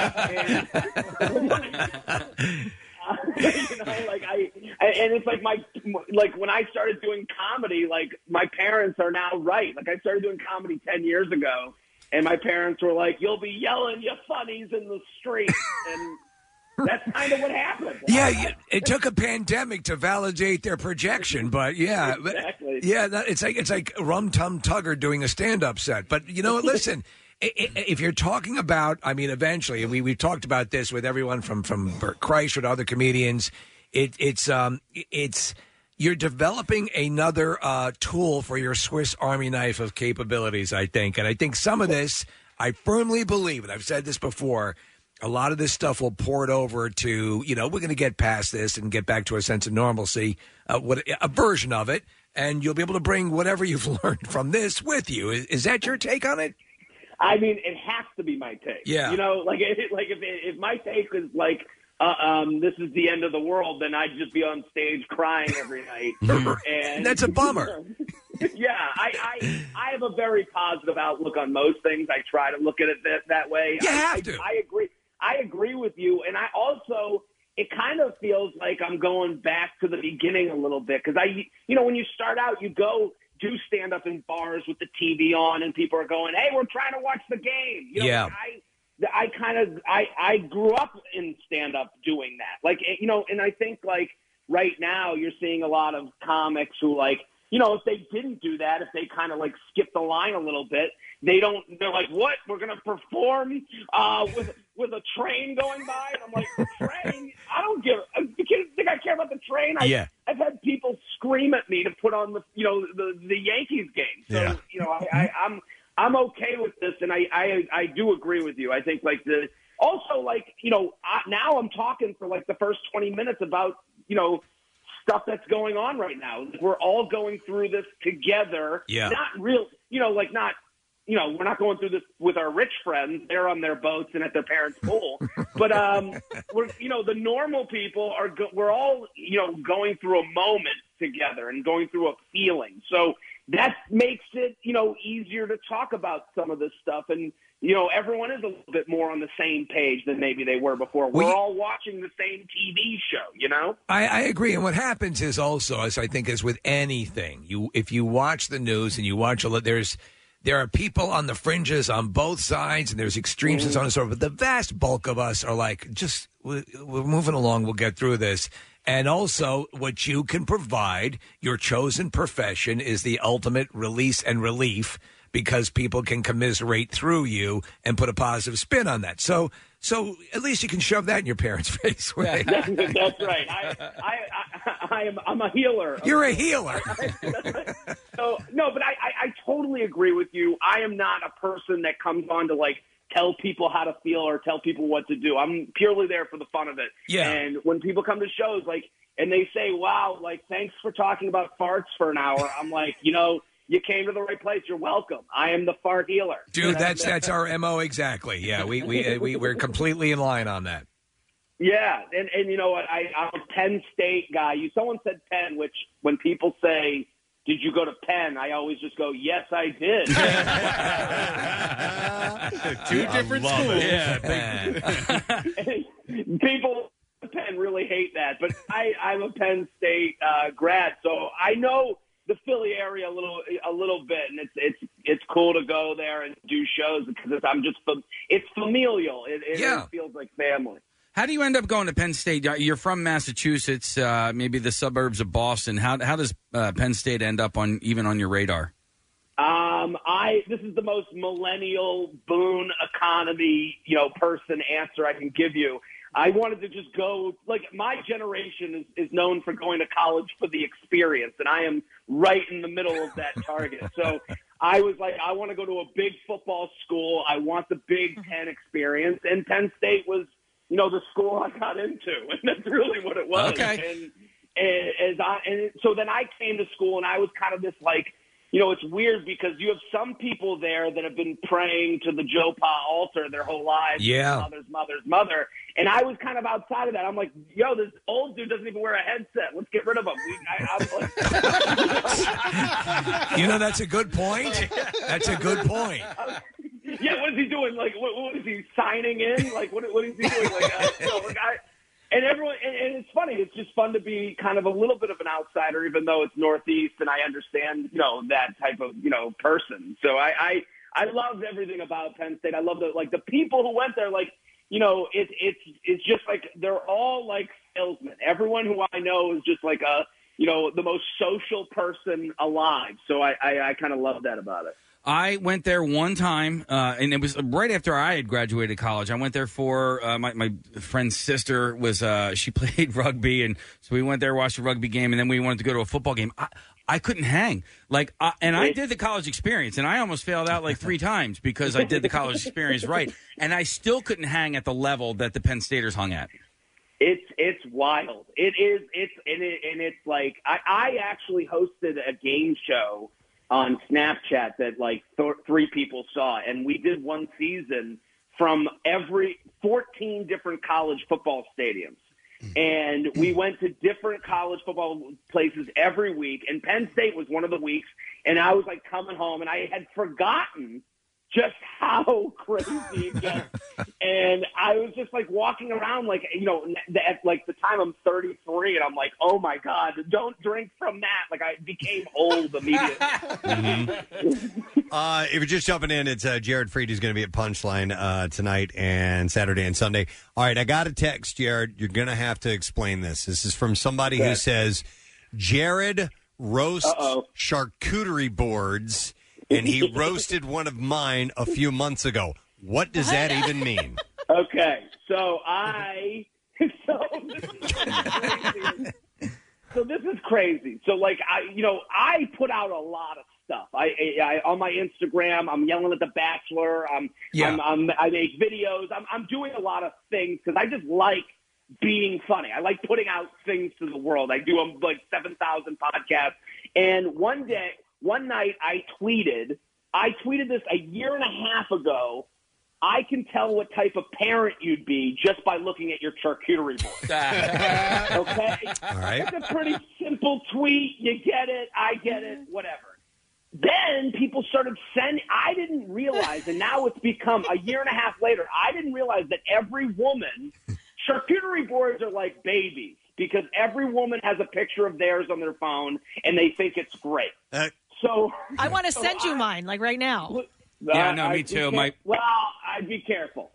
You know, like and it's like when I started doing comedy, like my parents are now right. Like I started doing comedy 10 years ago, and my parents were like, "You'll be yelling you funnies in the street," and that's kind of what happened. Yeah, it took a pandemic to validate their projection, but yeah, exactly. Yeah, it's like Rum Tum Tugger doing a stand-up set. But you know, listen. If you're talking about, I mean, eventually, and we've talked about this with everyone from Bert Kreischer to other comedians, it's you're developing another tool for your Swiss Army knife of capabilities, I think. And I think some of this, I firmly believe, and I've said this before, a lot of this stuff will pour it over to, you know, we're going to get past this and get back to a sense of normalcy, a version of it, and you'll be able to bring whatever you've learned from this with you. Is that your take on it? I mean, it has to be my take. Yeah. You know, like if my take is like, this is the end of the world, then I'd just be on stage crying every night. And that's a bummer. Yeah, I have a very positive outlook on most things. I try to look at it that way. You have to. I agree with you, and I also, it kind of feels like I'm going back to the beginning a little bit because you know, when you start out, you go do stand up in bars with the TV on, and people are going, "Hey, we're trying to watch the game." You know, yeah. I grew up in stand up doing that, like, you know, and I think like right now you're seeing a lot of comics who, like, you know, if they didn't do that, if they kind of like skip the line a little bit, they're like, what? We're going to perform with a train going by? And I'm like, the train? You think I care about the train? I've had people scream at me to put on the Yankees game. So, you know, I'm okay with this, and I do agree with you. I think now I'm talking for like the first 20 minutes about, you know, stuff that's going on right now. We're all going through this together. Yeah. Not real, you know, like not, you know, we're not going through this with our rich friends. They're on their boats and at their parents' pool. But, we're, you know, the normal people we're all, you know, going through a moment together and going through a feeling. So that makes it, easier to talk about some of this stuff. And, everyone is a little bit more on the same page than maybe they were before. We're all watching the same TV show, I agree. And what happens is also, as I think is with anything, if you watch the news and you watch there are people on the fringes on both sides, and there's extremes and so on and so forth. But the vast bulk of us are like, we're moving along, we'll get through this. And also, what you can provide, your chosen profession, is the ultimate release and relief, because people can commiserate through you and put a positive spin on that. So at least you can shove that in your parents' face. Right? That's right. I'm a healer. You're a healer. So no, but I totally agree with you. I am not a person that comes on to tell people how to feel or tell people what to do. I'm purely there for the fun of it. Yeah. And when people come to shows and they say, "Wow, thanks for talking about farts for an hour," I'm like, you came to the right place. You're welcome. I am the fart healer. Dude, that's our MO exactly. Yeah, we're completely in line on that. Yeah, and you know what? I'm a Penn State guy. Someone said Penn, which when people say, "Did you go to Penn?" I always just go, "Yes, I did." Two different schools. Yeah, people at Penn really hate that, but I'm a Penn State grad, so I know the Philly area a little bit, and it's cool to go there and do shows because it's familial. It feels like family. How do you end up going to Penn State? You're from Massachusetts, maybe the suburbs of Boston. How does Penn State end up on your radar? This is the most millennial boon economy, person answer I can give you. I wanted to just go, my generation is known for going to college for the experience, and I am right in the middle of that target. So I was like, I want to go to a big football school. I want the Big Ten experience. And Penn State was, the school I got into, and that's really what it was. Okay. And so then I came to school, and I was kind of this it's weird because you have some people there that have been praying to the Joe Pa altar their whole lives. Yeah. Mother's mother. And I was kind of outside of that. I'm like, this old dude doesn't even wear a headset. Let's get rid of him. That's a good point. That's a good point. Yeah, what is he doing? What is he signing in? What is he doing? And everyone, and it's funny. It's just fun to be kind of a little bit of an outsider, even though it's Northeast, and I understand, that type of, person. So I loved everything about Penn State. I love the people who went there. It's just they're all salesmen. Everyone who I know is just the most social person alive. So I kind of love that about it. I went there one time, and it was right after I had graduated college. I went there for my friend's sister she played rugby, and so we went there, watched a rugby game, and then we wanted to go to a football game. I couldn't hang. I did the college experience, and I almost failed out 3 times because I did the college experience right, and I still couldn't hang at the level that the Penn Staters hung at. It's wild. It is. I actually hosted a game show on Snapchat that 3 people saw, and we did one season from 14 different college football stadiums. And we went to different college football places every week, and Penn State was one of the weeks, and I was coming home, and I had forgotten just how crazy it gets. And I was just walking around at the time I'm 33, and I'm like, oh my God, don't drink from that. I became old immediately. If you're just jumping in, it's Jared Freed who's going to be at Punchline tonight and Saturday and Sunday. All right, I got a text, Jared. You're going to have to explain this. This is from somebody who says, Jared roasts charcuterie boards, and he roasted one of mine a few months ago. What does that even mean? Okay, so this is crazy. So I put out a lot of stuff. I on my Instagram, I'm yelling at The Bachelor. I make videos. I'm doing a lot of things because I just like being funny. I like putting out things to the world. I do 7,000 podcasts. And one night I tweeted this a year and a half ago. I can tell what type of parent you'd be just by looking at your charcuterie board. Okay? All right. It's a pretty simple tweet. You get it. I get it. Whatever. then people started sending. I didn't realize, and now it's become a year and a half later. I didn't realize that every woman, charcuterie boards are like babies because every woman has a picture of theirs on their phone and they think it's great. So I want to send you mine, like right now. Yeah, no, me too. Well, I'd be careful.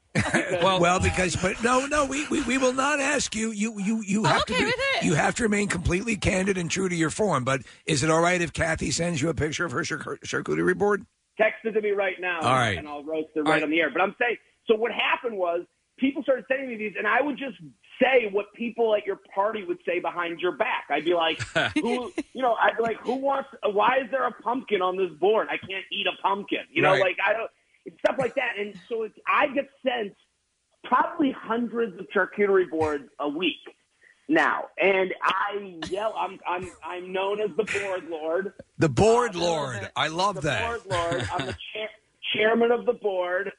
But no, we will not ask you. You have to be, you have to remain completely candid and true to your form. But is it all right if Kathy sends you a picture of her charcuterie board? Text it to me right now, all right, and I'll roast it right on the air. But I'm saying, so what happened was people started sending me these, and I would just say what people at your party would say behind your back. I'd be like, I'd be like, who wants? Why is there a pumpkin on this board? I can't eat a pumpkin. Right. I don't. It's stuff like that, and so I get sent probably hundreds of charcuterie boards a week now, and I yell. I'm known as the board lord. The board lord. I love that. Board lord. I'm the chairman of the board.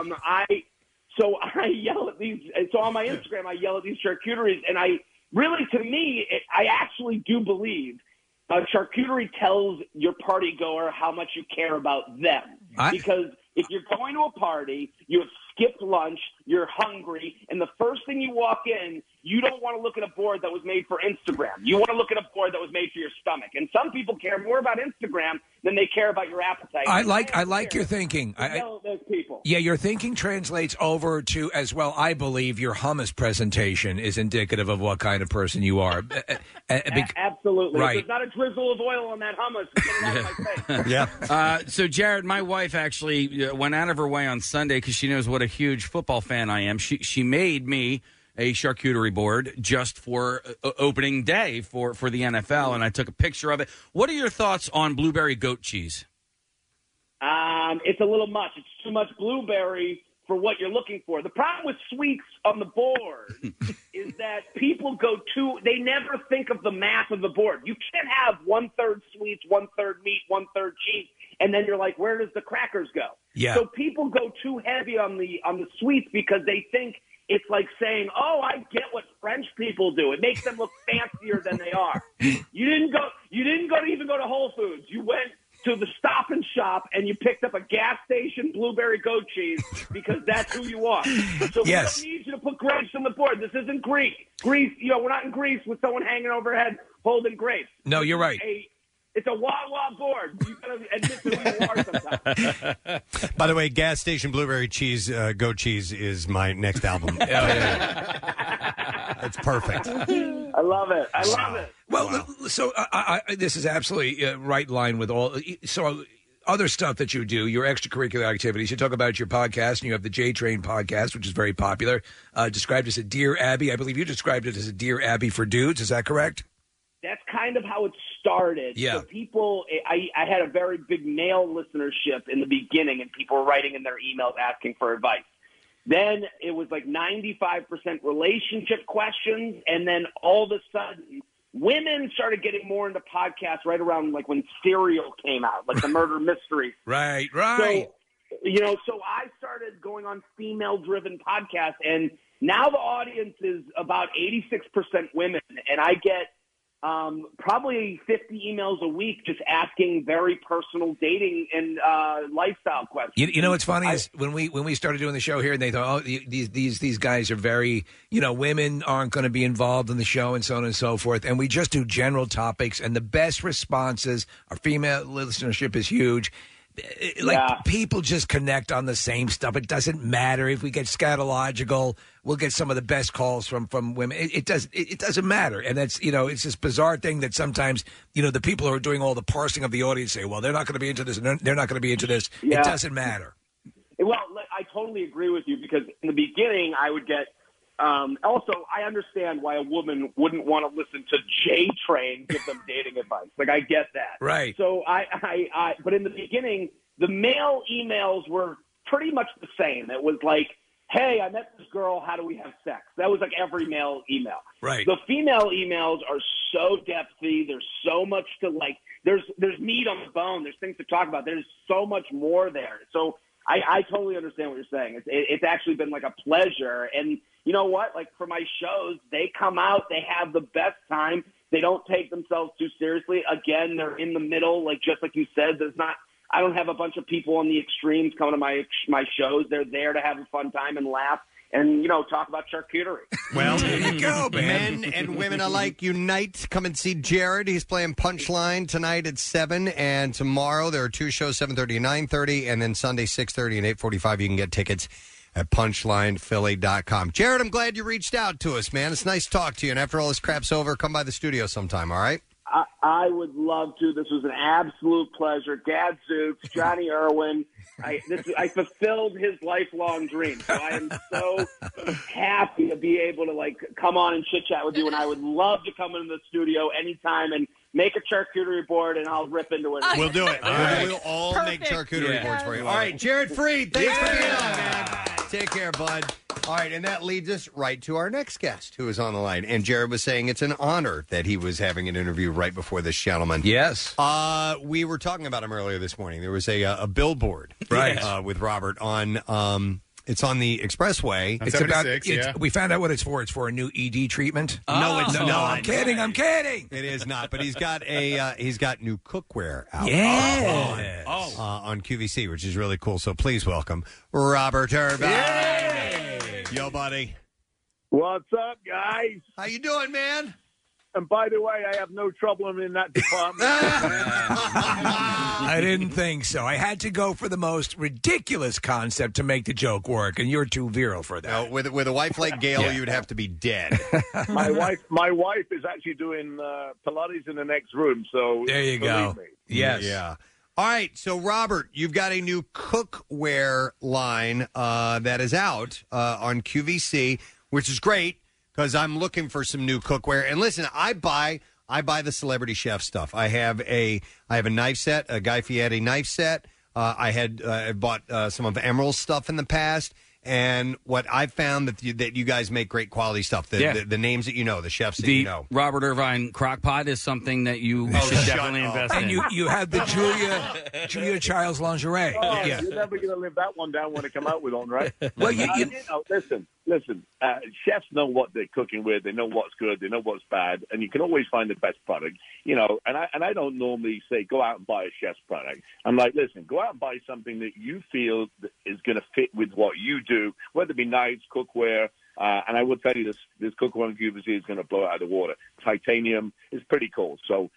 So I yell at these. So on my Instagram, I yell at these charcuteries, and I actually do believe charcuterie tells your party goer how much you care about them. Because if you're going to a party, you have skipped lunch, you're hungry, and the first thing you walk in, you don't want to look at a board that was made for Instagram. You want to look at a board that was made for your stomach. And some people care more about Instagram than they care about your appetite. I like your thinking. Those people. Yeah, your thinking translates over to, as well, I believe your hummus presentation is indicative of what kind of person you are. Absolutely. Right. If there's not a drizzle of oil on that hummus, get it out of my face. So, Jared, my wife actually went out of her way on Sunday because she knows what a huge football fan I am. She made me a charcuterie board just for opening day for the NFL, and I took a picture of it. What are your thoughts on blueberry goat cheese? It's a little much. It's too much blueberry for what you're looking for. The problem with sweets on the board is that people they never think of the math of the board. You can't have 1/3 sweets, 1/3 meat, 1/3 cheese, and then you're like, where does the crackers go? Yeah. So people go too heavy on the sweets because they think it's like saying, oh, I get what French people do. It makes them look fancier than they are. You didn't even go to Whole Foods. You went to the Stop and Shop and you picked up a gas station blueberry goat cheese because that's who you are. So we don't need you to put grapes on the board. This isn't Greece. Greece, we're not in Greece with someone hanging overhead holding grapes. No, you're right. It's a wah-wah board. You got to admit to who you are sometimes. By the way, gas station blueberry cheese, goat cheese is my next album. It's perfect. I love it. I love it. Well, so this is absolutely right in line with all. So other stuff that you do, your extracurricular activities. You talk about your podcast, and you have the J Train podcast, which is very popular. Described as a Dear Abby. I believe you described it as a Dear Abby for dudes. Is that correct? That's kind of how it started. Yeah. So people, I had a very big male listenership in the beginning, and people were writing in their emails asking for advice. Then it was like 95% relationship questions, and then all of a sudden, women started getting more into podcasts right around like when Serial came out, like the murder mystery. Right. So I started going on female-driven podcasts, and now the audience is about 86% women, and I get probably 50 emails a week just asking very personal dating and lifestyle questions. You know what's funny is when we started doing the show here, and they thought, oh, these guys are very, women aren't going to be involved in the show and so on and so forth. And we just do general topics, and the best responses, our female listenership is huge. People just connect on the same stuff. It doesn't matter if we get scatological. We'll get some of the best calls from women. It doesn't matter, and that's it's this bizarre thing that sometimes the people who are doing all the parsing of the audience say, well, they're not going to be into this, and they're not going to be into this. Yeah. It doesn't matter. Well, I totally agree with you because in the beginning I would get. Also, I understand why a woman wouldn't want to listen to J Train give them dating advice. Like, I get that. Right. So but in the beginning, the male emails were pretty much the same. It was like, hey, I met this girl. How do we have sex? That was like every male email. Right. The female emails are so depthy. There's so much to like. There's meat on the bone. There's things to talk about. There's so much more there. So I totally understand what you're saying. It's actually been like a pleasure. And you know what? Like for my shows, they come out, they have the best time. They don't take themselves too seriously. Again, they're in the middle, like just like you said. I don't have a bunch of people on the extremes coming to my shows. They're there to have a fun time and laugh and, talk about charcuterie. Well, there you go, man. Men and women alike unite. Come and see Jared. He's playing Punchline tonight at 7, and tomorrow there are 2 shows, 7:30 and 9:30, and then Sunday, 6:30 and 8:45. You can get tickets at punchlinephilly.com. Jared, I'm glad you reached out to us, man. It's nice to talk to you, and after all this crap's over, come by the studio sometime, all right? I would love to. This was an absolute pleasure. Gadzooks, Johnny Irwin. I fulfilled his lifelong dream. So I am so happy to be able to come on and chit chat with you. And I would love to come into the studio anytime and make a charcuterie board, and I'll rip into it. We'll do it. We'll all make charcuterie boards for you. All right, Jared Freed, thanks for being on, man. Take care, bud. All right, and that leads us right to our next guest who is on the line. And Jared was saying it's an honor that he was having an interview right before this gentleman. Yes. We were talking about him earlier this morning. There was a billboard with Robert on... it's on the expressway. It's about. We found out what it's for. It's for a new ED treatment. No, it's not. I'm kidding. I'm kidding. It is not. But he's got new cookware out. Yes. On QVC, which is really cool. So please welcome Robert Irvine. Yo, buddy. What's up, guys? How you doing, man? And by the way, I have no trouble in that department. I didn't think so. I had to go for the most ridiculous concept to make the joke work, and you're too virile for that. No, with a wife like Gail, you'd have to be dead. My wife is actually doing Pilates in the next room, so there you go. Me. Yes. Yeah. All right, so Robert, you've got a new cookware line that is out on QVC, which is great. Because I'm looking for some new cookware, and listen, I buy the celebrity chef stuff. I have a knife set, a Guy Fieri knife set. I bought some of Emerald's stuff in the past, and what I found that you guys make great quality stuff. The names that you know, the chefs that you know. Robert Irvine crock pot is something that you should definitely invest in. And you had the Julia Childs lingerie. Oh, you're never going to live that one down when I come out with one, right? Well, listen. Chefs know what they're cooking with. They know what's good. They know what's bad, and you can always find the best product. And I don't normally say go out and buy a chef's product. I'm like, listen, go out and buy something that you feel is going to fit with what you do, whether it be knives, cookware. And I would tell you this cookware on QVC is going to blow it out of the water. Titanium is pretty cool. So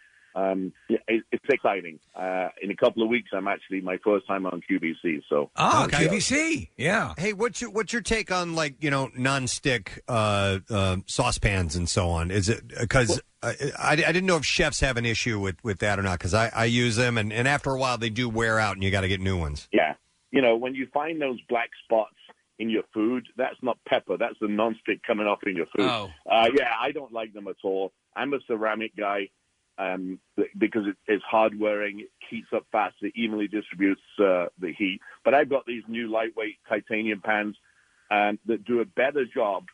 it's exciting. In a couple of weeks, I'm actually my first time on QVC. So QVC, yeah. Hey, what's your take on nonstick saucepans and so on? Is it because I didn't know if chefs have an issue with that or not? Because I use them, and after a while they do wear out, and you got to get new ones. Yeah, when you find those black spots in your food, that's not pepper. That's the nonstick coming off in your food. Oh. I don't like them at all. I'm a ceramic guy. Because it's hard wearing, it heats up fast, it evenly distributes the heat. But I've got these new lightweight titanium pans that do a better job,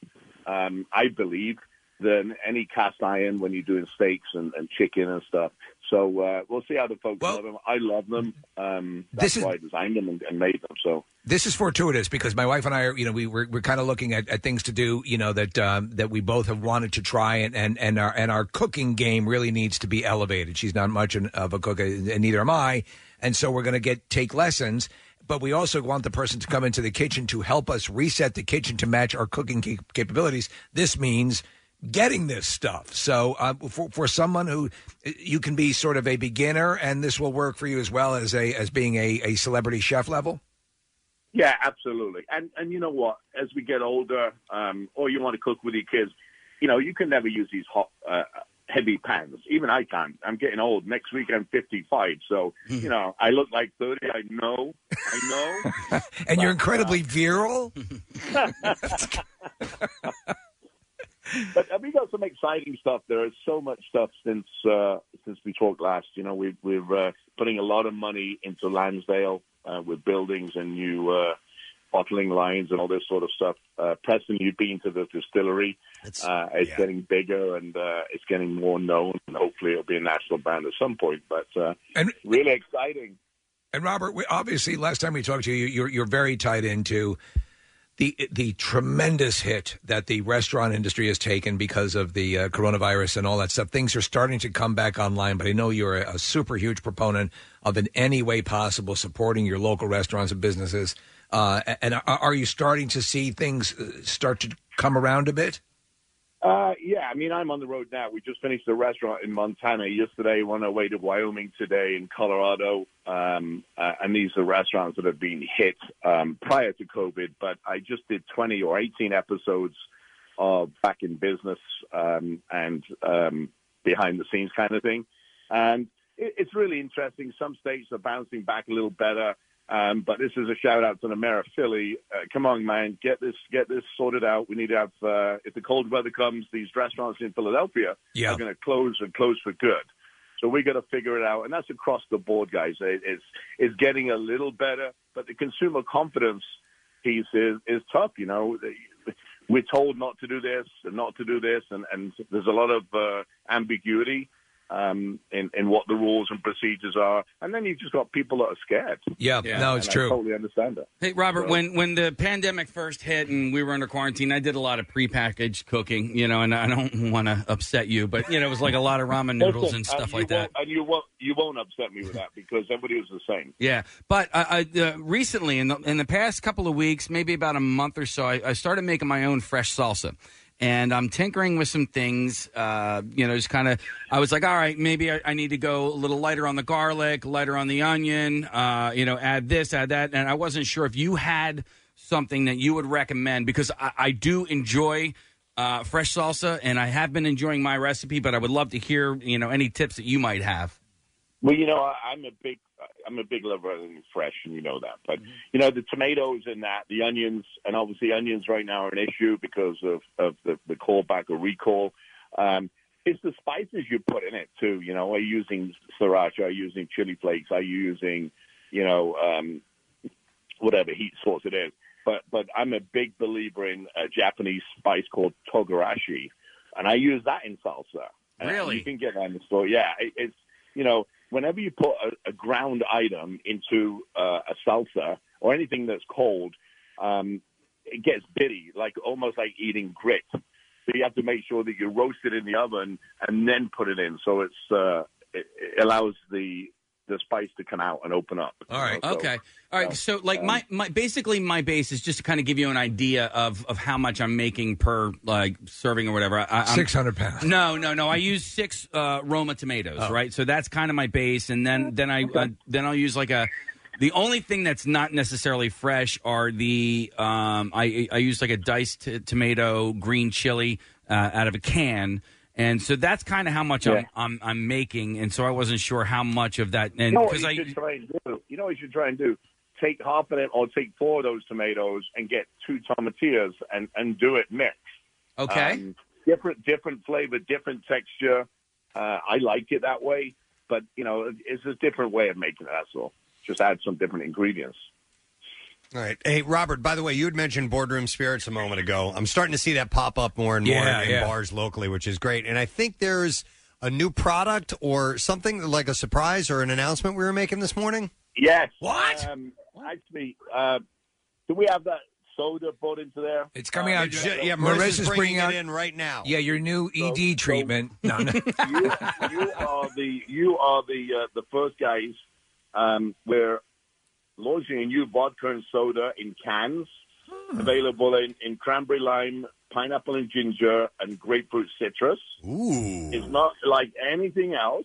I believe, than any cast iron when you're doing steaks and chicken and stuff. So we'll see how the folks love them. I love them. That's why I designed them and made them. So this is fortuitous because my wife and I are, we're kind of looking at things to do, that we both have wanted to try, and our cooking game really needs to be elevated. She's not much of a cook, and neither am I, and so we're going to take lessons. But we also want the person to come into the kitchen to help us reset the kitchen to match our cooking capabilities. This means getting this stuff. So for someone who you can be sort of a beginner, and this will work for you as well as being a celebrity chef level. Yeah, absolutely. And you know what? As we get older, or you want to cook with your kids, you can never use these hot, heavy pans. Even I can't. I'm getting old. Next week I'm 55. So, I look like 30. I know. And you're incredibly virile. But we got some exciting stuff. There is so much stuff since we talked last. We're putting a lot of money into Lansdale with buildings and new bottling lines and all this sort of stuff. Preston, you've been to the distillery. It's getting bigger and it's getting more known. And hopefully it'll be a national brand at some point. But really exciting. And Robert, obviously, last time we talked to you, you're very tied into the tremendous hit that the restaurant industry has taken because of the coronavirus and all that stuff. Things are starting to come back online, but I know you're a super huge proponent of, in any way possible, supporting your local restaurants and businesses. And are you starting to see things start to come around a bit? Yeah, I mean, I'm on the road now. We just finished a restaurant in Montana yesterday, on our way to Wyoming today, in Colorado. And these are restaurants that have been hit prior to COVID. But I just did 20 or 18 episodes of Back in Business and behind the scenes kind of thing. And it's really interesting. Some states are bouncing back a little better. But this is a shout out to the mayor of Philly. Come on, man, get this sorted out. We need to have, if the cold weather comes, these restaurants in Philadelphia are going to close and close for good. So we got to figure it out. And that's across the board, guys. It's getting a little better, but the consumer confidence piece is tough. You know, we're told not to do this and not to do this. And there's a lot of ambiguity in what the rules and procedures are, and then you've just got people that are scared. Yeah. No, it's true. I totally understand that. Hey, Robert, when the pandemic first hit and we were under quarantine, I did a lot of prepackaged cooking, you know, and I don't want to upset you, but, you know, it was like a lot of ramen noodles and stuff like that. And you won't upset me with that because everybody was the same. Yeah, but recently, in the past couple of weeks, maybe about a month or so, I started making my own fresh salsa. And I'm tinkering with some things, just kind of, I was like, all right, maybe I need to go a little lighter on the garlic, lighter on the onion, add this, add that. And I wasn't sure if you had something that you would recommend, because I do enjoy fresh salsa, and I have been enjoying my recipe, but I would love to hear, any tips that you might have. Well, I'm a big lover of everything fresh, and you know that. But, the tomatoes and the onions, and obviously onions right now are an issue because of the callback or recall. It's the spices you put in it, too. Are you using sriracha? Are you using chili flakes? Are you using, whatever heat source it is? But I'm a big believer in a Japanese spice called togarashi, and I use that in salsa. Really? You can get that in the store. Yeah, it's, whenever you put a ground item into a salsa or anything that's cold, it gets bitty, almost like eating grit. So you have to make sure that you roast it in the oven and then put it in. So it allows the spice to come out and open up. All right. Okay. All right. So my basically my base is just to kind of give you an idea of how much I'm making per serving or whatever. 600 pounds. No. I use 6 Roma tomatoes, right? So that's kind of my base, and then I'll use the only thing that's not necessarily fresh are the I use a diced tomato, green chili out of a can. And so that's kind of how much I'm making, and so I wasn't sure how much of that. And what you should try and do? Take half of it, or take 4 of those tomatoes and get 2 tomatillas and do it mixed. Okay. Different flavor, different texture. I like it that way, but it's a different way of making it. That's all. Just add some different ingredients. All right. Hey, Robert, by the way, you had mentioned Boardroom Spirits a moment ago. I'm starting to see that pop up more and more in bars locally, which is great. And I think there's a new product or something like a surprise or an announcement we were making this morning. Yes. What? Actually, do we have that soda brought into there? It's coming out. Marissa's bringing it in right now. Yeah, your new ED treatment. No. You are the first guys where launching a new vodka and soda in cans, available in cranberry lime, pineapple and ginger, and grapefruit citrus. Ooh. It's not like anything else.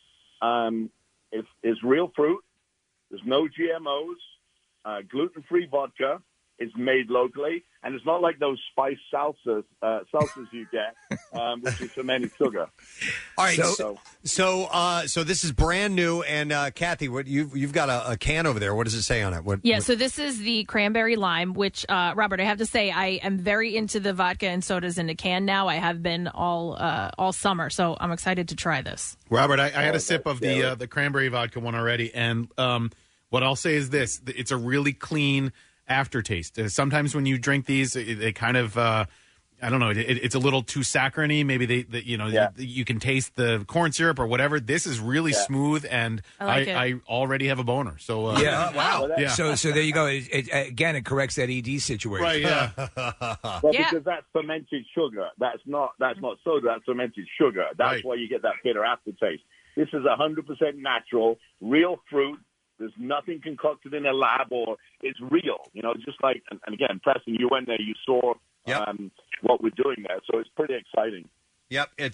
It's real fruit. There's no GMOs, gluten-free vodka. It's made locally, and it's not like those spiced salsas you get, which is fermented sugar. All right, so this is brand new, and Kathy, what you've got a can over there. What does it say on it? So this is the cranberry lime, which Robert, I have to say, I am very into the vodka and sodas in a can now. I have been all summer, so I'm excited to try this. Robert, I had a sip of the cranberry vodka one already, and what I'll say is this: it's a really clean aftertaste. Sometimes when you drink these, they kind of I don't know. It's a little too saccharine. Maybe you can taste the corn syrup or whatever. This is really smooth, and I already have a boner. So wow. Yeah. So there you go. It corrects that ED situation. Right. Yeah. Well, because that's fermented sugar. That's not soda. That's fermented sugar. That's why you get that bitter aftertaste. This is 100% natural, real fruit. There's nothing concocted in a lab, or it's real. Just like, and again, Preston, you went there, you saw what we're doing there, so it's pretty exciting. Yep, it's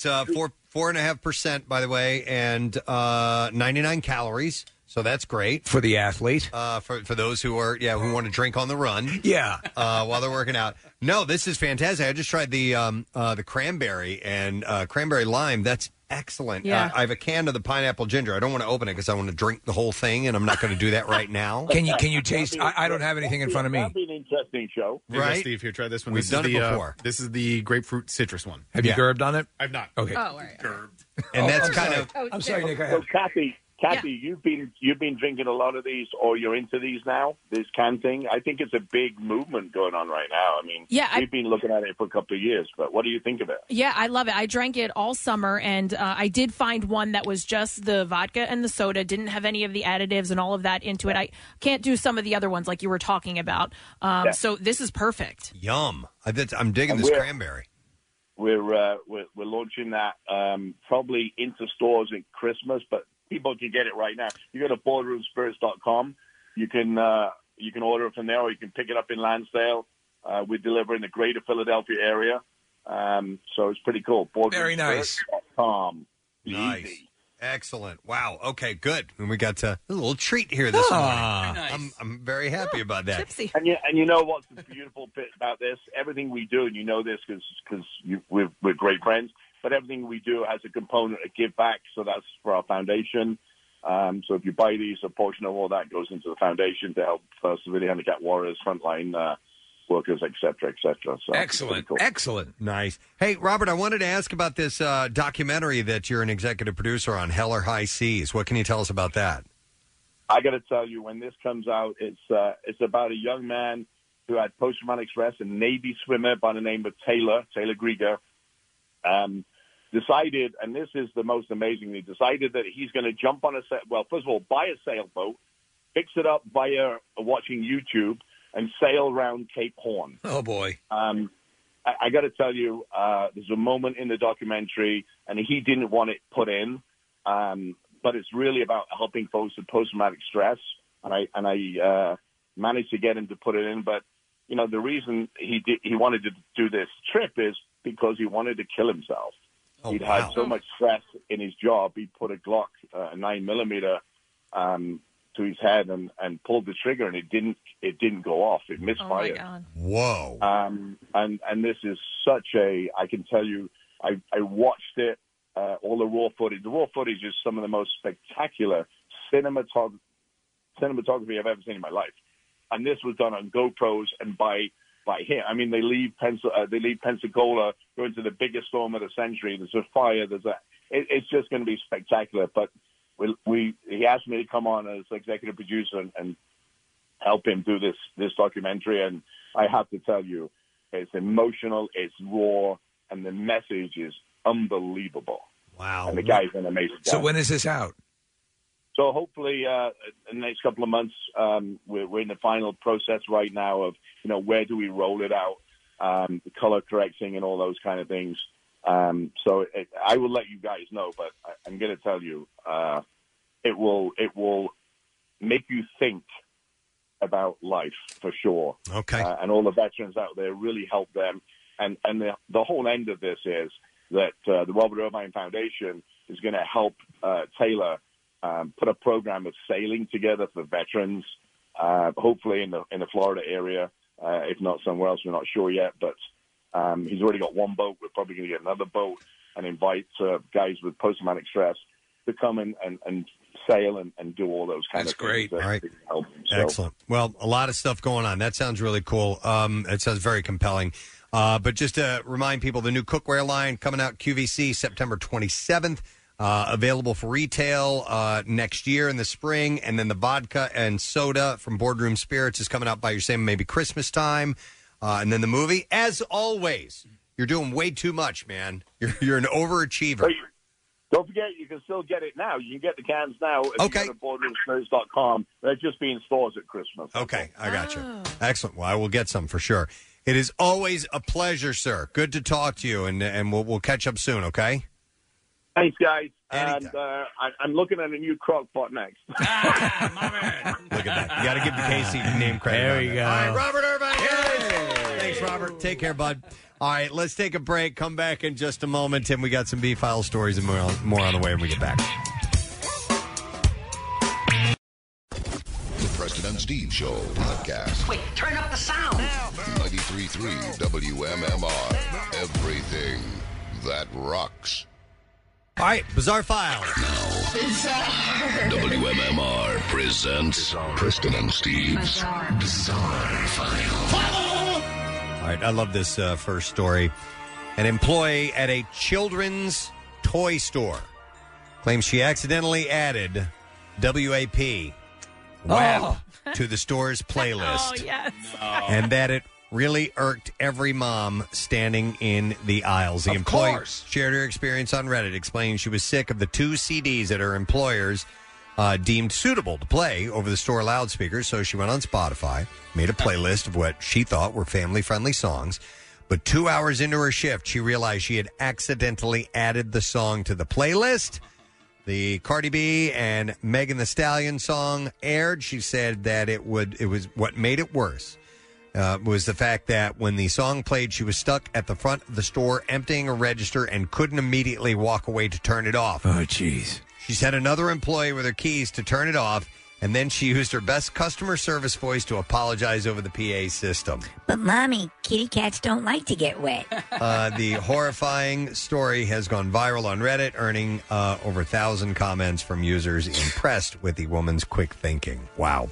4.5%, by the way, and 99 calories. So that's great for the athlete. For those who want to drink on the run. While they're working out. No, this is fantastic. I just tried the cranberry and cranberry lime. That's excellent. Yeah. I have a can of the pineapple ginger. I don't want to open it because I want to drink the whole thing, and I'm not going to do that right now. Can you taste? I don't have anything in front of me. That'd be an interesting show, right? Steve, here, try this one. We've done it before. This is the grapefruit citrus one. Have you gerbed on it? I've not. Okay. Oh, right. Gerbed. And that's kind of. I'm sorry, Nick. So, Kathy, you've been drinking a lot of these, or you're into these now. This can thing. I think it's a big movement going on right now. I mean, we've been looking at it for a couple of years. But what do you think of it? Yeah, I love it. I drank it all summer, and I did find one that was just the vodka and the soda, didn't have any of the additives and all of that into it. I can't do some of the other ones like you were talking about. So this is perfect. Yum! I'm digging this cranberry. We're launching that probably into stores at Christmas, but people can get it right now. You go to boardroomspirits.com. You can order it from there, or you can pick it up in Lansdale. We deliver in the greater Philadelphia area. So it's pretty cool. Very nice. Boardroomspirits.com. Nice. Easy. Excellent. Wow. Okay, good. And we got a little treat here this morning. Nice. I'm very happy about that. Tipsy. And you know what's the beautiful bit about this? Everything we do, and you know this because we're great friends, but everything we do has a component of give back. So that's for our foundation. So if you buy these, a portion of all that goes into the foundation to help severely handicapped warriors, frontline workers, et cetera, et cetera. So excellent. Cool. Excellent. Nice. Hey, Robert, I wanted to ask about this documentary that you're an executive producer on, Hell or High Seas. What can you tell us about that? I got to tell you, when this comes out, it's about a young man who had post-traumatic stress, a Navy swimmer by the name of Taylor Grieger, decided, and this is the most amazing, he decided that he's going to jump on first of all, buy a sailboat, fix it up via watching YouTube, and sail around Cape Horn. Oh, boy. I got to tell you, there's a moment in the documentary, and he didn't want it put in, but it's really about helping folks with post-traumatic stress, and I managed to get him to put it in. But the reason he wanted to do this trip is because he wanted to kill himself. Oh, He'd wow. had so much stress in his job. He put a Glock, a 9mm, to his head and pulled the trigger, and it didn't go off. It misfired. Oh, my God. Whoa. And this is such I can tell you, I watched it, all the raw footage. The raw footage is some of the most spectacular cinematography I've ever seen in my life. And this was done on GoPros and by him. I mean, they leave Pensacola, go into the biggest storm of the century. There's a fire. It's just going to be spectacular. But he asked me to come on as executive producer and help him do this documentary. And I have to tell you, it's emotional, it's raw, and the message is unbelievable. Wow. And the guy's an amazing guy. So when is this out? So hopefully in the next couple of months, we're in the final process right now of, where do we roll it out, the color correcting and all those kind of things. So I will let you guys know, but I'm going to tell you, it will make you think about life for sure. Okay. And all the veterans out there, really help them. And the whole end of this is that the Robert Irvine Foundation is going to help Taylor put a program of sailing together for veterans, hopefully in the Florida area, if not somewhere else. We're not sure yet, but he's already got one boat. We're probably going to get another boat and invite guys with post-traumatic stress to come and sail and do all those kind of things. All right. So, Excellent. Well, a lot of stuff going on. That sounds really cool. It sounds very compelling. But just to remind people, the new cookware line coming out QVC September 27th. Available for retail next year in the spring, and then the vodka and soda from Boardroom Spirits is coming out by your same maybe Christmas time, and then the movie. As always, You're doing way too much, man. You're an overachiever. Don't forget, you can still get it now. You can get the cans now if you go to BorderlandSpirits.com. They're just being stores at Christmas. Okay, I got you. Excellent. Well, I will get some for sure. It is always a pleasure, sir. Good to talk to you, and we'll catch up soon, okay? Thanks, guys. And I'm looking at a new crock pot next. Look at that. You got to give the Casey name credit. There you go. All right, Robert Irvine. Thanks, Robert. Take care, bud. All right, let's take a break. Come back in just a moment. Tim, we got some B-File stories and more on the way when we get back. The Preston and Steve Show podcast. Wait, turn up the sound. 93.3 WMMR. Everything that rocks. All right, Bizarre File. WMMR presents Preston and Steve's Bizarre File. All right, I love this first story. An employee at a children's toy store claims she accidentally added WAP to the store's playlist. Oh, yes. And that it really irked every mom standing in the aisles. The employee shared her experience on Reddit, explaining she was sick of the 2 CDs that her employers deemed suitable to play over the store loudspeakers, so she went on Spotify, made a playlist of what she thought were family-friendly songs. But 2 hours into her shift, she realized she had accidentally added the song to the playlist. The Cardi B and Megan Thee Stallion song aired. She said that it was what made it worse. Was the fact that when the song played, she was stuck at the front of the store emptying a register and couldn't immediately walk away to turn it off. Oh, jeez. She sent another employee with her keys to turn it off, and then she used her best customer service voice to apologize over the PA system. But, Mommy, kitty cats don't like to get wet. The horrifying story has gone viral on Reddit, earning over 1,000 comments from users impressed with the woman's quick thinking. Wow.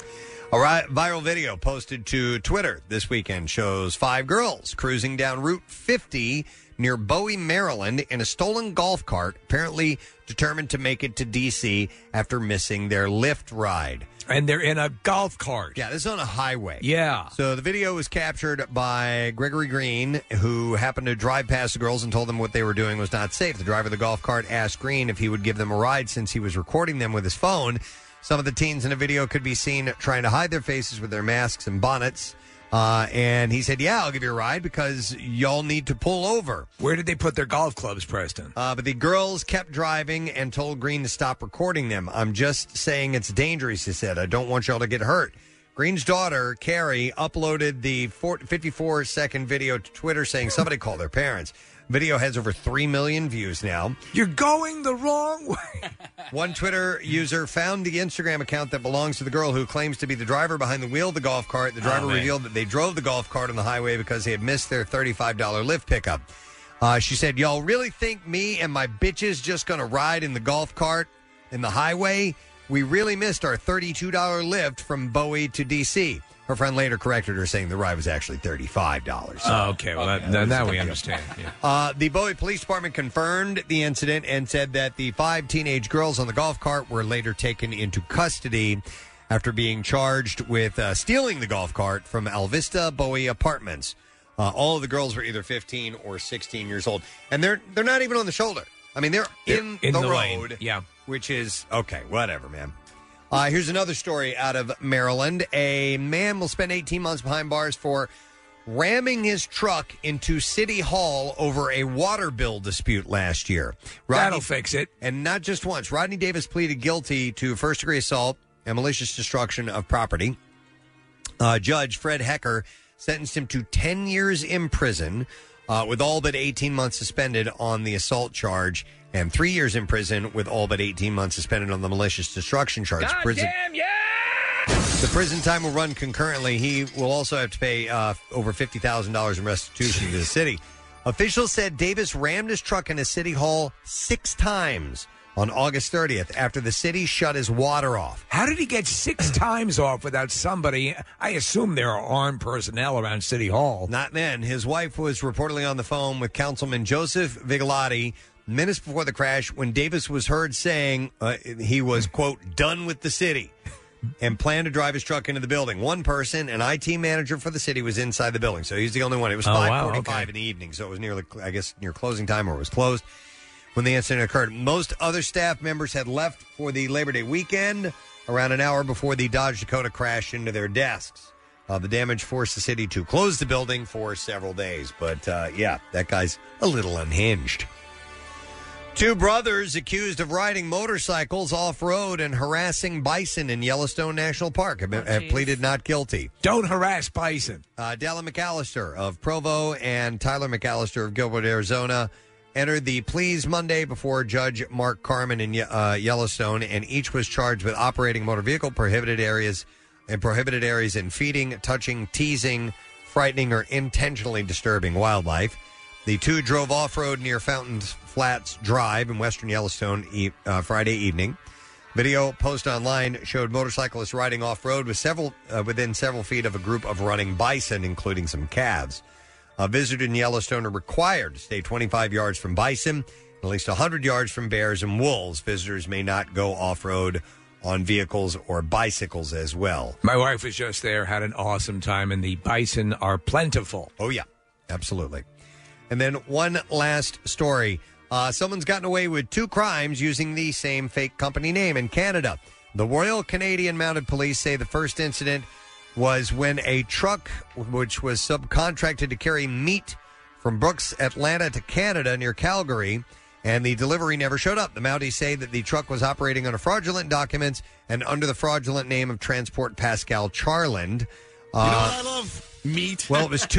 A viral video posted to Twitter this weekend shows 5 girls cruising down Route 50 near Bowie, Maryland in a stolen golf cart, apparently determined to make it to D.C. after missing their Lyft ride. And they're in a golf cart. Yeah, this is on a highway. Yeah. So the video was captured by Gregory Green, who happened to drive past the girls and told them what they were doing was not safe. The driver of the golf cart asked Green if he would give them a ride since he was recording them with his phone. Some of the teens in the video could be seen trying to hide their faces with their masks and bonnets. And he said, yeah, I'll give you a ride because y'all need to pull over. Where did they put their golf clubs, Preston? But the girls kept driving and told Green to stop recording them. I'm just saying it's dangerous, he said. I don't want y'all to get hurt. Green's daughter, Carrie, uploaded the 54-second video to Twitter saying somebody called their parents. Video has over 3 million views now. You're going the wrong way. One Twitter user found the Instagram account that belongs to the girl who claims to be the driver behind the wheel of the golf cart. The driver revealed that they drove the golf cart on the highway because they had missed their $35 Lyft pickup. She said, y'all really think me and my bitches just going to ride in the golf cart in the highway? We really missed our $32 Lyft from Bowie to D.C. Her friend later corrected her, saying the ride was actually $35. Oh, okay. Well, now we understand. Yeah. The Bowie Police Department confirmed the incident and said that the 5 teenage girls on the golf cart were later taken into custody after being charged with stealing the golf cart from Alvista Bowie Apartments. All of the girls were either 15 or 16 years old. And they're not even on the shoulder. I mean, they're in the road. Lane. Yeah. Which is, okay, whatever, man. Here's another story out of Maryland. A man will spend 18 months behind bars for ramming his truck into City Hall over a water bill dispute last year. That'll fix it. And not just once. Rodney Davis pleaded guilty to first-degree assault and malicious destruction of property. Judge Fred Hecker sentenced him to 10 years in prison with all but 18 months suspended on the assault charge and 3 years in prison with all but 18 months suspended on the malicious destruction charge. Damn, yeah! The prison time will run concurrently. He will also have to pay over $50,000 in restitution to the city. Officials said Davis rammed his truck into City Hall 6 times on August 30th after the city shut his water off. How did he get 6 times off without somebody? I assume there are armed personnel around City Hall. Not then. His wife was reportedly on the phone with Councilman Joseph Vigalotti minutes before the crash when Davis was heard saying he was, quote, done with the city. and planned to drive his truck into the building. One person, an IT manager for the city, was inside the building, so he's the only one. It was 5:45 in the evening, so it was near closing time, or it was closed when the incident occurred. Most other staff members had left for the Labor Day weekend around an hour before the Dodge Dakota crashed into their desks. The damage forced the city to close the building for several days. But, that guy's a little unhinged. Two brothers accused of riding motorcycles off-road and harassing bison in Yellowstone National Park have pleaded not guilty. Don't harass bison. Della McAllister of Provo and Tyler McAllister of Gilbert, Arizona, entered the pleas Monday before Judge Mark Carman in Yellowstone, and each was charged with operating a motor vehicle, prohibited areas and feeding, touching, teasing, frightening, or intentionally disturbing wildlife. The two drove off-road near Fountain Flats Drive in western Yellowstone Friday evening. Video posted online showed motorcyclists riding off-road within several feet of a group of running bison, including some calves. Visitors in Yellowstone are required to stay 25 yards from bison, at least 100 yards from bears and wolves. Visitors may not go off-road on vehicles or bicycles as well. My wife was just there, had an awesome time, and the bison are plentiful. Oh, yeah, absolutely. And then one last story. Someone's gotten away with two crimes using the same fake company name in Canada. The Royal Canadian Mounted Police say the first incident was when a truck, which was subcontracted to carry meat from Brooks, Atlanta to Canada near Calgary, and the delivery never showed up. The Mounties say that the truck was operating under fraudulent documents and under the fraudulent name of Transport Pascal Charland. You know what I love? Meat. Well, it was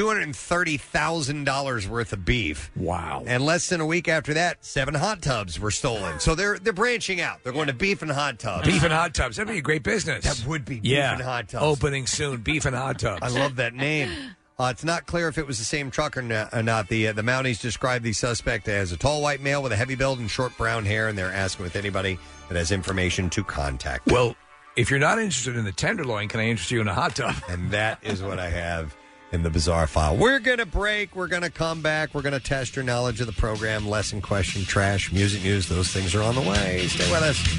$230,000 worth of beef. Wow. And less than a week after that, 7 hot tubs were stolen. So they're branching out. They're going to beef and hot tubs. Beef and hot tubs. That'd be a great business. That would be beef and hot tubs. Opening soon, beef and hot tubs. I love that name. It's not clear if it was the same truck or not. The Mounties described the suspect as a tall white male with a heavy build and short brown hair, and they're asking with anybody that has information to contact them. Well, if you're not interested in the tenderloin, can I interest you in a hot tub? And that is what I have in the bizarre file. We're going to break. We're going to come back. We're going to test your knowledge of the program. Lesson, question, trash, music news. Those things are on the way. Stay with us.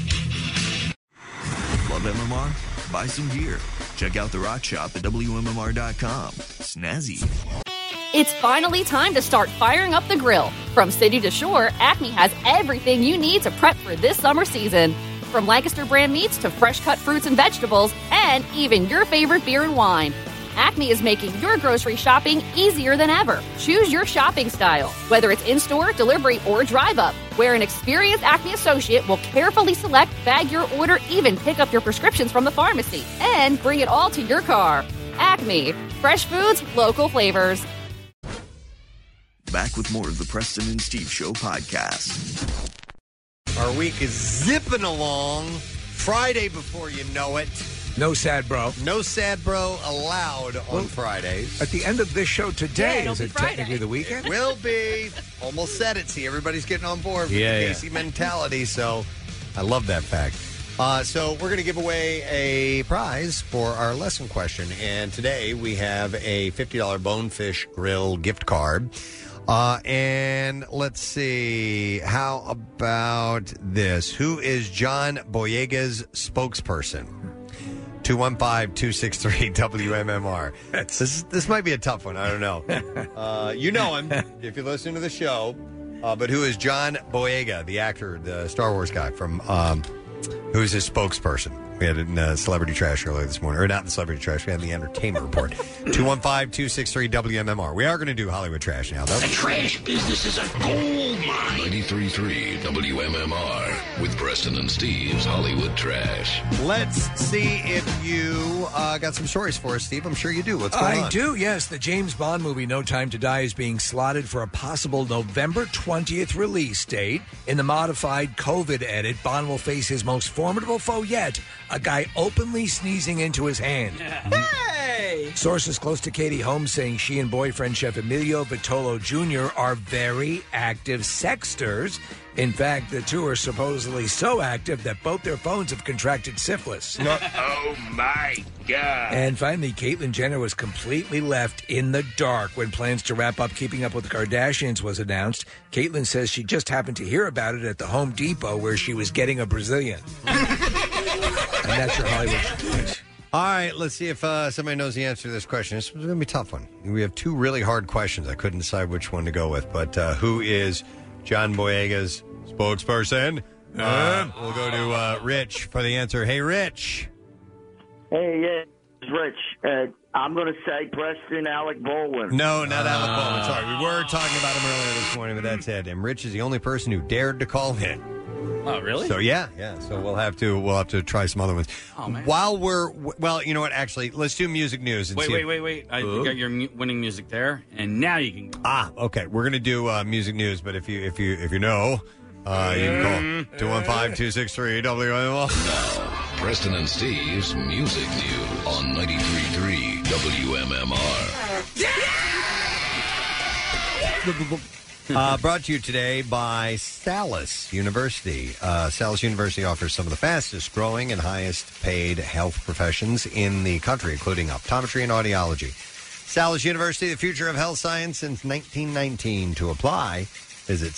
Love MMR? Buy some gear. Check out the rock shop at WMMR.com. Snazzy. It's finally time to start firing up the grill. From city to shore, Acme has everything you need to prep for this summer season. From Lancaster brand meats to fresh cut fruits and vegetables, and even your favorite beer and wine. Acme is making your grocery shopping easier than ever. Choose your shopping style, whether it's in-store, delivery, or drive-up, where an experienced Acme associate will carefully select, bag your order, even pick up your prescriptions from the pharmacy, and bring it all to your car. Acme. Fresh foods, local flavors. Back with more of the Preston and Steve Show podcast. Our week is zipping along. Friday before you know it. No sad bro. No sad bro allowed on Fridays. At the end of this show today, is it technically the weekend? Will be. Almost said it. See, everybody's getting on board with the Casey mentality, so I love that fact. So we're going to give away a prize for our lesson question, and today we have a $50 Bonefish Grill gift card. And let's see, how about this? Who is John Boyega's spokesperson? 215-263-WMMR. This might be a tough one. I don't know. You know him if you listen to the show. But who is John Boyega, the actor, the Star Wars guy, from who's his spokesperson? We had it in Celebrity Trash earlier this morning. Or not the Celebrity Trash. We had the Entertainment Report. 215-263-WMMR. We are going to do Hollywood Trash now, though. The trash business is a gold mine. 93.3 WMMR with Preston and Steve's Hollywood Trash. Let's see if you got some stories for us, Steve. I'm sure you do. What's going on? I do, yes. The James Bond movie No Time to Die is being slotted for a possible November 20th release date. In the modified COVID edit, Bond will face his most formidable foe yet, a guy openly sneezing into his hand. Hey! Sources close to Katie Holmes saying she and boyfriend chef Emilio Vitolo Jr. are very active sexters. In fact, the two are supposedly so active that both their phones have contracted syphilis. Oh, my God. And finally, Caitlyn Jenner was completely left in the dark when plans to wrap up Keeping Up with the Kardashians was announced. Caitlyn says she just happened to hear about it at the Home Depot where she was getting a Brazilian. that's your Hollywood. All right, let's see if somebody knows the answer to this question. This is going to be a tough one. We have two really hard questions. I couldn't decide which one to go with. But who is John Boyega's spokesperson? We'll go to Rich for the answer. Hey, Rich. Hey, yeah, it's Rich. I'm going to say Preston Alec Baldwin. No, not Alec Baldwin. Sorry, we were talking about him earlier this morning, but that's it. And Rich is the only person who dared to call in. Oh, really? So yeah. So we'll have to try some other ones. Oh, man. While you know what? Actually, let's do music news. And Wait. I Ooh. got your winning music there, and now you can. Okay. We're gonna do music news, but if you know, you can call 215-263-WMR. Now, Preston and Steve's Music News on 93.3 WMMR. Brought to you today by Salus University. Salus University offers some of the fastest growing and highest paid health professions in the country, including optometry and audiology. Salus University, the future of health science since 1919. To apply, visit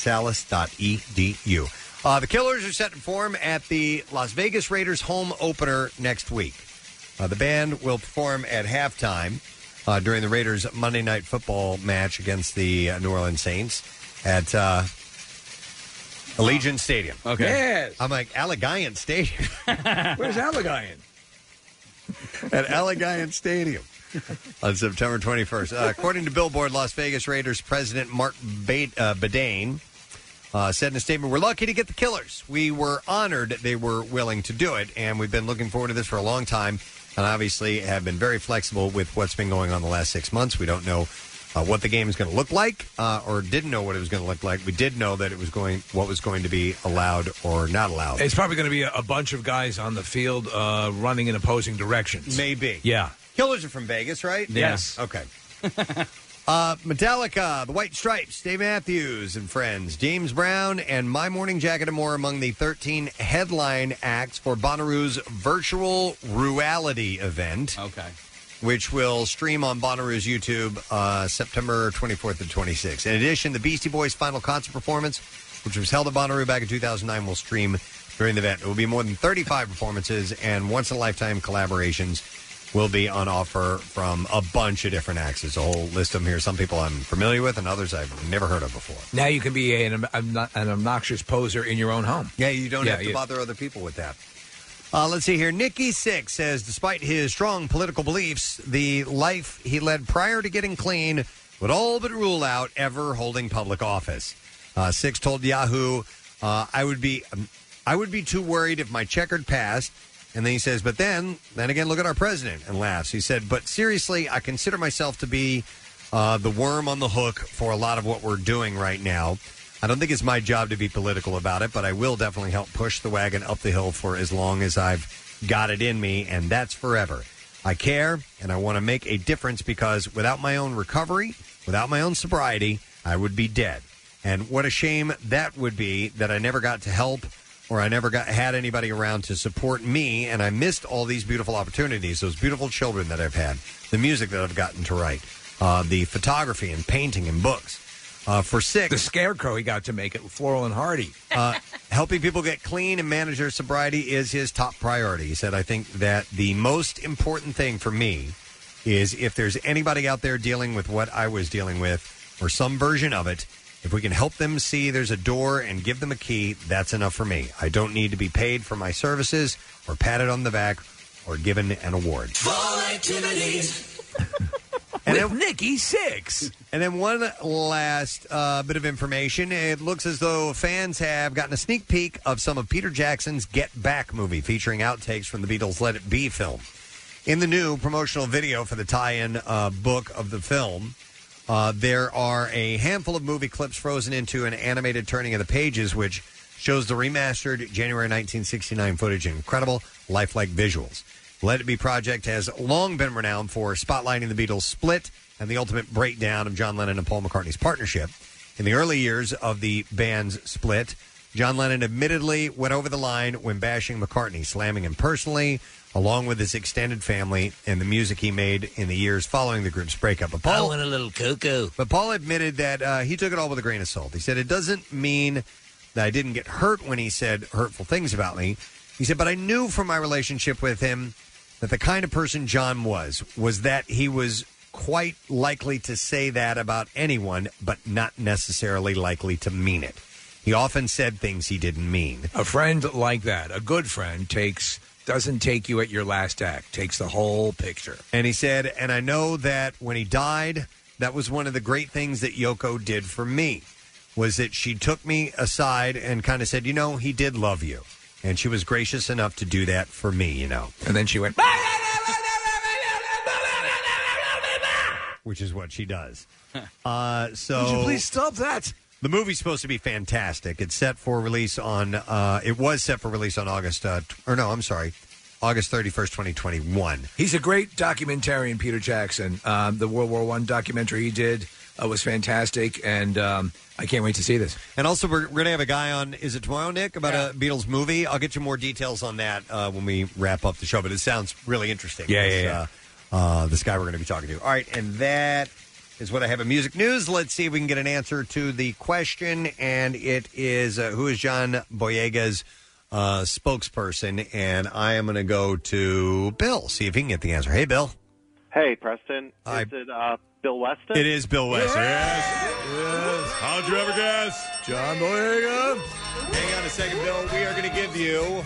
salus.edu. The Killers are set to perform at the Las Vegas Raiders home opener next week. The band will perform at halftime during the Raiders' Monday Night Football match against the New Orleans Saints at Allegiant Stadium. Okay. Yes. I'm like, Allegiant Stadium. Where's Allegiant? At Allegiant Stadium on September 21st. According to Billboard, Las Vegas Raiders president Mark Bedane said in a statement, "We're lucky to get the Killers. We were honored they were willing to do it, and we've been looking forward to this for a long time, and obviously have been very flexible with what's been going on the last 6 months. We don't know what the game is going to look like, or didn't know what it was going to look like. We did know that what was going to be allowed or not allowed. It's probably going to be a bunch of guys on the field running in opposing directions. Maybe. Yeah. Killers are from Vegas, right? Yes. Okay. Metallica, the White Stripes, Dave Matthews and Friends, James Brown, and My Morning Jacket and more among the 13 headline acts for Bonnaroo's virtual Ruality event. Okay. Which will stream on Bonnaroo's YouTube September 24th and 26th. In addition, the Beastie Boys' final concert performance, which was held at Bonnaroo back in 2009, will stream during the event. It will be more than 35 performances, and once-in-a-lifetime collaborations will be on offer from a bunch of different acts. There's a whole list of them here. Some people I'm familiar with, and others I've never heard of before. Now you can be an obnoxious poser in your own home. Yeah, you don't have to bother other people with that. Let's see here. Nikki Sixx says, despite his strong political beliefs, the life he led prior to getting clean would all but rule out ever holding public office. Sixx told Yahoo, I would be too worried if my checkered past. And then he says, but then again, look at our president, and laughs. He said, but seriously, I consider myself to be the worm on the hook for a lot of what we're doing right now. I don't think it's my job to be political about it, but I will definitely help push the wagon up the hill for as long as I've got it in me, and that's forever. I care, and I want to make a difference because without my own recovery, without my own sobriety, I would be dead. And what a shame that would be that I never got to help or I never had anybody around to support me, and I missed all these beautiful opportunities, those beautiful children that I've had, the music that I've gotten to write, the photography and painting and books. For Sixx, the scarecrow he got to make it with Floral and Hardy. Helping people get clean and manage their sobriety is his top priority. He said, I think that the most important thing for me is if there's anybody out there dealing with what I was dealing with or some version of it, if we can help them see there's a door and give them a key, that's enough for me. I don't need to be paid for my services or patted on the back or given an award. Fall activities. And with Nikki Sixx. And then one last bit of information. It looks as though fans have gotten a sneak peek of some of Peter Jackson's Get Back movie, featuring outtakes from the Beatles' Let It Be film. In the new promotional video for the tie-in book of the film, there are a handful of movie clips frozen into an animated turning of the pages, which shows the remastered January 1969 footage in incredible, lifelike visuals. Let It Be project has long been renowned for spotlighting the Beatles' split and the ultimate breakdown of John Lennon and Paul McCartney's partnership. In the early years of the band's split, John Lennon admittedly went over the line when bashing McCartney, slamming him personally, along with his extended family and the music he made in the years following the group's breakup. But Paul, I want a little cocoa. But Paul admitted that he took it all with a grain of salt. He said, it doesn't mean that I didn't get hurt when he said hurtful things about me. He said, but I knew from my relationship with him that the kind of person John was that he was quite likely to say that about anyone, but not necessarily likely to mean it. He often said things he didn't mean. A friend like that, a good friend, doesn't take you at your last act, takes the whole picture. And he said, and I know that when he died, that was one of the great things that Yoko did for me, was that she took me aside and kind of said, he did love you. And she was gracious enough to do that for me, And then she went, which is what she does. So would you please stop that? The movie's supposed to be fantastic. It's set for release on, it was set for release on August 31st, 2021. He's a great documentarian, Peter Jackson. The World War I documentary he did was fantastic, and I can't wait to see this. And also, we're going to have a guy on, is it tomorrow, Nick, about a Beatles movie? I'll get you more details on that when we wrap up the show, but it sounds really interesting. Yeah. This guy we're going to be talking to. All right, and that is what I have in music news. Let's see if we can get an answer to the question, and it is, who is John Boyega's spokesperson? And I am going to go to Bill, see if he can get the answer. Hey, Bill. Hey, Preston. Hi. Is it Bill Weston? It is Bill Weston. Yes. How'd you ever guess? John Boyega. Hang on a second, Bill. We are going to give you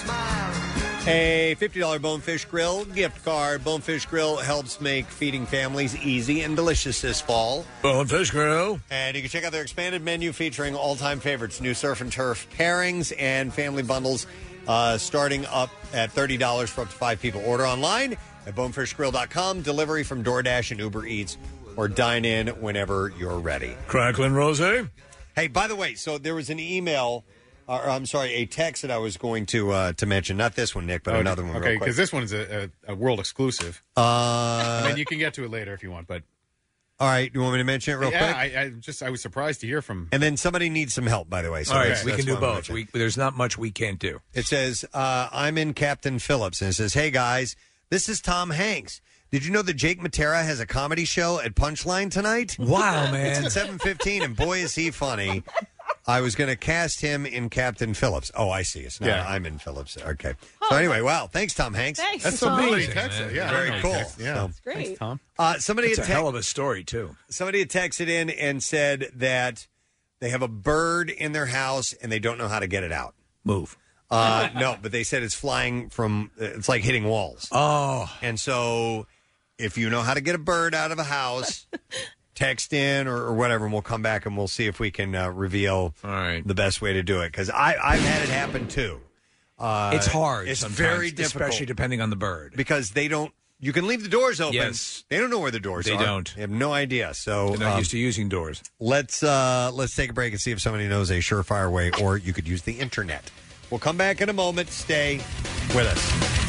a $50 Bonefish Grill gift card. Bonefish Grill helps make feeding families easy and delicious this fall. Bonefish Grill. And you can check out their expanded menu featuring all-time favorites, new surf and turf pairings and family bundles starting up at $30 for up to 5 people. Order online at bonefishgrill.com, delivery from DoorDash and Uber Eats, or dine in whenever you're ready. Cracklin' Rosé. Hey, by the way, so there was an email, a text that I was going to mention. Not this one, Nick, but another one. Okay, because this one is a world exclusive. You can get to it later if you want, but. All right, you want me to mention it real quick? I was surprised to hear from. And then somebody needs some help, by the way. So all right, we can do both. There's not much we can't do. It says, I'm in Captain Phillips, and it says, hey, guys, this is Tom Hanks. Did you know that Jake Matera has a comedy show at Punchline tonight? Wow, man. It's at 7:15, and boy, is he funny. I was going to cast him in Captain Phillips. Oh, I see. It's not. I'm in Phillips. Okay. So anyway, wow. Thanks, Tom Hanks. Thanks, That's Tom. amazing. Texas, yeah. Very cool. Yeah. So, great. Thanks, Tom. Somebody It's had a hell of a story, too. Somebody had texted in and said that they have a bird in their house and they don't know how to get it out. Move. No, but they said it's flying from, it's like hitting walls. Oh. And so if you know how to get a bird out of a house, text in or whatever, and we'll come back and we'll see if we can reveal the best way to do it. Because I've had it happen, too. It's hard. It's sometimes, very difficult. especially depending on the bird. Because they don't, you can leave the doors open. Yes. They don't know where the doors They are. don't. They have no idea. So They're not used to using doors. Let's take a break and see if somebody knows a surefire way, or you could use the internet. We'll come back in a moment. Stay with us.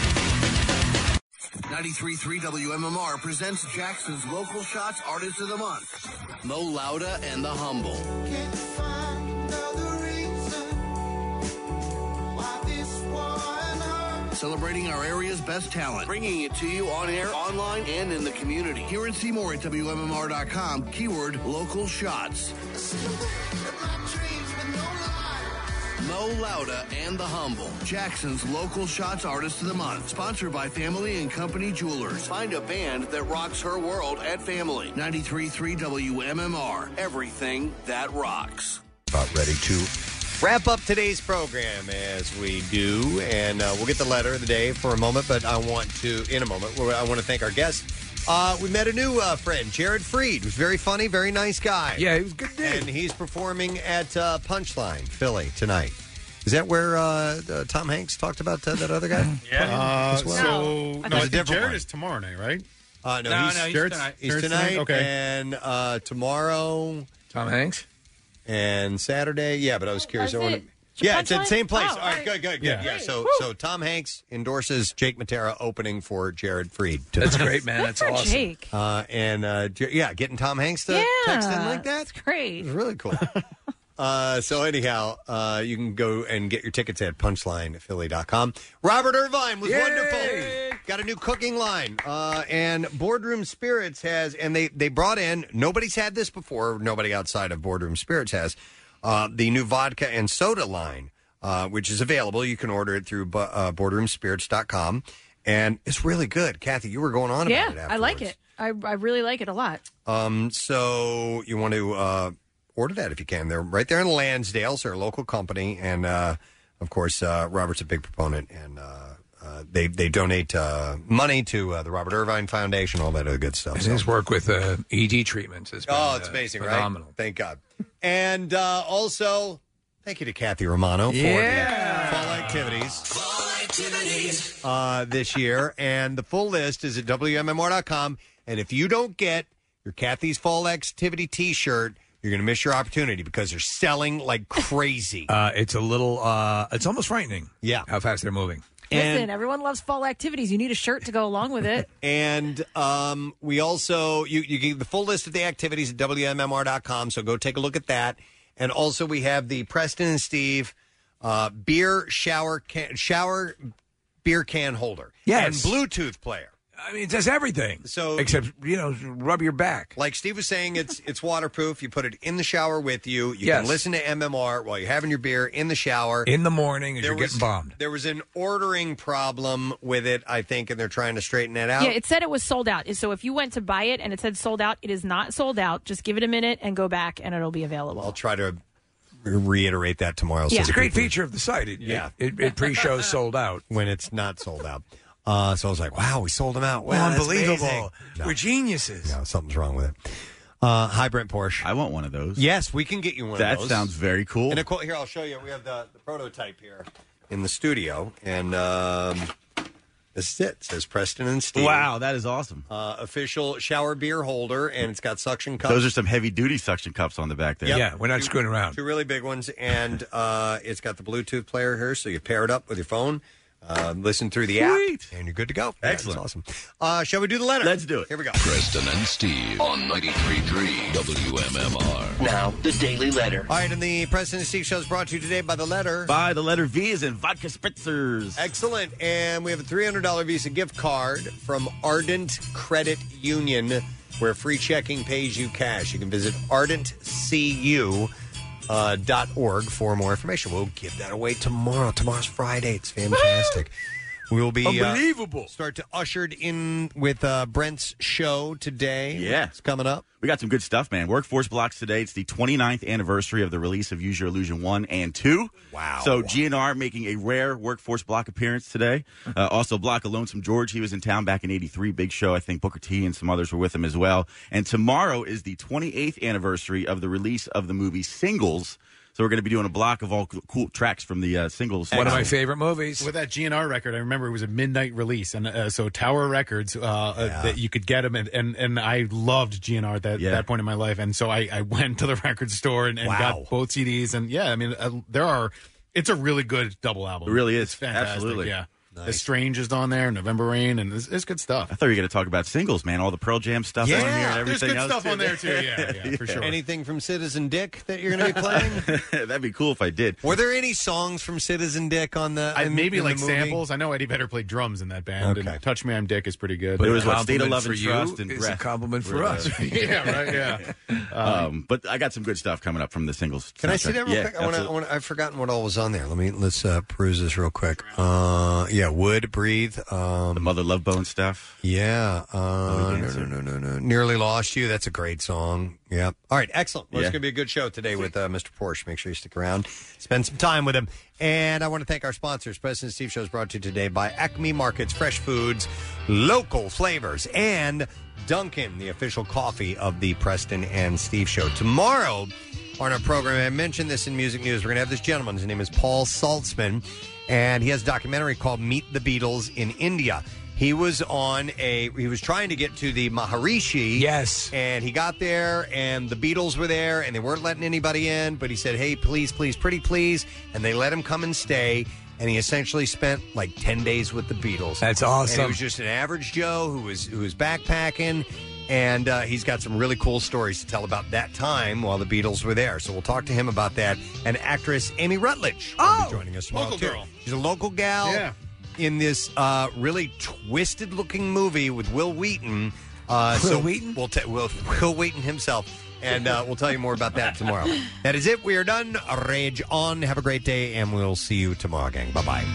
93.3 WMMR presents Jackson's Local Shots Artist of the Month, Mo Lauda and the Humble. Celebrating our area's best talent, bringing it to you on air, online, and in the community. Here in Seymour at WMMR.com, keyword local shots. Mo Lauda and the Humble, Jackson's Local Shots Artist of the Month, sponsored by Family and Company Jewelers. Find a band that rocks her world at Family. 93.3 WMMR, everything that rocks. About ready to wrap up today's program as we do, and we'll get the letter of the day for a moment, but I want to thank our guests. We met a new friend, Jared Freed, who's very funny, very nice guy. Yeah, he was a good dude. And he's performing at Punchline, Philly, tonight. Is that where Tom Hanks talked about that other guy? Yeah. As well? I think Jared is tomorrow night, right? No, he's Jared's tonight. He's tonight. Okay. And tomorrow. Tom Hanks? And Saturday. Yeah, but I was curious. Is it Yeah, it's at the same place. Oh, all right, good. Yeah. So Tom Hanks endorses Jake Matera opening for Jared Freed. That's great, man. That's awesome. Jake. Getting Tom Hanks to text in like that. That's great. It was really cool. So anyhow, you can go and get your tickets at punchlinephilly.com. Robert Irvine was wonderful. Got a new cooking line. And Boardroom Spirits they brought in, nobody's had this before, nobody outside of Boardroom Spirits has, the new vodka and soda line. which is available. You can order it through boardroomspirits.com. And it's really good. Kathy, you were going on about it afterwards. I like it. I really like it a lot. So you want to order that if you can. They're right there in Lansdale, so they're a local company. And, of course, Robert's a big proponent. And they donate money to the Robert Irvine Foundation, all that other good stuff. And his work with ED treatments has been it's amazing, phenomenal. Right? Thank God. And also, thank you to Kathy Romano for the fall activities. This year. And the full list is at WMMR.com. And if you don't get your Kathy's Fall Activity T-shirt, you're going to miss your opportunity because they're selling like crazy. It's a little, it's almost frightening. Yeah. How fast they're moving. Listen, everyone loves fall activities. You need a shirt to go along with it. And we also, you get the full list of the activities at WMMR.com, so go take a look at that. And also we have the Preston and Steve beer shower beer can holder. Yes. And Bluetooth player. I mean, it does everything. So except, rub your back. Like Steve was saying, it's waterproof. You put it in the shower with you. You can listen to MMR while you're having your beer in the shower. In the morning as you're getting bombed. There was an ordering problem with it, I think, and they're trying to straighten that out. Yeah, it said it was sold out. So if you went to buy it and it said sold out, it is not sold out. Just give it a minute and go back, and it'll be available. I'll try to reiterate that tomorrow. Yeah. It's a great feature of the site. It pre-shows sold out. When it's not sold out. So I was like, wow, we sold them out. Wow, unbelievable. No. We're geniuses. No, something's wrong with it. Hi, Brent Porsche. I want one of those. Yes, we can get you one of those. That sounds very cool. And here, I'll show you. We have the prototype here in the studio. And this is it. It says Preston and Steve. Wow, that is awesome. Official shower beer holder, and it's got suction cups. Those are some heavy-duty suction cups on the back there. Yep. Yeah, we're not screwing around. Two really big ones, and it's got the Bluetooth player here, so you pair it up with your phone, listen through the app, and you're good to go. Excellent. Yeah, it's awesome. Shall we do the letter? Let's do it. Here we go. Preston and Steve on 93.3 WMMR. Now, the Daily Letter. All right, and the Preston and Steve show is brought to you today by the letter. By the letter V as in vodka spritzers. Excellent. And we have a $300 Visa gift card from Ardent Credit Union, where free checking pays you cash. You can visit ardentcu.org for more information. We'll give that away tomorrow. Tomorrow's Friday. It's fantastic. We will be unbelievable. Start to ushered in with Brent's show today. Yeah. It's coming up. We got some good stuff, man. Workforce blocks today. It's the 29th anniversary of the release of Use Your Illusion 1 and 2. Wow. So GNR making a rare Workforce block appearance today. Also, block of Lonesome George. He was in town back in 83. Big show. I think Booker T and some others were with him as well. And tomorrow is the 28th anniversary of the release of the movie Singles. So we're going to be doing a block of all cool tracks from the Singles. One of my favorite movies. With that GNR record, I remember it was a midnight release, and so Tower Records that you could get them, and I loved GNR at that point in my life, and so I went to the record store and got both CDs, and I mean it's a really good double album. It really is. It's fantastic. Absolutely. Yeah. Nice. Estranged is on there, November Rain, and it's good stuff. I thought you were going to talk about Singles, man. All the Pearl Jam stuff on here and everything there's good else. stuff on there, too. Yeah, for sure. Anything from Citizen Dick that you're going to be playing? That'd be cool if I did. Were there any songs from Citizen Dick on the maybe in like the movie? Samples? I know Eddie Vedder played drums in that band, and Touch Me, I'm Dick is pretty good. But it was what, State of Compliment Love for and you Trust and is Breath. a compliment for us. Yeah, right, yeah. But I got some good stuff coming up from the Singles. Can I see that real quick? I've forgotten what all was on there. Let's peruse this real quick. Would, Breathe. The Mother Love Bone stuff. Yeah. No. Nearly Lost You. That's a great song. Yeah. All right. Excellent. Well, it's going to be a good show today with Mr. Porsche. Make sure you stick around. Spend some time with him. And I want to thank our sponsors. President Steve Show is brought to you today by Acme Markets, fresh foods, local flavors, and Dunkin', the official coffee of the Preston and Steve Show. Tomorrow on our program, I mentioned this in Music News, we're going to have this gentleman. His name is Paul Saltzman, and he has a documentary called Meet the Beatles in India. He was trying to get to the Maharishi. Yes. And he got there, and the Beatles were there, and they weren't letting anybody in, but he said, hey, please, pretty please, and they let him come and stay, and he essentially spent like 10 days with the Beatles. That's awesome. And he was just an average Joe who was backpacking, and he's got some really cool stories to tell about that time while the Beatles were there. So we'll talk to him about that. And actress Amy Rutledge will be joining us tomorrow, local too. girl. She's a local gal. Yeah. In this really twisted-looking movie with Will Wheaton. Will Wheaton? Will Wheaton himself. And we'll tell you more about that tomorrow. That is it. We are done. Rage on. Have a great day, and we'll see you tomorrow, gang. Bye-bye.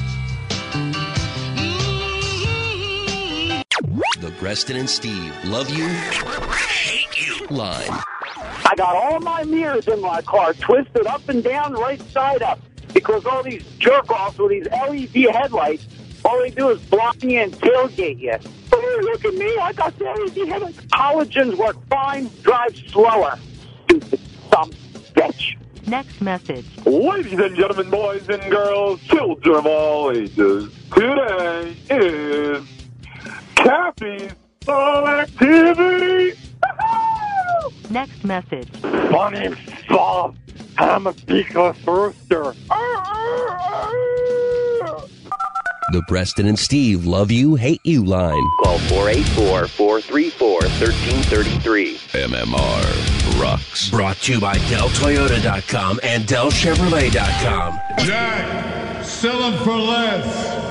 The Preston and Steve Love You, Hate You line. I got all my mirrors in my car twisted up and down, right side up, because all these jerk-offs with these LED headlights, all they do is block you and tailgate you. Oh, look at me. I got the LED headlights. Halogens work fine, drive slower. Stupid dumb bitch. Next message. Ladies and gentlemen, boys and girls, children of all ages, today is Kathy's Activity. Next message. My name's Bob. I'm a beakless rooster. The Preston and Steve Love You, Hate You line. Call 484-434-1333. MMR rocks. Brought to you by DellToyota.com and DellChevrolet.com. Jack, sell them for less.